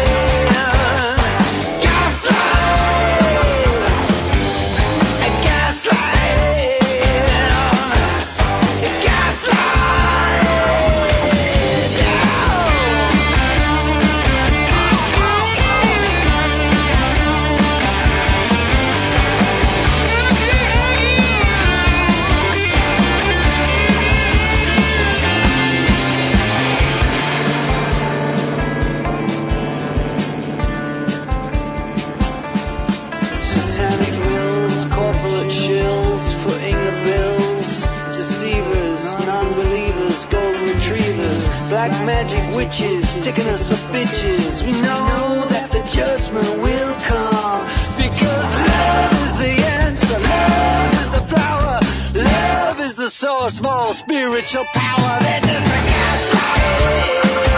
Satanic wills, corporate shills, footing the bills, deceivers, non-believers, gold retrievers, black magic witches, sticking us for bitches. We know that the judgment will come, because love is the answer, love is the power, love is the source of all spiritual power. They're just a gaslight.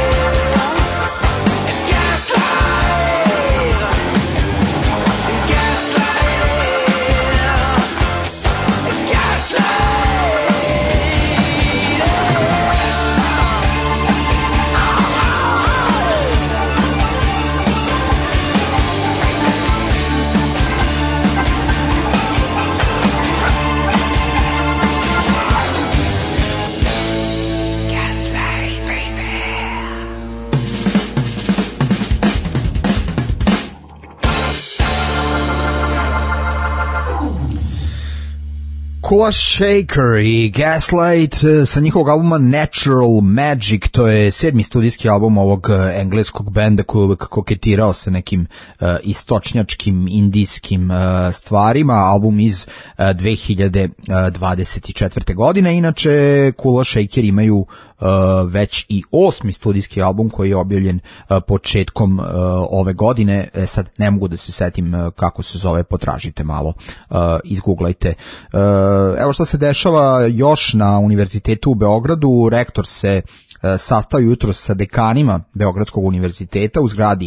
Kula Shaker i Gaslight sa njihovog albuma Natural Magic, to je sedmi studijski album ovog engleskog benda koji je uvek koketirao sa nekim uh, istočnjačkim, indijskim uh, stvarima, album iz uh, dve hiljade dvadeset četvrte. godine. Inače, Kula Shaker imaju uh, već i osmi studijski album koji je objavljen uh, početkom uh, ove godine. E, sad ne mogu da se setim uh, kako se zove, potražite malo, uh, izguglajte. Uh, evo šta se dešava još na Univerzitetu u Beogradu. Rektor se uh, sastao jutros sa dekanima Beogradskog univerziteta u zgradi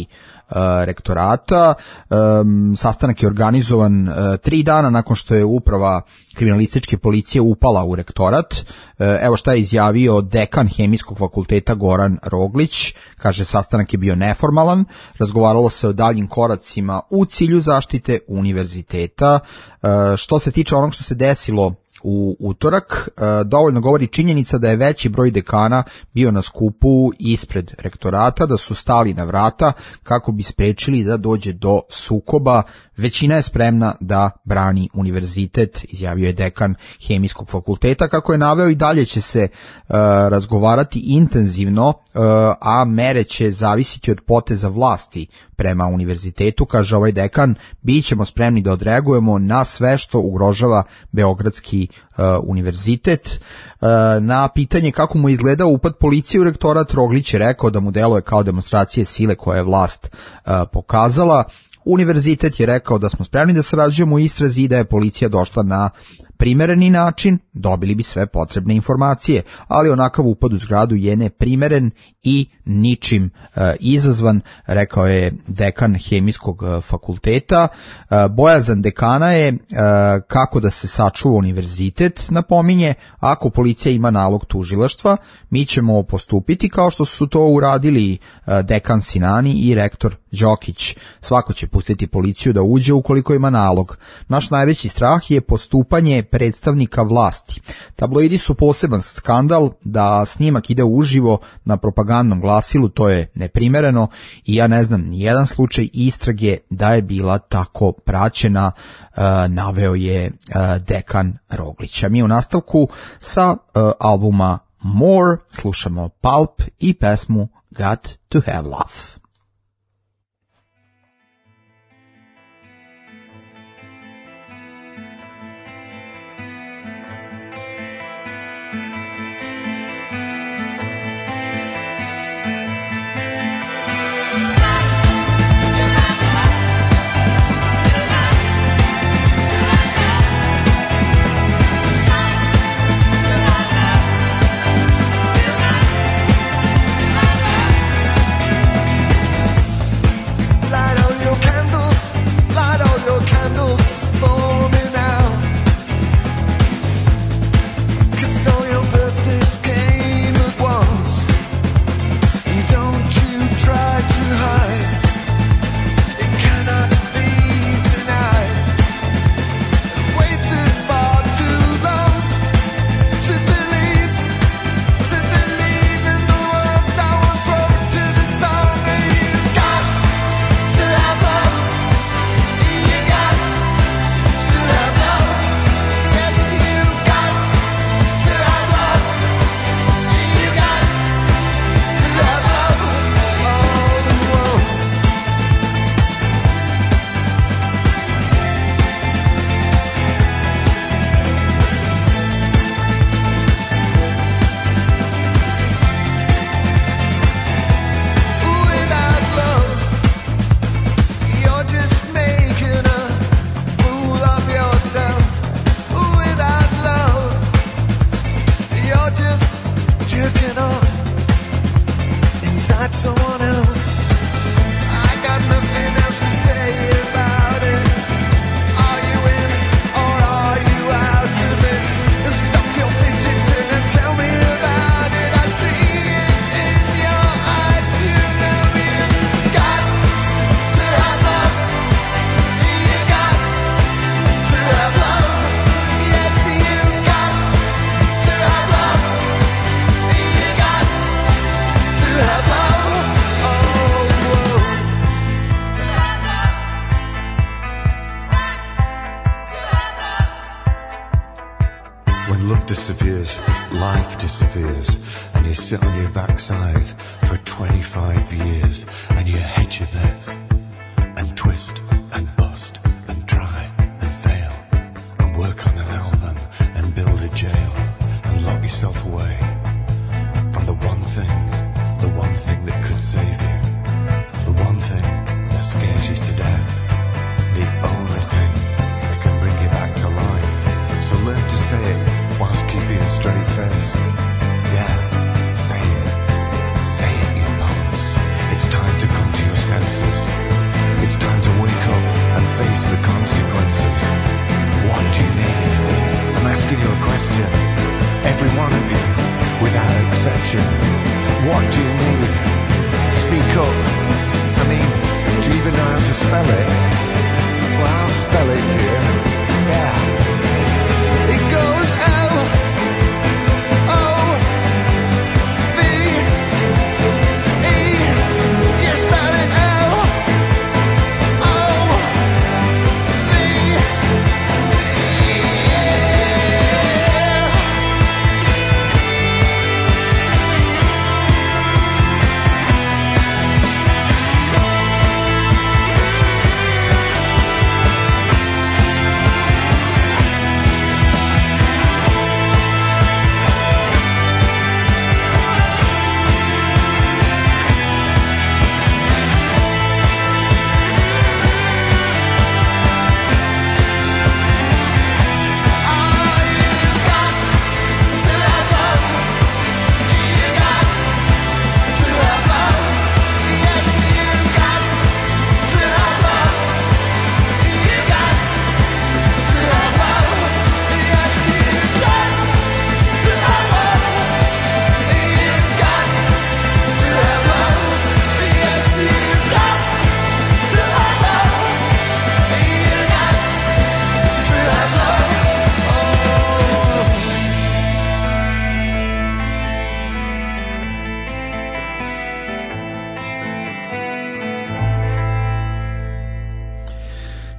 rektorata. Sastanak je organizovan tri dana nakon što je uprava kriminalističke policije upala u rektorat. Evo šta je izjavio dekan Hemijskog fakulteta Goran Roglić. Kaže, sastanak je bio neformalan, razgovaralo se o daljim koracima u cilju zaštite univerziteta. Što se tiče onog što se desilo u utorak, dovoljno govori činjenica da je veći broj dekana bio na skupu ispred rektorata, da su stali na vrata kako bi sprečili da dođe do sukoba. Većina je spremna da brani univerzitet, izjavio je dekan Hemijskog fakulteta. Kako je naveo, i dalje će se uh, razgovarati intenzivno, uh, a mere će zavisiti od poteza vlasti prema univerzitetu. Kaže ovaj dekan, bit ćemo spremni da odreagujemo na sve što ugrožava Beogradski uh, univerzitet. Uh, na pitanje kako mu izgleda upad policije u rektorat, Roglić je rekao da mu deluje kao demonstracije sile koje je vlast uh, pokazala. Univerzitet je rekao da smo spremni da sarađujemo u istrazi i da je policija došla na primereni način, dobili bi sve potrebne informacije, ali onakav upad u zgradu je neprimeren i ničim e, izazvan, rekao je dekan Hemijskog fakulteta. E, bojazan dekana je e, kako da se sačuva univerzitet, napominje, ako policija ima nalog tužilaštva, mi ćemo postupiti kao što su to uradili e, dekan Sinani i rektor Đokić. Svako će pustiti policiju da uđe ukoliko ima nalog. Naš najveći strah je postupanje predstavnika vlasti. Tabloidi su poseban skandal, da snimak ide uživo na propagandnom glasilu, to je neprimereno i ja ne znam ni jedan slučaj istrage da je bila tako praćena, uh, naveo je uh, dekan Roglića. Mi u nastavku sa uh, albuma More slušamo Pulp i pesmu Got to Have Love. Disappears, life disappears, and you sit on your backside for twenty-five years, and you hedge your bets, and twist, and bust, and try, and fail, and work on an album, and build a jail, and lock yourself away from the one thing, the one thing that could save you, the one thing that scares you to death, the only thing that can bring you back to life. So learn to say it whilst keeping a straight face. Yeah, say it. Say it, you punks. It's time to come to your senses.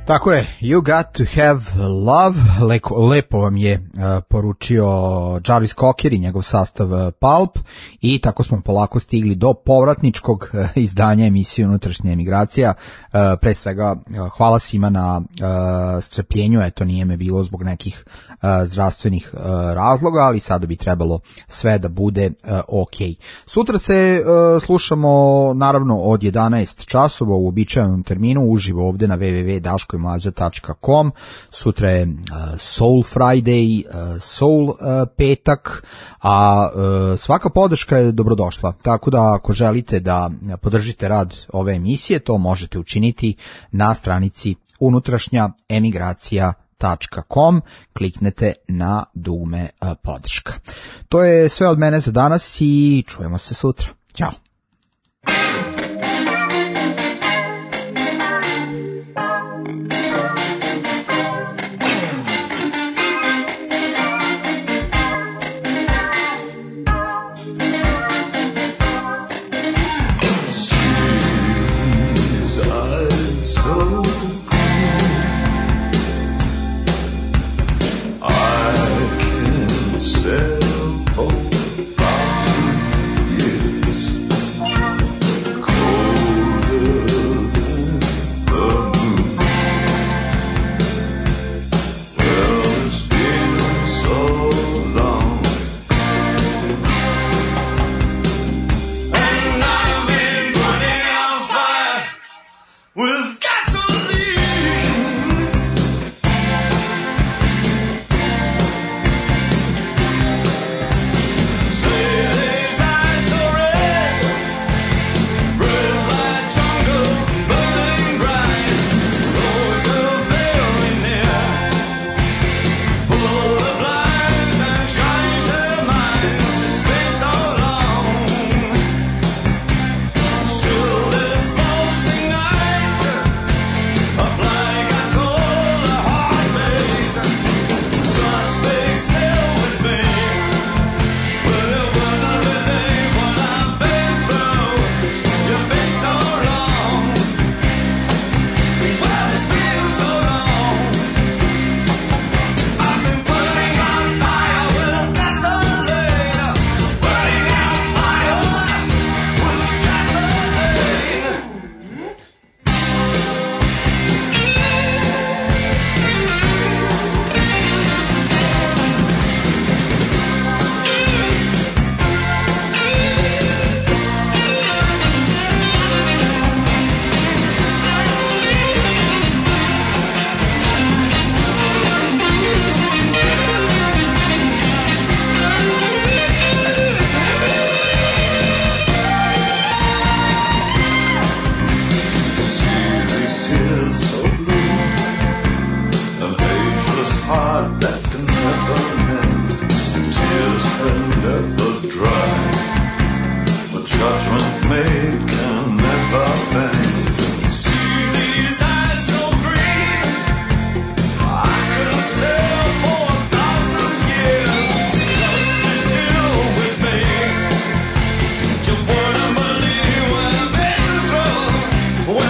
Tako je, You Got to Have Love, Leko, lepo vam je uh, poručio Jarvis Cocker i njegov sastav uh, Pulp, i tako smo polako stigli do povratničkog uh, izdanja emisije Unutrašnja emigracija. Uh, pre svega uh, hvala svima na uh, strpljenju, eto nije me bilo zbog nekih uh, zdravstvenih uh, razloga, ali sada bi trebalo sve da bude uh, ok. Sutra se uh, slušamo naravno od jedanaest časova u uobičajenom terminu, uživo ovde na w w w tačka daško i mlađa tačka com. Sutra je uh, Soul Friday, uh, Soul uh, petak, a uh, svaka podrška je dobrodošla. Tako da ako želite da podržite rad ove emisije, to možete učiniti na stranici unutrašnja emigracija tačka com, kliknete na dugme uh, podrška. To je sve od mene za danas i čujemo se sutra. Ćao.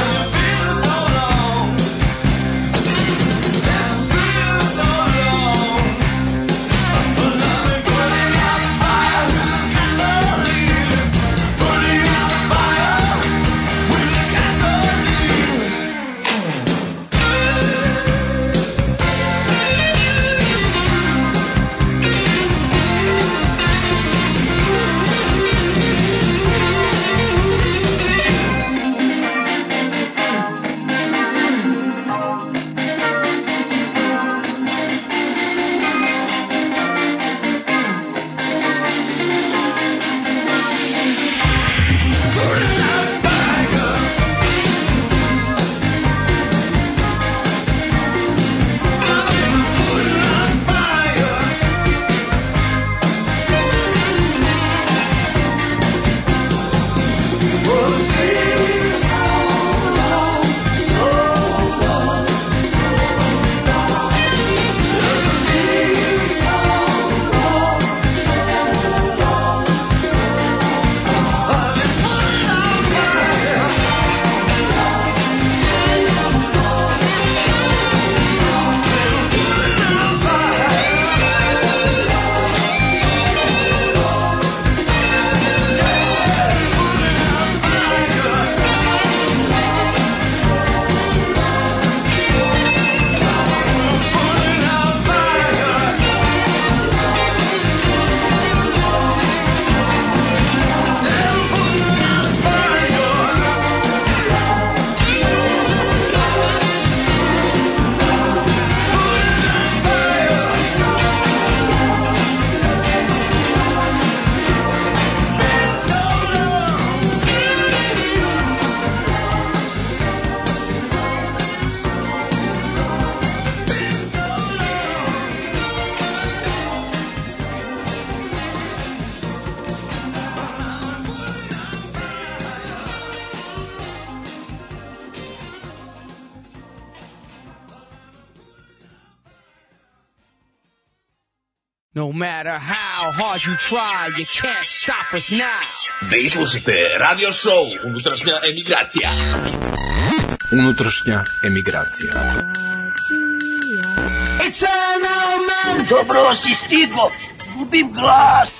It's been so long. No matter how hard you try, you can't stop us now. Vi slušate radio show Unutrašnja emigracija. Unutrašnja emigracija. It's an old man. Dobro si stigo. Gubim glas.